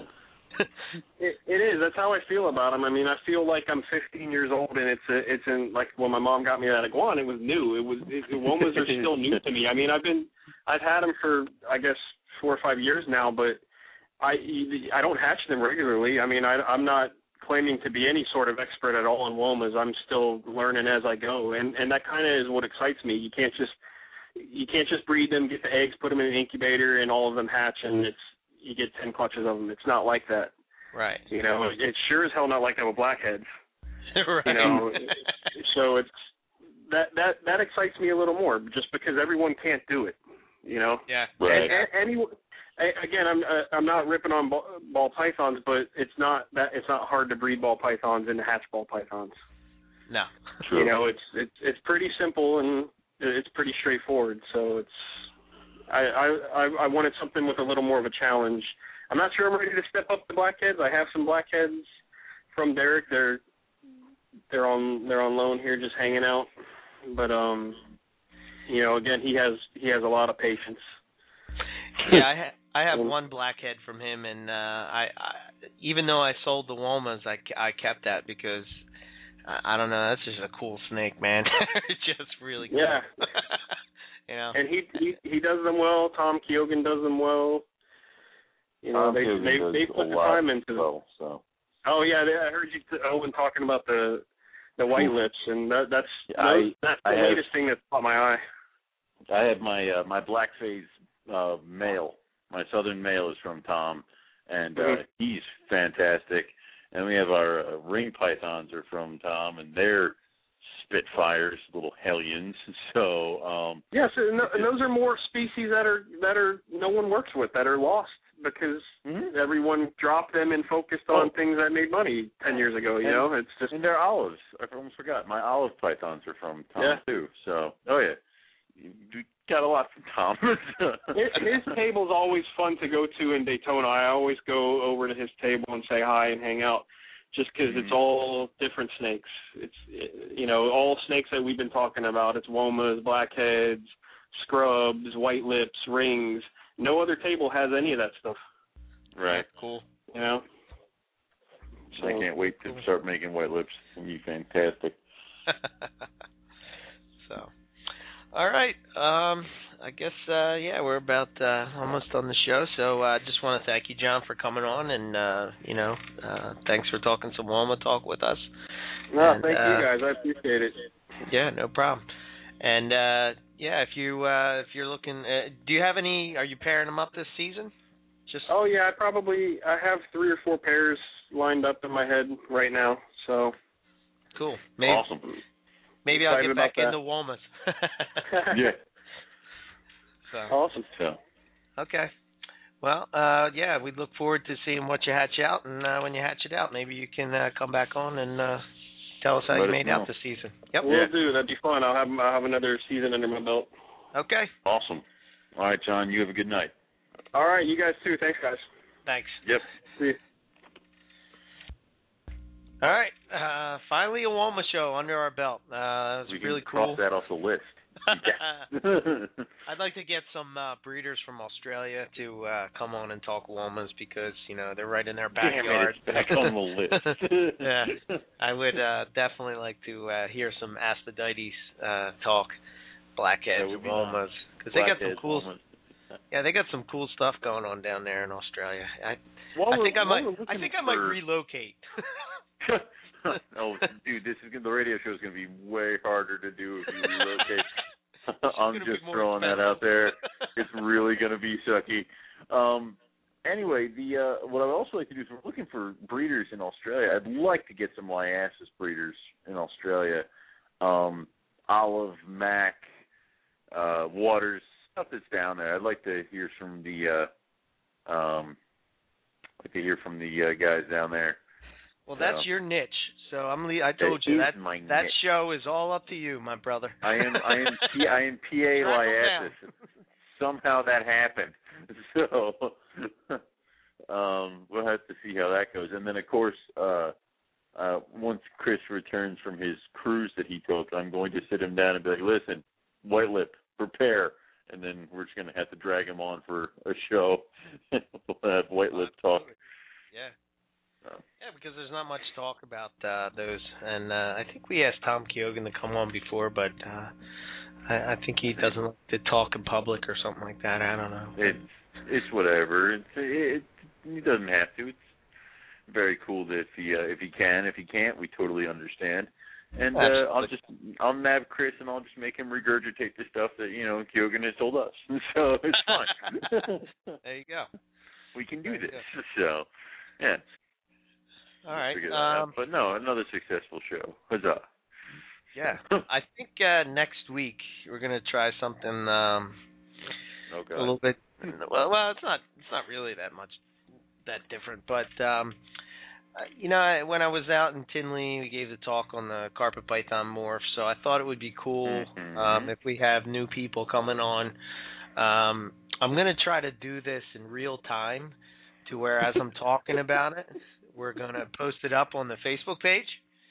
it, it is. That's how I feel about them. I mean, I feel like I'm fifteen years old, and it's a, it's in like when my mom got me that iguana, it was new. It was it, Womas are still new to me. I mean, I've been I've had them for I guess four or five years now, but I I don't hatch them regularly. I mean, I, I'm not claiming to be any sort of expert at all in Womas. I'm still learning as I go, and and that kind of is what excites me. You can't just you can't just breed them, get the eggs, put them in an incubator, and all of them hatch, and it's you get ten clutches of them. It's not like that. Right. You know, it's sure as hell not like that with blackheads. Right. You know, so it's that that that excites me a little more, just because everyone can't do it. You know. Yeah. Right. And, and, any, again, I'm uh, I'm not ripping on ball, ball pythons, but it's not that it's not hard to breed ball pythons and hatch ball pythons. No. True. You know, it's it's it's pretty simple and it's pretty straightforward. So it's. I, I I wanted something with a little more of a challenge. I'm not sure I'm ready to step up the blackheads. I have some blackheads from Derek. They're they're on they're on loan here, just hanging out. But um, you know, again, he has he has a lot of patience. Yeah, I ha- I have one blackhead from him, and uh, I, I even though I sold the Walmas, I I kept that because I, I don't know, that's just a cool snake, man. It's just really cool. Yeah. You know? And he, he he does them well. Tom Keoghan does them well. You know, Tom they Keoghan they does they a put the lot time into them. well, so. Oh yeah, they, I heard you Owen talking about the the white lips, and that, that's I, that's the I have, latest thing that caught my eye. I have my uh, my black phase uh, male. My southern male is from Tom, and mm-hmm. uh, he's fantastic. And we have our uh, ring pythons are from Tom, and they're Spitfires, little hellions. So um, yes, and, th- and those are more species that are that are no one works with, that are lost because mm-hmm. everyone dropped them and focused on oh. things that made money ten years ago. You and, know, it's just and they're olives. I almost forgot. My olive pythons are from Tom yeah. too. So oh yeah, you got a lot from Tom. his, his table's always fun to go to in Daytona. I always go over to his table and say hi and hang out. Just because mm-hmm. it's all different snakes. It's, you know, all snakes that we've been talking about. It's womas, blackheads, scrubs, white lips, rings. No other table has any of that stuff. Right. Cool. You know? So, I can't wait to start making white lips. It's going to be fantastic. So, all right. Um, I guess, uh, yeah, we're about uh, almost on the show. So I uh, just want to thank you, John, for coming on. And, uh, you know, uh, thanks for talking some Woma talk with us. No, and, thank uh, you, guys. I appreciate it. Yeah, no problem. And, uh, yeah, if, you, uh, if you're looking, uh, do you have any, are you pairing them up this season? Just Oh, yeah, I probably, I have three or four pairs lined up in my head right now. So cool. Maybe, awesome. Maybe I'll get back into Womas. Yeah. So. Awesome. So. Okay. Well, uh, yeah, we look forward to seeing what you hatch out, and uh, when you hatch it out, maybe you can uh, come back on and uh, tell us how Let you made know. out the season. Yep. We'll yeah. do. That'd be fun. I'll have I'll have another season under my belt. Okay. Awesome. All right, John, you have a good night. All right, you guys too. Thanks, guys. Thanks. Yep. See you. All right. Uh, finally, a Woma show under our belt. Uh, that was we really can cool. cross that off the list. I'd like to get some uh, breeders from Australia to uh, come on and talk Womas because, you know, they're right in their backyard. Damn it, it's back on the list. Yeah, I would uh, definitely like to uh, hear some Aspidites uh, talk, blackheads, and Womas, because they got some cool. Womas. Yeah, they got some cool stuff going on down there in Australia. I, well, I think I might. I think for... I might relocate. Oh, dude, this is gonna, the radio show is going to be way harder to do if you relocate. I'm just throwing expensive. that out there. It's really going to be sucky. Um, anyway, the uh, what I'd also like to do is we're looking for breeders in Australia. I'd like to get some Liasis breeders in Australia. Um, Olive, Mac, uh, Waters, stuff that's down there. I'd like to hear from the uh, um, I'd like to hear from the uh, guys down there. Well, that's so. your niche. So I'm. Le- I told you that my that niche. show is all up to you, my brother. I am. I am. P- I am P A Liasis. Somehow that happened. So um, we'll have to see how that goes. And then, of course, uh, uh, once Chris returns from his cruise that he took, I'm going to sit him down and be like, "Listen, White Lip, prepare." And then we're just going to have to drag him on for a show. We'll have White Lip talk. Yeah. Yeah, because there's not much talk about uh, those, and uh, I think we asked Tom Keoghan to come on before, but uh, I, I think he doesn't like to talk in public or something like that. I don't know. It's it's whatever. It's it, he doesn't have to. It's very cool that if he uh, if he can. If he can't, we totally understand. And uh, I'll just I'll nab Chris and I'll just make him regurgitate the stuff that you know Keoghan has told us. So it's fine. There you go. We can do there this. So yeah. All right. Um, but no, another successful show. Huzzah. Yeah. I think uh, next week we're going to try something um, oh, God. a little bit. Well, well, it's not. It's not really that much that different. But um, you know, when I was out in Tinley, we gave the talk on the carpet python morph. So I thought it would be cool mm-hmm. um, if we have new people coming on. Um, I'm going to try to do this in real time, to where as I'm talking about it, we're going to post it up on the Facebook page.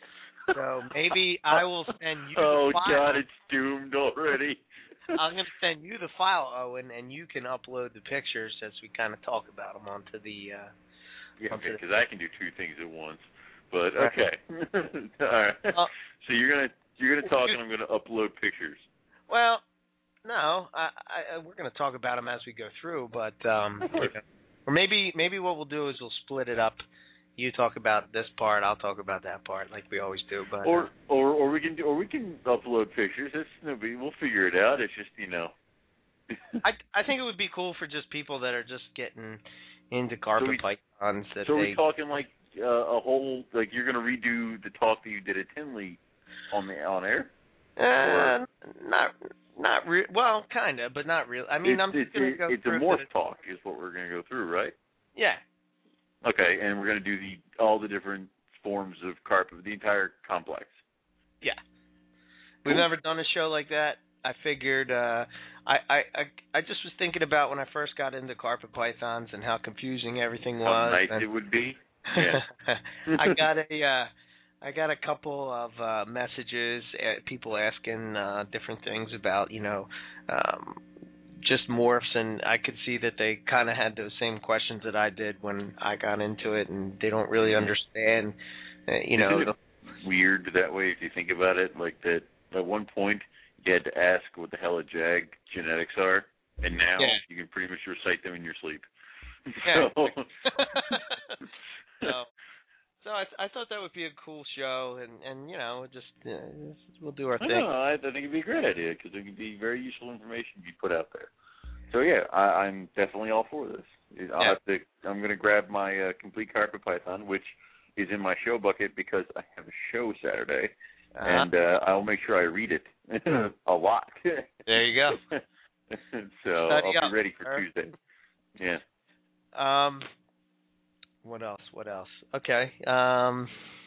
So maybe I will send you oh, the file. Oh, God, it's doomed already. I'm going to send you the file, Owen, and you can upload the pictures as we kind of talk about them onto the... Uh, yeah, okay, because I can do two things at once. But, okay. All right. Uh, so you're going to you're gonna talk and I'm going to upload pictures. Well, no. I, I, we're going to talk about them as we go through, but... Um, or maybe maybe what we'll do is we'll split it up. You talk about this part, I'll talk about that part, like we always do. But or uh, or or we can do, or we can upload pictures. It's no big. We'll figure it out. It's just you know. I I think it would be cool for just people that are just getting, into carpet So we- pythons that So they. we're talking like uh, a whole like you're going to redo the talk that you did at Tinley on the on air. Uh, not not real. Well, kind of, but not real. I mean, it's, I'm just it's, going to it, go it's a through morph the, talk is what we're going to go through, right? Yeah. Okay, and we're going to do the all the different forms of carpet, the entire complex. Yeah. We've never done a show like that. I figured uh I, I, I, I just was thinking about when I first got into carpet pythons and how confusing everything was. How nice and it would be. Yeah. I got a uh I got a couple of uh messages, uh, people asking uh different things about, you know, um just morphs, and I could see that they kind of had those same questions that I did when I got into it, and they don't really understand, uh, you know. Isn't it weird that way if you think about it? Like that, at one point you had to ask what the hell a jag genetics are, and now Yeah. you can pretty much recite them in your sleep. Yeah. So, so, so I, I thought that would be a cool show, and, and you know, just uh, we'll do our I thing. know, I think it'd be a great idea because it could be very useful information to be put out there. So yeah, I, I'm definitely all for this. I'll Yeah. have to. I'm going to grab my uh, complete carpet python, which is in my show bucket because I have a show Saturday, Uh-huh. and uh, I'll make sure I read it a lot. There you go. So Study I'll up, be ready for sir. Tuesday. Yeah. Um, what else? What else? Okay. Um,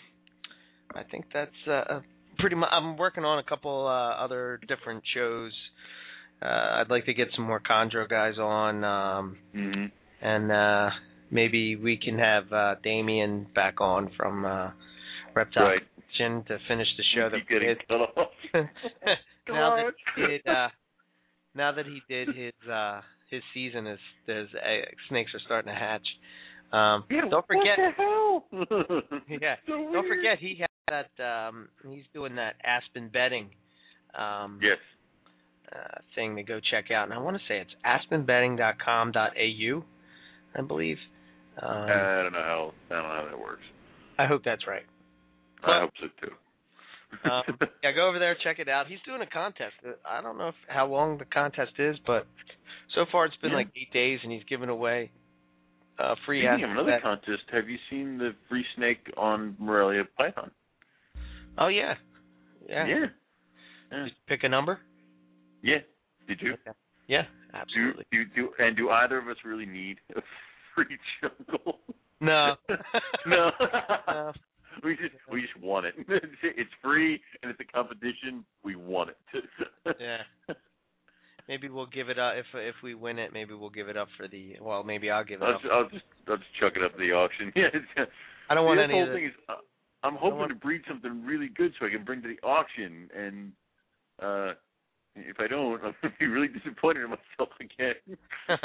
I think that's uh, pretty much. I'm working on a couple uh, other different shows. Uh, I'd like to get some more Chondro guys on, um, Mm-hmm. and uh, maybe we can have uh, Damien back on from uh, Reptile Right. Connection to finish the show that Keep we getting did. cut off. now that he did, uh, now that he did his uh, his season, is there's uh, snakes are starting to hatch. Um, Yeah, don't forget, what the hell? yeah, So don't weird. forget he had that. Um, he's doing that Aspen bedding. Um, Yes. uh, thing to go check out, and I want to say it's aspen bedding dot com dot a u, I believe. Um, I don't know how I don't know how that works. I hope that's right. I Well, hope so too. um, yeah, go over there, check it out. He's doing a contest. I don't know if, how long the contest is, but so far it's been Yeah. like eight days, and he's giving away uh, free. Speaking of Aspen another bed- contest, have you seen the free snake on Morelia Python? Oh yeah, yeah. Yeah. Yeah. Just pick a number. Yeah. Did you? Okay. Yeah, Do, absolutely. do do and do either of us really need a free jungle? No. no. No. We just we just want it. It's free and it's a competition. We want it. Yeah. Maybe we'll give it up if if we win it. Maybe we'll give it up for the. Well, maybe I'll give it I'll up. just, I'll just I'll just chuck it up at the auction. Yeah. It's, I don't want the any whole of the, thing is, uh, I'm hoping want- to breed something really good so I can bring to the auction, and uh, if I don't, I'm gonna be really disappointed in myself again.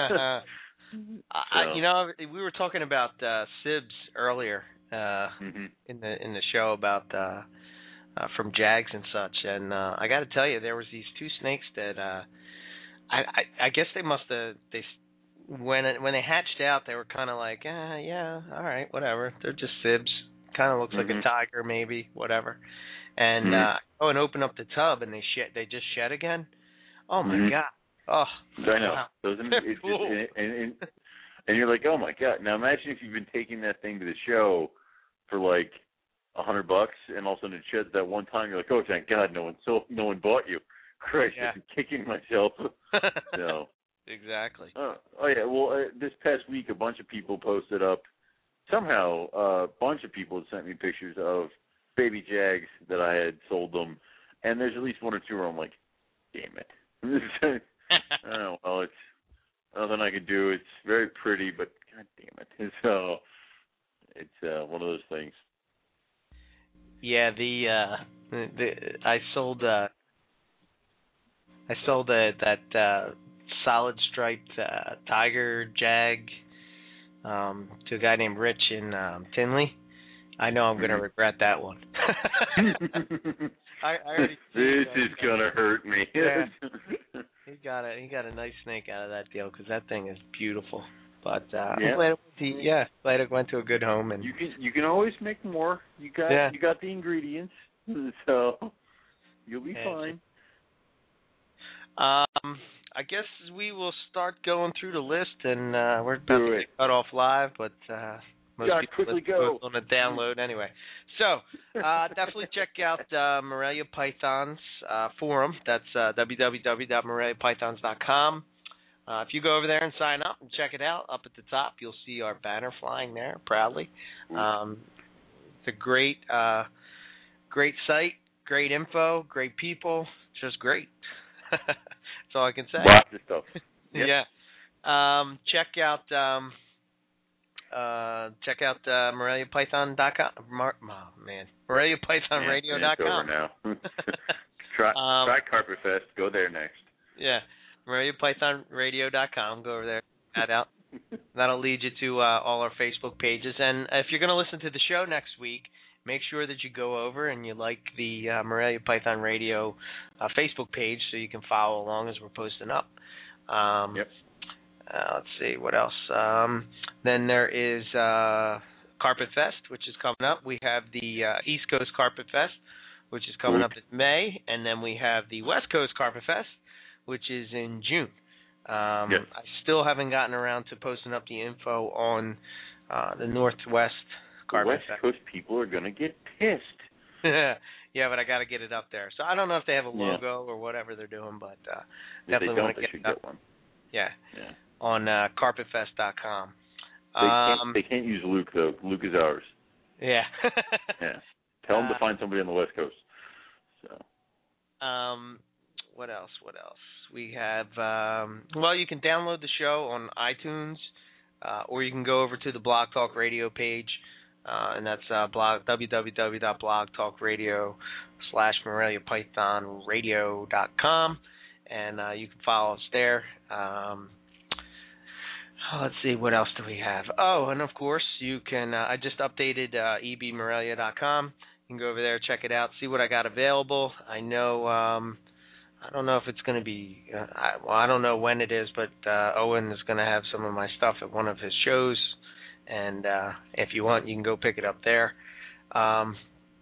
I, you know, we were talking about uh, Sibs earlier uh, mm-hmm. in the in the show about uh, uh, from Jags and such, and uh, I got to tell you, there was these two snakes that uh, I, I I guess they must have they when it, when they hatched out, they were kind of like, eh, yeah, all right, whatever. They're just Sibs. Kind of looks Mm-hmm. like a tiger, maybe, whatever. And Mm-hmm. uh, oh, and open up the tub, and they shed. They just shed again. Oh my Mm-hmm. god. Oh, I know. wow. Those are, They're it's just, cool. and, and, and and you're like, oh my god. Now imagine if you've been taking that thing to the show for like a hundred bucks, and all of a sudden it sheds that one time. You're like, oh thank God, no one sold, no one bought you. Christ, Yeah. I'm kicking myself. No. Exactly. Uh, oh yeah. Well, uh, this past week, a bunch of people posted up. Somehow, uh, a bunch of people had sent me pictures of baby Jags that I had sold them, and there's at least one or two where I'm like, damn it. Oh well, it's nothing I can do. It's very pretty, but god damn it. So it's uh, one of those things. Yeah, the uh the I sold uh I sold uh, that uh solid striped uh tiger jag um to a guy named Rich in um Tinley. I know I'm gonna Mhm. regret that one. I, I already This uh, is gonna hurt me. Yeah. he got a he got a nice snake out of that deal because that thing is beautiful. But uh, Yeah. I'm glad it went to, yeah, glad it went to a good home. And You can you can always make more. You got Yeah. you got the ingredients, so you'll be Yeah. fine. Um, I I guess we will start going through the list, and uh, we're about to get cut off live, but uh, most Gotta people quickly go go. on a download anyway. So uh, definitely check out uh, Morelia Python's uh, forum. That's uh, w w w dot morelia pythons dot com. Uh, if you go over there and sign up and check it out, up at the top you'll see our banner flying there proudly. Um, it's a great, uh, great site, great info, great people, just great. That's all I can say. Lots of stuff. Yep. Yeah. Um, check out um, uh, check out uh, Morelia Python dot com. Mar- oh, man, Morelia Python Radio dot com. Yeah, it's over now. try, um, try Carpet Fest. Go there next. Yeah, Morelia Python Radio dot com. Go over there, check that out. That'll lead you to uh, all our Facebook pages. And if you're going to listen to the show next week, make sure that you go over and you like the uh, Morelia Python Radio uh, Facebook page so you can follow along as we're posting up. Um, yep. Uh, let's see, what else? Um, then there is uh, Carpet Fest, which is coming up. We have the uh, East Coast Carpet Fest, which is coming up in May. And then we have the West Coast Carpet Fest, which is in June. Um, yes. I still haven't gotten around to posting up the info on uh, the Northwest Carpet West Fest. Coast people are going to get pissed. Yeah, but I got to get it up there. So I don't know if they have a logo yeah. or whatever they're doing, but uh, if definitely they don't, want to they get should it up. get one. Yeah, yeah. on uh, carpet fest dot com. They, um, can't, they can't use Luke, though. Luke is ours. Yeah. yeah. Tell them uh, to find somebody on the West Coast. So. Um, what else? What else? We have, um, well, you can download the show on iTunes, uh, or you can go over to the Blog Talk Radio page, uh, and that's uh, blog w w w dot blog talk radio slash Morelia Python Radio dot com, and uh, you can follow us there. Um, let's see, what else do we have? Oh, and of course, you can, uh, I just updated uh, e b morelia dot com. You can go over there, check it out, see what I got available. I know, um, I don't know if it's going to be, uh, I, well, I don't know when it is, but uh, Owen is going to have some of my stuff at one of his shows, and uh, if you want, you can go pick it up there. Um,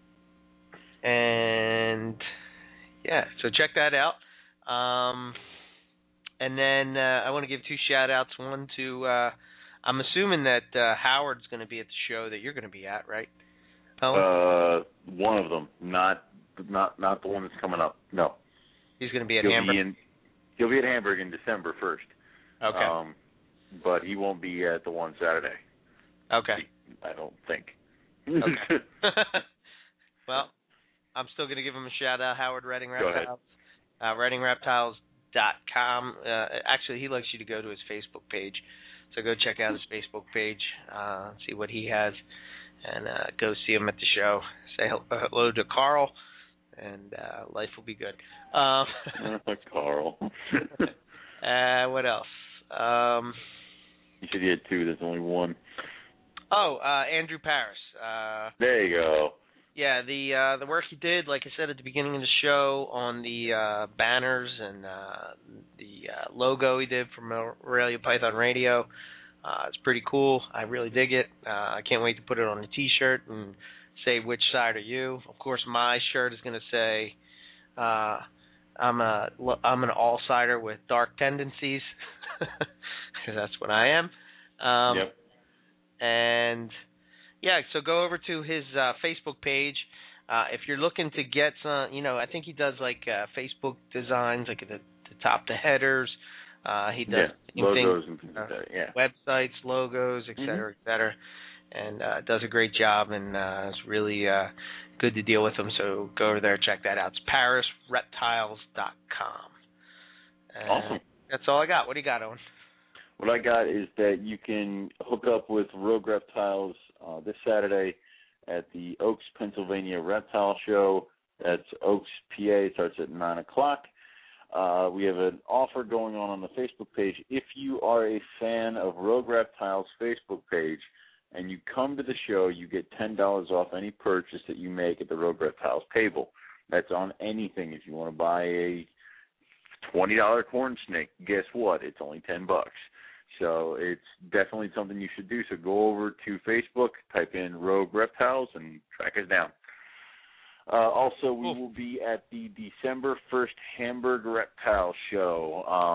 and, yeah, so check that out. Um, and then uh, I want to give two shout-outs. One to, uh, I'm assuming that uh, Howard's going to be at the show that you're going to be at, right? Owen? Uh, one of them, not not not the one that's coming up. No. He's going to be at he'll Hamburg. Be in, he'll be at Hamburg in December first. Okay. Um, but he won't be at the one Saturday. Okay. I don't think. Okay. Well, I'm still going to give him a shout out, Howard Redding Reptiles. Uh, redding reptiles dot com. Uh, actually, he likes you to go to his Facebook page. So go check out his Facebook page, uh, see what he has, and uh, go see him at the show. Say hello to Carl, and uh, life will be good. Um, Carl. uh, what else? Um, you said you had two. There's only one. Oh, uh, Andrew Paris. Uh, there you go. Yeah, the uh, the work he did, like I said at the beginning of the show, on the uh, banners and uh, the uh, logo he did for Morelia Python Radio, uh, it's pretty cool. I really dig it. Uh, I can't wait to put it on a T-shirt and say which side are you. Of course, my shirt is going to say uh, I'm a I'm an all-sider with dark tendencies, because that's what I am. Um, yep. And yeah, so go over to his uh, Facebook page. Uh, if you're looking to get some, you know, I think he does like uh, Facebook designs, like at the, the top, the headers. Uh, he does yeah, logos things, and things uh, like that. Yeah, websites, logos, et cetera, mm-hmm. et cetera, and uh, does a great job, and uh, it's really uh, good to deal with him. So go over there, check that out. It's paris reptiles dot com. Uh, awesome. That's all I got. What do you got, Owen? What I got is that you can hook up with Rogue Reptiles uh, this Saturday at the Oaks, Pennsylvania Reptile Show. That's Oaks, P A. It starts at nine o'clock. Uh, we have an offer going on on the Facebook page. If you are a fan of Rogue Reptiles' Facebook page and you come to the show, you get ten dollars off any purchase that you make at the Rogue Reptiles table. That's on anything. If you want to buy a twenty dollars corn snake, guess what? It's only ten bucks. So it's definitely something you should do. So go over to Facebook, type in Rogue Reptiles, and track us down. Uh, also, we will be at the December first Hamburg Reptile Show. Um,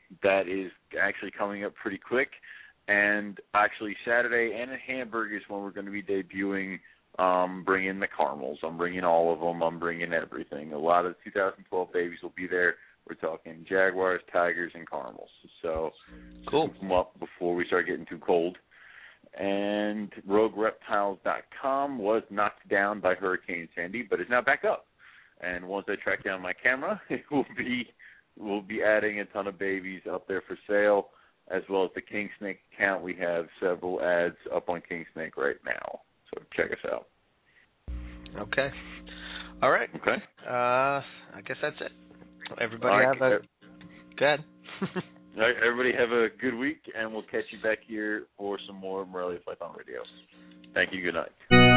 that is actually coming up pretty quick. And actually Saturday and in Hamburg is when we're going to be debuting, um, bringing the caramels. I'm bringing all of them. I'm bringing everything. A lot of the two thousand twelve babies will be there. We're talking Jaguars, Tigers, and caramels. So cool. Scoop them up before we start getting too cold. And rogue reptiles dot com was knocked down by Hurricane Sandy, but is now back up. And once I track down my camera, it will be we'll be adding a ton of babies up there for sale, as well as the King Snake account. We have several ads up on King Snake right now, so check us out. Okay. All right. Okay. Uh, I guess that's it. Everybody All right. have a good. All right, everybody have a good week, and we'll catch you back here for some more Morelia Python Radio. Thank you. Good night.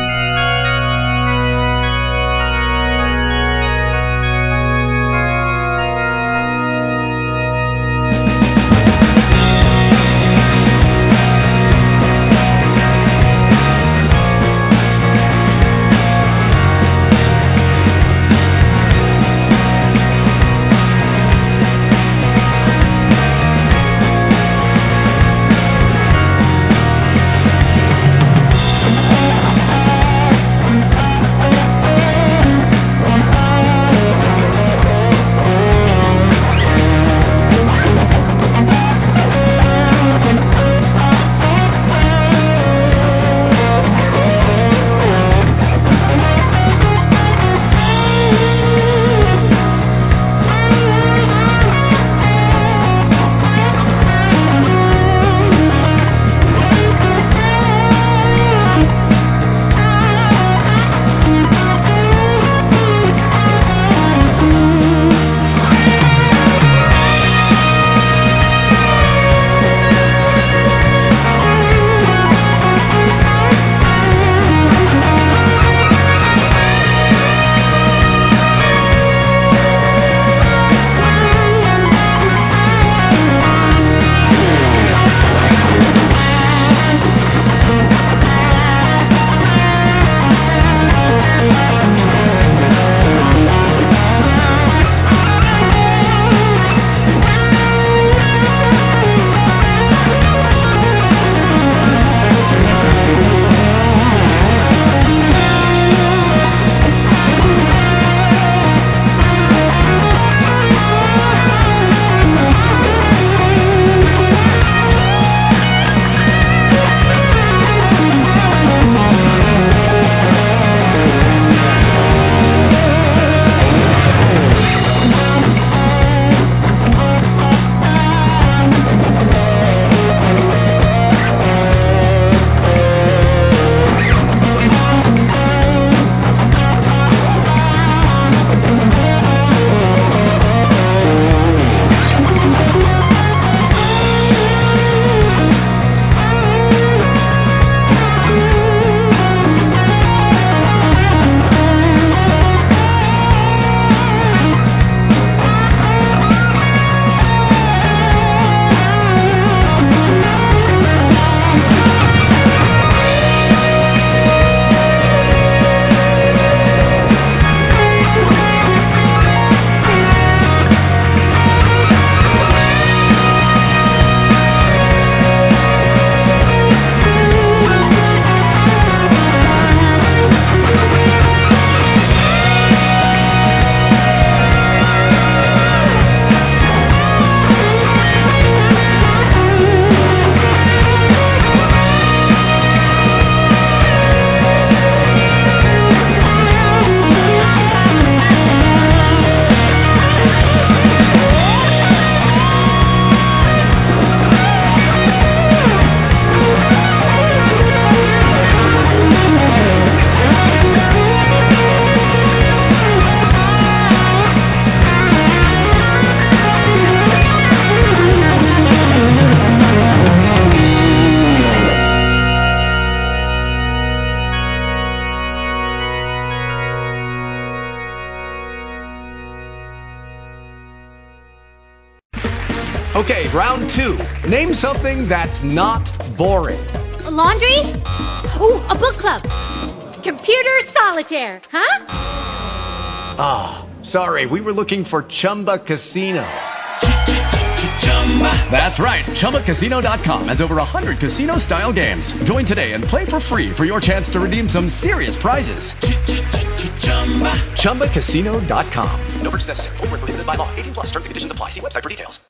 Okay, round two. Name something that's not boring. A laundry? Ooh, a book club. Computer solitaire, huh? Ah, sorry, we were looking for Chumba Casino. That's right. Chumba Casino dot com has over one hundred casino-style games. Join today and play for free for your chance to redeem some serious prizes. Chumba Casino dot com. No purchase necessary. Void where prohibited by law. eighteen plus terms and conditions apply. See website for details.